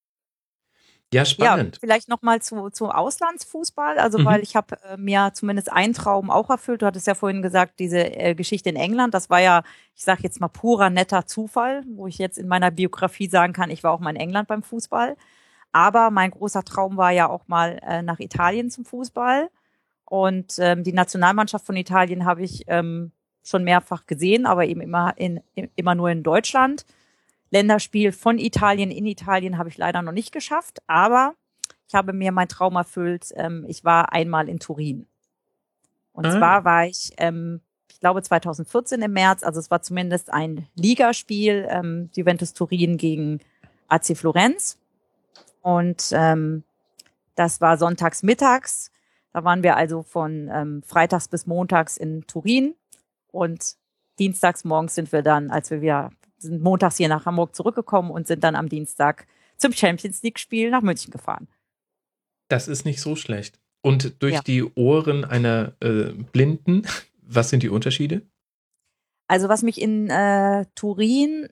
Ja, spannend. Ja, vielleicht nochmal zu, zu Auslandsfußball, also Mhm. weil ich habe äh, mir zumindest einen Traum auch erfüllt. Du hattest ja vorhin gesagt, diese äh, Geschichte in England, das war ja, ich sage jetzt mal purer, netter Zufall, wo ich jetzt in meiner Biografie sagen kann, ich war auch mal in England beim Fußball. Aber mein großer Traum war ja auch mal äh, nach Italien zum Fußball. Und ähm, die Nationalmannschaft von Italien habe ich ähm, schon mehrfach gesehen, aber eben immer, in, immer nur in Deutschland. Länderspiel von Italien in Italien habe ich leider noch nicht geschafft, aber ich habe mir meinen Traum erfüllt. Ähm, ich war einmal in Turin. Und Ah. zwar war ich, ähm, ich glaube zwanzig vierzehn im März, also es war zumindest ein Ligaspiel, ähm, Juventus Turin gegen A C Florenz. Und ähm, das war sonntags mittags. Da waren wir also von ähm, freitags bis montags in Turin. Und dienstags morgens sind wir dann, als wir wieder sind montags hier nach Hamburg zurückgekommen und sind dann am Dienstag zum Champions League-Spiel nach München gefahren. Das ist nicht so schlecht. Und durch Ja. die Ohren einer äh, Blinden, was sind die Unterschiede? Also was mich in äh, Turin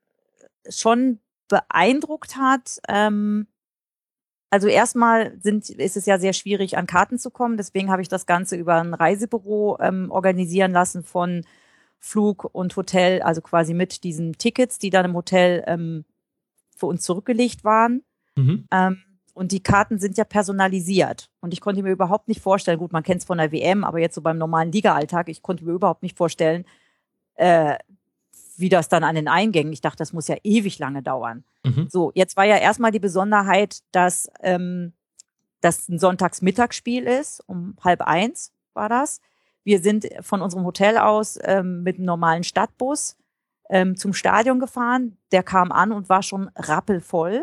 schon beeindruckt hat, ähm, also erstmal sind, ist es ja sehr schwierig, an Karten zu kommen. Deswegen habe ich das Ganze über ein Reisebüro ähm, organisieren lassen von Flug und Hotel, also quasi mit diesen Tickets, die dann im Hotel ähm, für uns zurückgelegt waren. Mhm. Ähm, und die Karten sind ja personalisiert. Und ich konnte mir überhaupt nicht vorstellen, gut, man kennt es von der W M, aber jetzt so beim normalen Liga-Alltag, ich konnte mir überhaupt nicht vorstellen, äh, wie das dann an den Eingängen, ich dachte, das muss ja ewig lange dauern. Mhm. So, jetzt war ja erstmal die Besonderheit, dass ähm, das ein Sonntagsmittagsspiel ist, um halb eins war das. Wir sind von unserem Hotel aus ähm, mit einem normalen Stadtbus ähm, zum Stadion gefahren. Der kam an und war schon rappelvoll.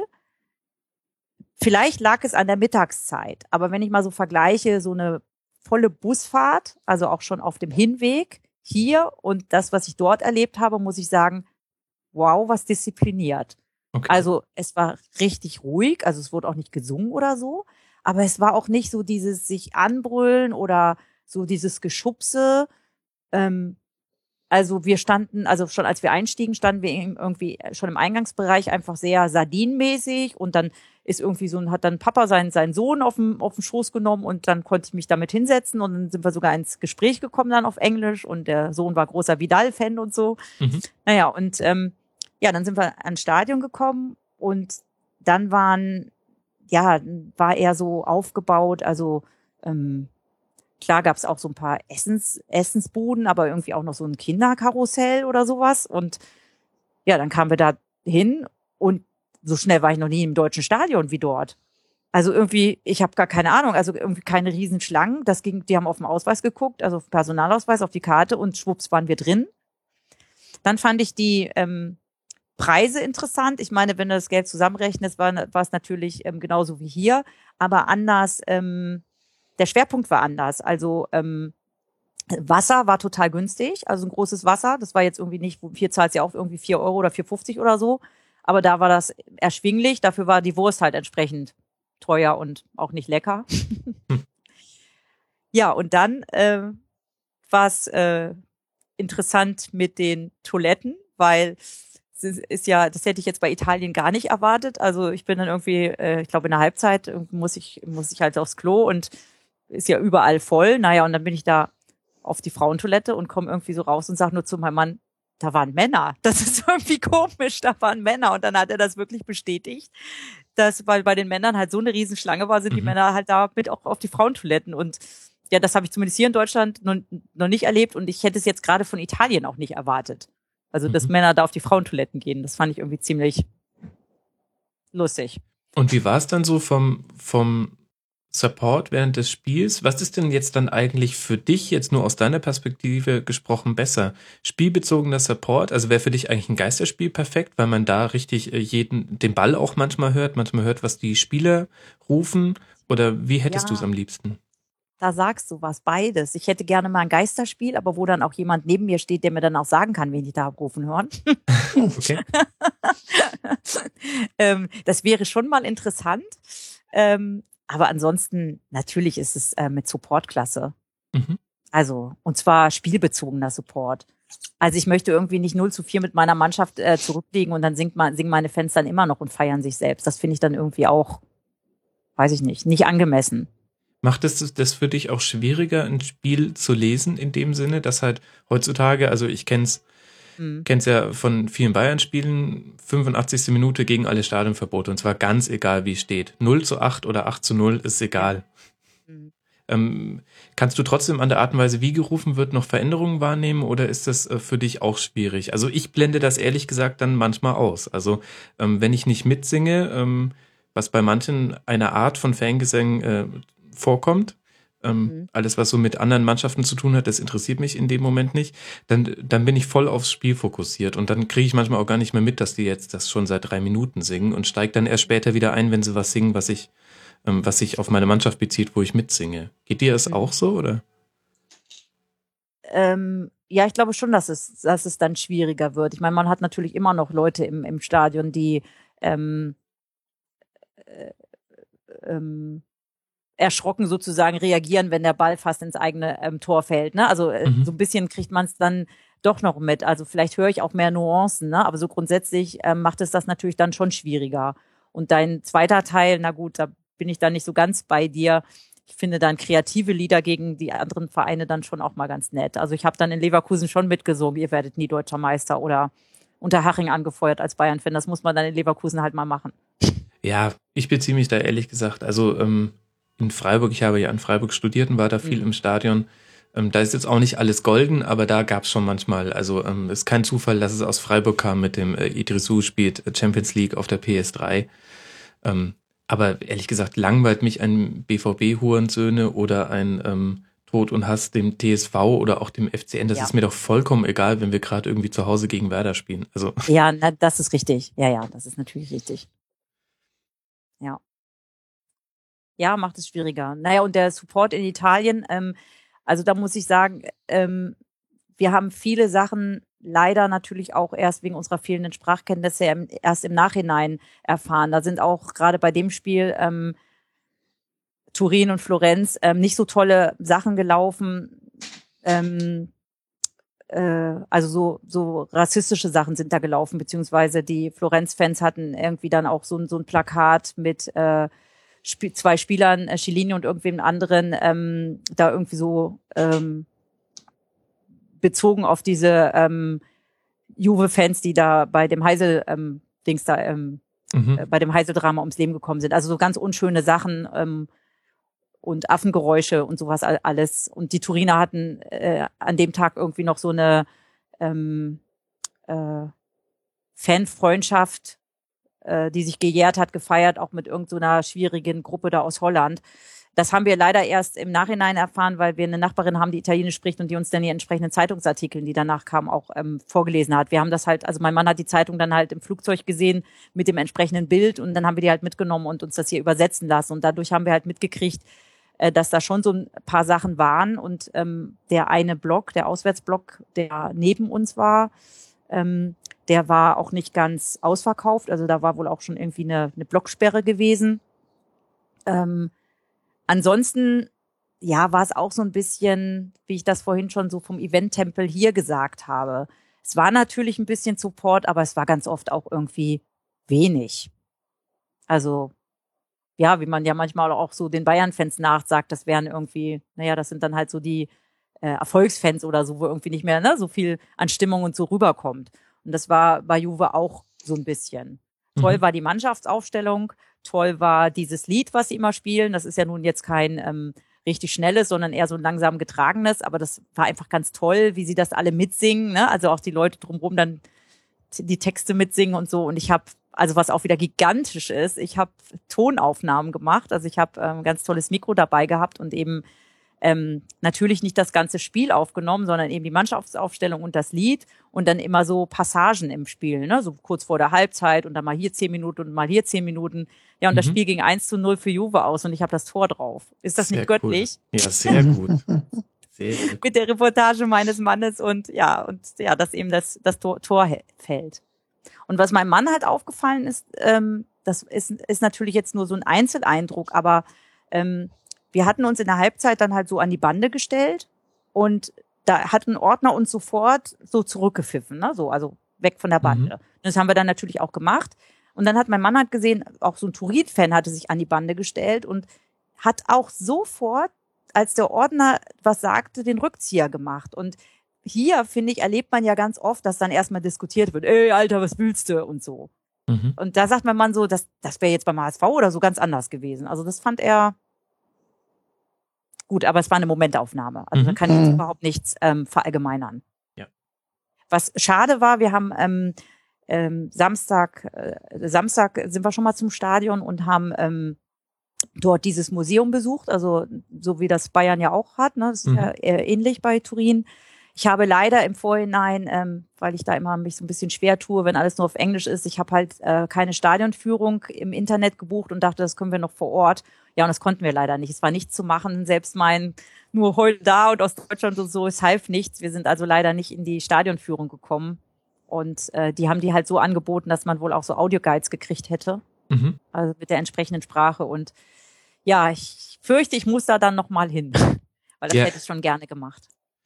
Vielleicht lag es an der Mittagszeit, aber wenn ich mal so vergleiche, so eine volle Busfahrt, also auch schon auf dem Hinweg hier und das, was ich dort erlebt habe, muss ich sagen, wow, was diszipliniert. Okay. Also es war richtig ruhig, also es wurde auch nicht gesungen oder so, aber es war auch nicht so dieses sich anbrüllen oder so dieses Geschubse. Ähm, Also wir standen, also schon als wir einstiegen, standen wir irgendwie schon im Eingangsbereich einfach sehr sardinenmäßig und dann ist irgendwie so, hat dann Papa seinen, seinen Sohn auf dem, auf den Schoß genommen und dann konnte ich mich damit hinsetzen und dann sind wir sogar ins Gespräch gekommen dann auf Englisch und der Sohn war großer Vidal-Fan und so. Mhm. Naja, und ähm, ja, dann sind wir ans Stadion gekommen und dann waren, ja, war eher so aufgebaut, also ähm, klar gab es auch so ein paar Essens, Essensbuden, aber irgendwie auch noch so ein Kinderkarussell oder sowas. Und ja, dann kamen wir da hin und so schnell war ich noch nie im deutschen Stadion wie dort. Also irgendwie, ich habe gar keine Ahnung, also irgendwie keine Riesenschlangen. Das ging, die haben auf den Ausweis geguckt, also auf den Personalausweis, auf die Karte und schwupps waren wir drin. Dann fand ich die ähm, Preise interessant. Ich meine, wenn du das Geld zusammenrechnest, war, war es natürlich ähm, genauso wie hier, aber anders. Ähm, Der Schwerpunkt war anders. Also ähm, Wasser war total günstig, also ein großes Wasser. Das war jetzt irgendwie nicht, hier zahlt ja auch irgendwie vier Euro oder vier fünfzig oder so. Aber da war das erschwinglich. Dafür war die Wurst halt entsprechend teuer und auch nicht lecker. Hm. Ja, und dann äh, war es äh, interessant mit den Toiletten, weil es ist ja, das hätte ich jetzt bei Italien gar nicht erwartet. Also ich bin dann irgendwie, äh, ich glaube in der Halbzeit muss ich muss ich halt aufs Klo und ist ja überall voll. Naja, und dann bin ich da auf die Frauentoilette und komme irgendwie so raus und sage nur zu meinem Mann, da waren Männer. Das ist irgendwie komisch, da waren Männer. Und dann hat er das wirklich bestätigt, dass, weil bei den Männern halt so eine Riesenschlange war, sind mhm. die Männer halt da mit auch auf die Frauentoiletten. Und ja, das habe ich zumindest hier in Deutschland noch, noch nicht erlebt und ich hätte es jetzt gerade von Italien auch nicht erwartet. Also, dass mhm. Männer da auf die Frauentoiletten gehen, das fand ich irgendwie ziemlich lustig. Und wie war es dann so vom, vom Support während des Spiels? Was ist denn jetzt dann eigentlich für dich, jetzt nur aus deiner Perspektive gesprochen, besser? Spielbezogener Support, also wäre für dich eigentlich ein Geisterspiel perfekt, weil man da richtig jeden, den Ball auch manchmal hört, manchmal hört, was die Spieler rufen, oder wie hättest ja. du es am liebsten? Da sagst du was, beides. Ich hätte gerne mal ein Geisterspiel, aber wo dann auch jemand neben mir steht, der mir dann auch sagen kann, wen die da rufen hören. Okay. ähm, das wäre schon mal interessant. Ähm, aber ansonsten, natürlich ist es äh, mit Supportklasse. Mhm. Also, und zwar spielbezogener Support. Also ich möchte irgendwie nicht null zu vier mit meiner Mannschaft äh, zurückliegen und dann singt man, singen meine Fans dann immer noch und feiern sich selbst. Das finde ich dann irgendwie auch, weiß ich nicht, nicht angemessen. Macht es das für dich auch schwieriger, ein Spiel zu lesen in dem Sinne, dass halt heutzutage, also ich kenn's, mhm. kenn's ja von vielen Bayern-Spielen, fünfundachtzigste Minute gegen alle Stadionverbote und zwar ganz egal, wie es steht. null zu acht oder acht zu null ist egal. Mhm. Ähm, kannst du trotzdem an der Art und Weise, wie gerufen wird, noch Veränderungen wahrnehmen oder ist das äh, für dich auch schwierig? Also ich blende das ehrlich gesagt dann manchmal aus. Also ähm, wenn ich nicht mitsinge, ähm, was bei manchen eine Art von Fangesang äh, vorkommt, ähm, mhm. alles was so mit anderen Mannschaften zu tun hat, das interessiert mich in dem Moment nicht, dann, dann bin ich voll aufs Spiel fokussiert und dann kriege ich manchmal auch gar nicht mehr mit, dass die jetzt das schon seit drei Minuten singen und steige dann erst später wieder ein, wenn sie was singen, was ich, ähm, was sich auf meine Mannschaft bezieht, wo ich mitsinge. Geht dir das mhm. auch so, oder? Ähm, ja, ich glaube schon, dass es, dass es dann schwieriger wird. Ich meine, man hat natürlich immer noch Leute im, im Stadion, die ähm, äh, ähm, erschrocken sozusagen reagieren, wenn der Ball fast ins eigene ähm, Tor fällt. Ne? Also äh, mhm. so ein bisschen kriegt man es dann doch noch mit. Also vielleicht höre ich auch mehr Nuancen, ne? Aber so grundsätzlich ähm, macht es das natürlich dann schon schwieriger. Und dein zweiter Teil, na gut, da bin ich dann nicht so ganz bei dir. Ich finde dann kreative Lieder gegen die anderen Vereine dann schon auch mal ganz nett. Also ich habe dann in Leverkusen schon mitgesungen, ihr werdet nie deutscher Meister oder Unterhaching angefeuert als Bayern-Fan. Das muss man dann in Leverkusen halt mal machen. Ja, ich beziehe mich da ehrlich gesagt, also ähm in Freiburg, ich habe ja in Freiburg studiert und war da viel mhm. im Stadion. Ähm, da ist jetzt auch nicht alles golden, aber da gab es schon manchmal, also es ähm, ist kein Zufall, dass es aus Freiburg kam mit dem äh, Idrissou spielt Champions League auf der P S drei. Ähm, aber ehrlich gesagt langweilt mich ein B V B-Hurensöhne oder ein ähm, Tod und Hass dem T S V oder auch dem F C N. Das ja. ist mir doch vollkommen egal, wenn wir gerade irgendwie zu Hause gegen Werder spielen. Also ja, na, das ist richtig. Ja, ja, das ist natürlich richtig. Ja. Ja, macht es schwieriger. Naja, und der Support in Italien, ähm, also da muss ich sagen, ähm, wir haben viele Sachen leider natürlich auch erst wegen unserer fehlenden Sprachkenntnisse erst im Nachhinein erfahren. Da sind auch gerade bei dem Spiel ähm, Turin und Florenz ähm, nicht so tolle Sachen gelaufen. Ähm, äh, also so, so rassistische Sachen sind da gelaufen, beziehungsweise die Florenz-Fans hatten irgendwie dann auch so, so ein Plakat mit äh, Sp- zwei Spielern, äh, Chiellini und irgendwem anderen, ähm, da irgendwie so ähm, bezogen auf diese ähm, Juve-Fans, die da bei dem Heisel ähm, Dings da ähm, Mhm. äh, bei dem Heisel-Drama ums Leben gekommen sind. Also so ganz unschöne Sachen ähm, und Affengeräusche und sowas all- alles. Und die Turiner hatten äh, an dem Tag irgendwie noch so eine ähm, äh, Fanfreundschaft, äh, die sich gejährt hat, gefeiert, auch mit irgendeiner so schwierigen Gruppe da aus Holland. Das haben wir leider erst im Nachhinein erfahren, weil wir eine Nachbarin haben, die Italienisch spricht und die uns dann die entsprechenden Zeitungsartikel, die danach kamen, auch ähm, vorgelesen hat. Wir haben das halt, also mein Mann hat die Zeitung dann halt im Flugzeug gesehen mit dem entsprechenden Bild und dann haben wir die halt mitgenommen und uns das hier übersetzen lassen. Und dadurch haben wir halt mitgekriegt, äh, dass da schon so ein paar Sachen waren. Und ähm, der eine Block, der Auswärtsblock, der neben uns war, ähm, der war auch nicht ganz ausverkauft. Also da war wohl auch schon irgendwie eine, eine Blocksperre gewesen. Ähm, Ansonsten, ja, war es auch so ein bisschen, wie ich das vorhin schon so vom Event-Tempel hier gesagt habe. Es war natürlich ein bisschen Support, aber es war ganz oft auch irgendwie wenig. Also, ja, wie man ja manchmal auch so den Bayern-Fans nachsagt, das wären irgendwie, naja, das sind dann halt so die äh, Erfolgsfans oder so, wo irgendwie nicht mehr ne, so viel an Stimmung und so rüberkommt. Und das war bei Juve auch so ein bisschen. Mhm. Toll war die Mannschaftsaufstellung. Toll war dieses Lied, was sie immer spielen. Das ist ja nun jetzt kein ähm, richtig schnelles, sondern eher so ein langsam getragenes. Aber das war einfach ganz toll, wie sie das alle mitsingen. Ne? Also auch die Leute drumherum dann die Texte mitsingen und so. Und ich habe, also was auch wieder gigantisch ist, ich habe Tonaufnahmen gemacht. Also ich habe ein ähm, ganz tolles Mikro dabei gehabt und eben ähm, natürlich nicht das ganze Spiel aufgenommen, sondern eben die Mannschaftsaufstellung und das Lied und dann immer so Passagen im Spiel, ne? So kurz vor der Halbzeit und dann mal hier zehn Minuten und mal hier zehn Minuten. Ja, und mhm. das Spiel ging eins zu null für Juve aus und ich habe das Tor drauf. Ist das sehr nicht göttlich? Cool. Ja, sehr gut. Sehr, sehr gut. Mit der Reportage meines Mannes und ja, und ja, dass eben das, das Tor, Tor fällt. Und was meinem Mann halt aufgefallen ist, ähm, das ist, ist natürlich jetzt nur so ein Einzeleindruck, aber ähm, wir hatten uns in der Halbzeit dann halt so an die Bande gestellt und da hat ein Ordner uns sofort so zurückgepfiffen, ne? So, also weg von der Bande. Mhm. Das haben wir dann natürlich auch gemacht. Und dann hat mein Mann halt gesehen, auch so ein Turin-Fan hatte sich an die Bande gestellt und hat auch sofort, als der Ordner was sagte, den Rückzieher gemacht. Und hier, finde ich, erlebt man ja ganz oft, dass dann erstmal diskutiert wird, ey, Alter, was willst du? Und so. Mhm. Und da sagt mein Mann so, das, das wäre jetzt beim H S V oder so ganz anders gewesen. Also das fand er gut, aber es war eine Momentaufnahme. Also mhm. da kann ich jetzt überhaupt nichts ähm, verallgemeinern. Ja. Was schade war, wir haben ähm, ähm, Samstag, äh, Samstag sind wir schon mal zum Stadion und haben ähm, dort dieses Museum besucht, also so wie das Bayern ja auch hat, ne? Das ist mhm. ja eher ähnlich bei Turin. Ich habe leider im Vorhinein, ähm, weil ich da immer mich so ein bisschen schwer tue, wenn alles nur auf Englisch ist, ich habe halt äh, keine Stadionführung im Internet gebucht und dachte, das können wir noch vor Ort. Ja, und das konnten wir leider nicht. Es war nichts zu machen. Selbst mein nur heute da und aus Deutschland und so, es half nichts. Wir sind also leider nicht in die Stadionführung gekommen. Und äh, die haben die halt so angeboten, dass man wohl auch so Audioguides gekriegt hätte. Mhm. Also mit der entsprechenden Sprache. Und ja, ich fürchte, ich muss da dann nochmal hin. Weil das yeah. hätte ich schon gerne gemacht.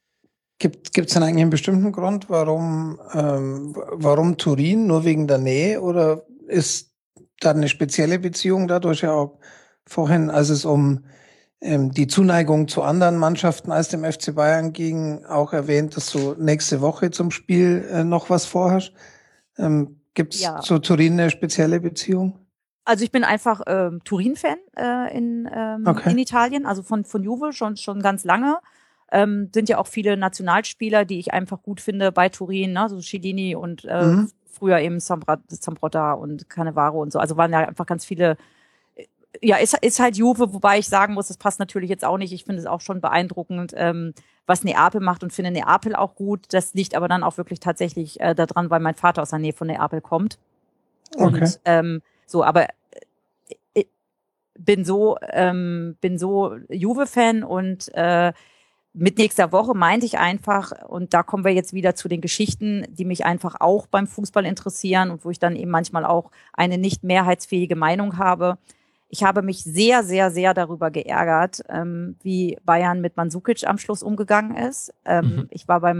Gibt es denn eigentlich einen bestimmten Grund, warum, ähm, warum Turin? Nur wegen der Nähe? Oder ist da eine spezielle Beziehung dadurch ja auch vorhin, als es um ähm, die Zuneigung zu anderen Mannschaften als dem F C Bayern ging, auch erwähnt, dass du nächste Woche zum Spiel äh, noch was vorhast? Ähm, Gibt es ja. zu Turin eine spezielle Beziehung? Also ich bin einfach ähm, Turin-Fan äh, in, ähm, okay. in Italien, also von, von Juve schon, schon ganz lange. Ähm, sind ja auch viele Nationalspieler, die ich einfach gut finde bei Turin, ne? So Chiellini und äh, mhm. früher eben Zambrotta und Cannavaro und so. Also waren ja einfach ganz viele. Ja, ist, ist halt Juve, wobei ich sagen muss, das passt natürlich jetzt auch nicht. Ich finde es auch schon beeindruckend, ähm, was Neapel macht und finde Neapel auch gut. Das liegt aber dann auch wirklich tatsächlich äh, daran, weil mein Vater aus der Nähe von Neapel kommt. Okay. Und ähm, so, aber ich bin so ähm, bin so Juve-Fan und äh, mit nächster Woche meinte ich einfach, und da kommen wir jetzt wieder zu den Geschichten, die mich einfach auch beim Fußball interessieren und wo ich dann eben manchmal auch eine nicht mehrheitsfähige Meinung habe. Ich habe mich sehr, sehr, sehr darüber geärgert, ähm, wie Bayern mit Mandzukic am Schluss umgegangen ist. Ähm, mhm. Ich war beim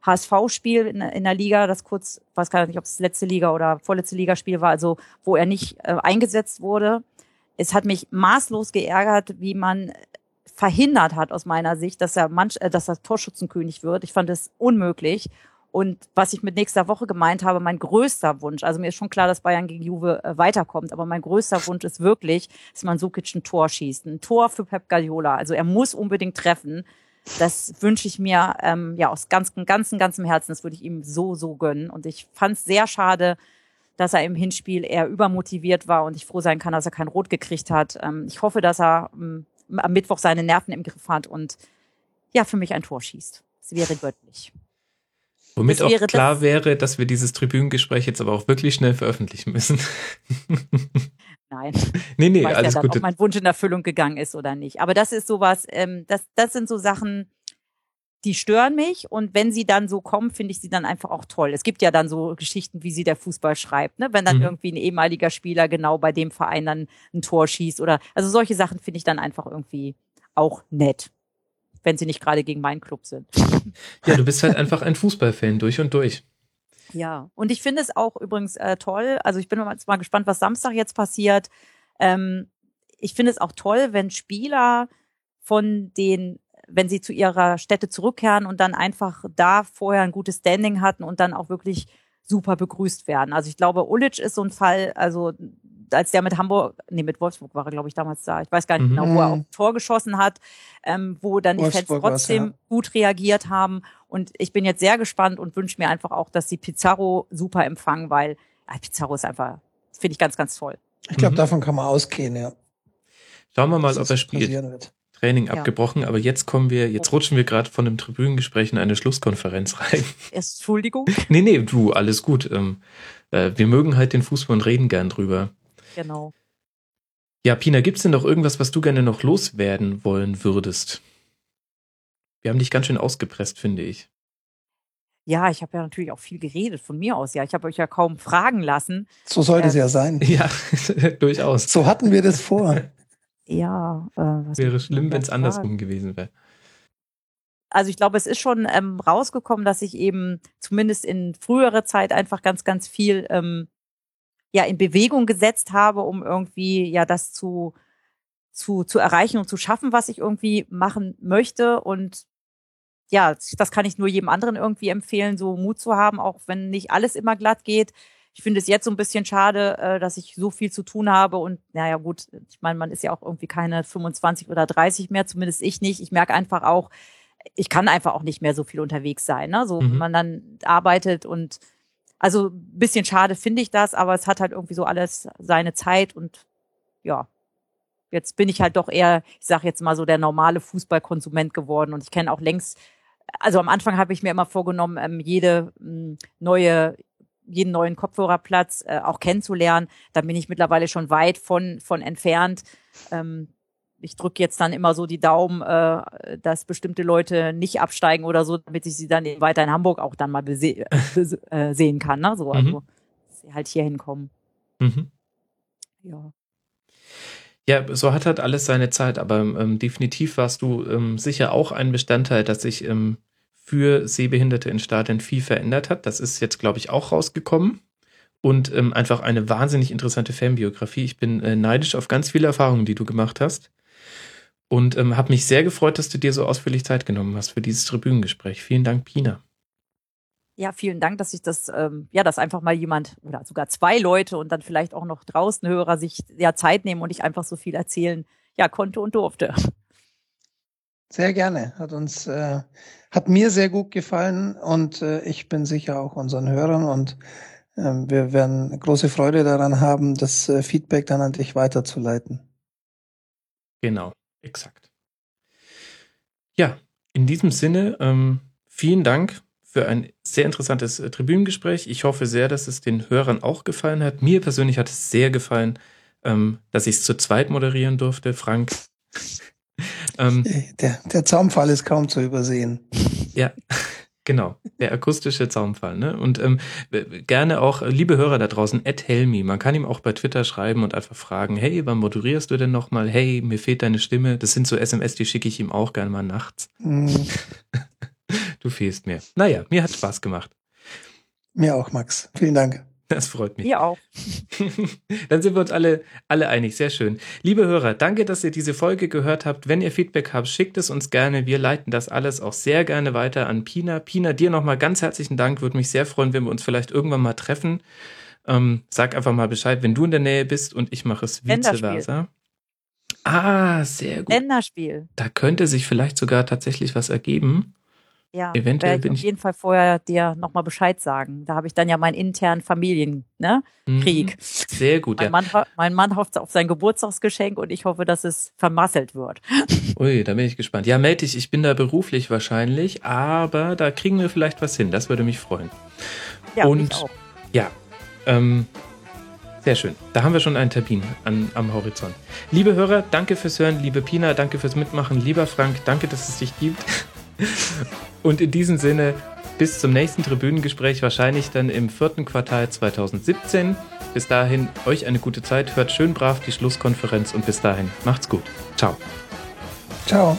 H S V-Spiel in, in der Liga, das kurz, weiß gar nicht, ob es das letzte Liga oder vorletzte Ligaspiel war, also wo er nicht äh, eingesetzt wurde. Es hat mich maßlos geärgert, wie man verhindert hat aus meiner Sicht, dass er manch, äh, dass er Torschützenkönig wird. Ich fand es unmöglich. Und was ich mit nächster Woche gemeint habe, mein größter Wunsch, also mir ist schon klar, dass Bayern gegen Juve äh, weiterkommt, aber mein größter Wunsch ist wirklich, dass Mandzukic ein Tor schießt. Ein Tor für Pep Guardiola. Also er muss unbedingt treffen. Das wünsche ich mir ähm, ja aus ganzem, ganzem, ganzem Herzen. Das würde ich ihm so, so gönnen. Und ich fand es sehr schade, dass er im Hinspiel eher übermotiviert war und ich froh sein kann, dass er kein Rot gekriegt hat. Ähm, ich hoffe, dass er ähm, am Mittwoch seine Nerven im Griff hat und ja, für mich ein Tor schießt. Es wäre göttlich. Womit das auch wäre klar das, wäre, dass wir dieses Tribünengespräch jetzt aber auch wirklich schnell veröffentlichen müssen. Nein. Nee, nee, ich weiß alles ja dann, gut. ob mein Wunsch in Erfüllung gegangen ist oder nicht. Aber das ist sowas, ähm, das, das sind so Sachen, die stören mich. Und wenn sie dann so kommen, finde ich sie dann einfach auch toll. Es gibt ja dann so Geschichten, wie sie der Fußball schreibt, ne? Wenn dann Mhm. irgendwie ein ehemaliger Spieler genau bei dem Verein dann ein Tor schießt oder, also solche Sachen finde ich dann einfach irgendwie auch nett. Wenn sie nicht gerade gegen meinen Club sind. Ja, du bist halt einfach ein Fußballfan durch und durch. Ja, und ich finde es auch übrigens äh, toll, also ich bin mal, mal gespannt, was Samstag jetzt passiert. Ähm, ich finde es auch toll, wenn Spieler von den, wenn sie zu ihrer Stätte zurückkehren und dann einfach da vorher ein gutes Standing hatten und dann auch wirklich super begrüßt werden. Also ich glaube, Ulic ist so ein Fall, also als der mit Hamburg, nee, mit Wolfsburg war er, glaube ich, damals da. Ich weiß gar nicht Mhm. genau, wo er auf ein Tor geschossen hat, ähm, wo dann die Fans Wolfsburg war's, trotzdem ja. gut reagiert haben. Und ich bin jetzt sehr gespannt und wünsche mir einfach auch, dass sie Pizarro super empfangen, weil ah, Pizarro ist einfach, finde ich ganz, ganz toll. Ich glaube, Mhm. davon kann man ausgehen, ja. Schauen wir mal, dass ob das er spielt. passieren wird. Training Ja. abgebrochen, aber jetzt kommen wir, jetzt rutschen wir gerade von einem Tribünengespräch in eine Schlusskonferenz rein. Erst, Entschuldigung. Nee, nee, du, alles gut. Ähm, äh, wir mögen halt den Fußball und reden gern drüber. Genau. Ja, Pina, gibt's denn noch irgendwas, was du gerne noch loswerden wollen würdest? Wir haben dich ganz schön ausgepresst, finde ich. Ja, ich habe ja natürlich auch viel geredet von mir aus. Ja, ich habe euch ja kaum fragen lassen. So sollte es Ähm, ja sein. Ja, durchaus. So hatten wir das vor. Ja, äh, was Wäre muss ich schlimm, denn wenn es da andersrum sagen? gewesen wäre. Also ich glaube, es ist schon ähm, rausgekommen, dass ich eben zumindest in früherer Zeit einfach ganz, ganz viel ähm, ja in Bewegung gesetzt habe, um irgendwie ja das zu zu zu erreichen und zu schaffen, was ich irgendwie machen möchte. Und ja, das kann ich nur jedem anderen irgendwie empfehlen, so Mut zu haben, auch wenn nicht alles immer glatt geht. Ich finde es jetzt so ein bisschen schade, äh, dass ich so viel zu tun habe und naja gut, ich meine, man ist ja auch irgendwie keine fünfundzwanzig oder dreißig mehr, zumindest ich nicht. Ich merke einfach auch, ich kann einfach auch nicht mehr so viel unterwegs sein, ne? So, Mhm. wenn man dann arbeitet und also ein bisschen schade finde ich das, aber es hat halt irgendwie so alles seine Zeit und ja, jetzt bin ich halt doch eher, ich sag jetzt mal so, der normale Fußballkonsument geworden und ich kenne auch längst, also am Anfang habe ich mir immer vorgenommen, ähm, jede mh, neue, jeden neuen Kopfhörerplatz äh, auch kennenzulernen. Da bin ich mittlerweile schon weit von von entfernt. Ähm, ich drücke jetzt dann immer so die Daumen, äh, dass bestimmte Leute nicht absteigen oder so, damit ich sie dann eben weiter in Hamburg auch dann mal bese- bese- äh, sehen kann. Ne? So, also Mhm. dass sie halt hier hinkommen. Mhm. Ja. Ja, so hat halt alles seine Zeit, aber ähm, definitiv warst du ähm, sicher auch ein Bestandteil, dass sich ähm, für Sehbehinderte in Stadien viel verändert hat. Das ist jetzt, glaube ich, auch rausgekommen. Und ähm, einfach eine wahnsinnig interessante Fanbiografie. Ich bin äh, neidisch auf ganz viele Erfahrungen, die du gemacht hast. Und ähm, habe mich sehr gefreut, dass du dir so ausführlich Zeit genommen hast für dieses Tribünengespräch. Vielen Dank, Pina. Ja, vielen Dank, dass ich das, ähm, ja, dass einfach mal jemand oder sogar zwei Leute und dann vielleicht auch noch draußen Hörer sich ja Zeit nehmen und ich einfach so viel erzählen, ja, konnte und durfte. Sehr gerne. Hat uns, äh, hat mir sehr gut gefallen und äh, ich bin sicher auch unseren Hörern und ähm, wir werden große Freude daran haben, das äh, Feedback dann an dich weiterzuleiten. Genau, exakt. Ja, in diesem Sinne, ähm, vielen Dank für ein sehr interessantes äh, Tribünengespräch. Ich hoffe sehr, dass es den Hörern auch gefallen hat. Mir persönlich hat es sehr gefallen, ähm, dass ich es zu zweit moderieren durfte. Frank. ähm, Der, der Zaunpfahl ist kaum zu übersehen. ja, genau. Der akustische Zaunpfahl. Ne? Und ähm, gerne auch, äh, liebe Hörer da draußen, at Helmi. Man kann ihm auch bei Twitter schreiben und einfach fragen, hey, wann moderierst du denn nochmal? Hey, mir fehlt deine Stimme. Das sind so S M S, die schicke ich ihm auch gerne mal nachts. Hm. Du fehlst mir. Naja, mir hat Spaß gemacht. Mir auch, Max. Vielen Dank. Das freut mich. Ihr auch. Dann sind wir uns alle, alle einig. Sehr schön. Liebe Hörer, danke, dass ihr diese Folge gehört habt. Wenn ihr Feedback habt, schickt es uns gerne. Wir leiten das alles auch sehr gerne weiter an Pina. Pina, dir nochmal ganz herzlichen Dank. Würde mich sehr freuen, wenn wir uns vielleicht irgendwann mal treffen. Ähm, sag einfach mal Bescheid, wenn du in der Nähe bist und ich mache es vice versa. Ah, sehr gut. Länderspiel. Da könnte sich vielleicht sogar tatsächlich was ergeben. Ja, Eventuell werde ich bin auf ich jeden Fall vorher dir nochmal Bescheid sagen. Da habe ich dann ja meinen internen Familienkrieg. Ne? Mhm. Sehr gut, mein, ja. Mann, mein Mann hofft auf sein Geburtstagsgeschenk und ich hoffe, dass es vermasselt wird. Ui, da bin ich gespannt. Ja, melde dich, ich bin da beruflich wahrscheinlich, aber da kriegen wir vielleicht was hin. Das würde mich freuen. Ja, und mich auch. Ja, ähm, sehr schön. Da haben wir schon einen Termin an, am Horizont. Liebe Hörer, danke fürs Hören. Liebe Pina, danke fürs Mitmachen. Lieber Frank, danke, dass es dich gibt. Und in diesem Sinne, bis zum nächsten Tribünengespräch, wahrscheinlich dann im vierten Quartal zwanzig siebzehn. Bis dahin, euch eine gute Zeit. Hört schön brav die Schlusskonferenz und bis dahin, macht's gut. Ciao. Ciao.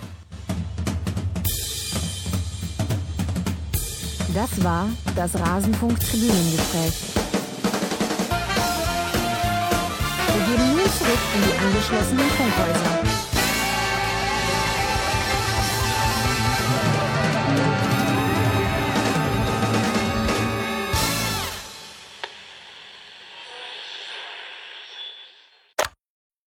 Das war das Rasenfunk-Tribünengespräch. Wir gehen nun zurück in die angeschlossenen Funkhäuser.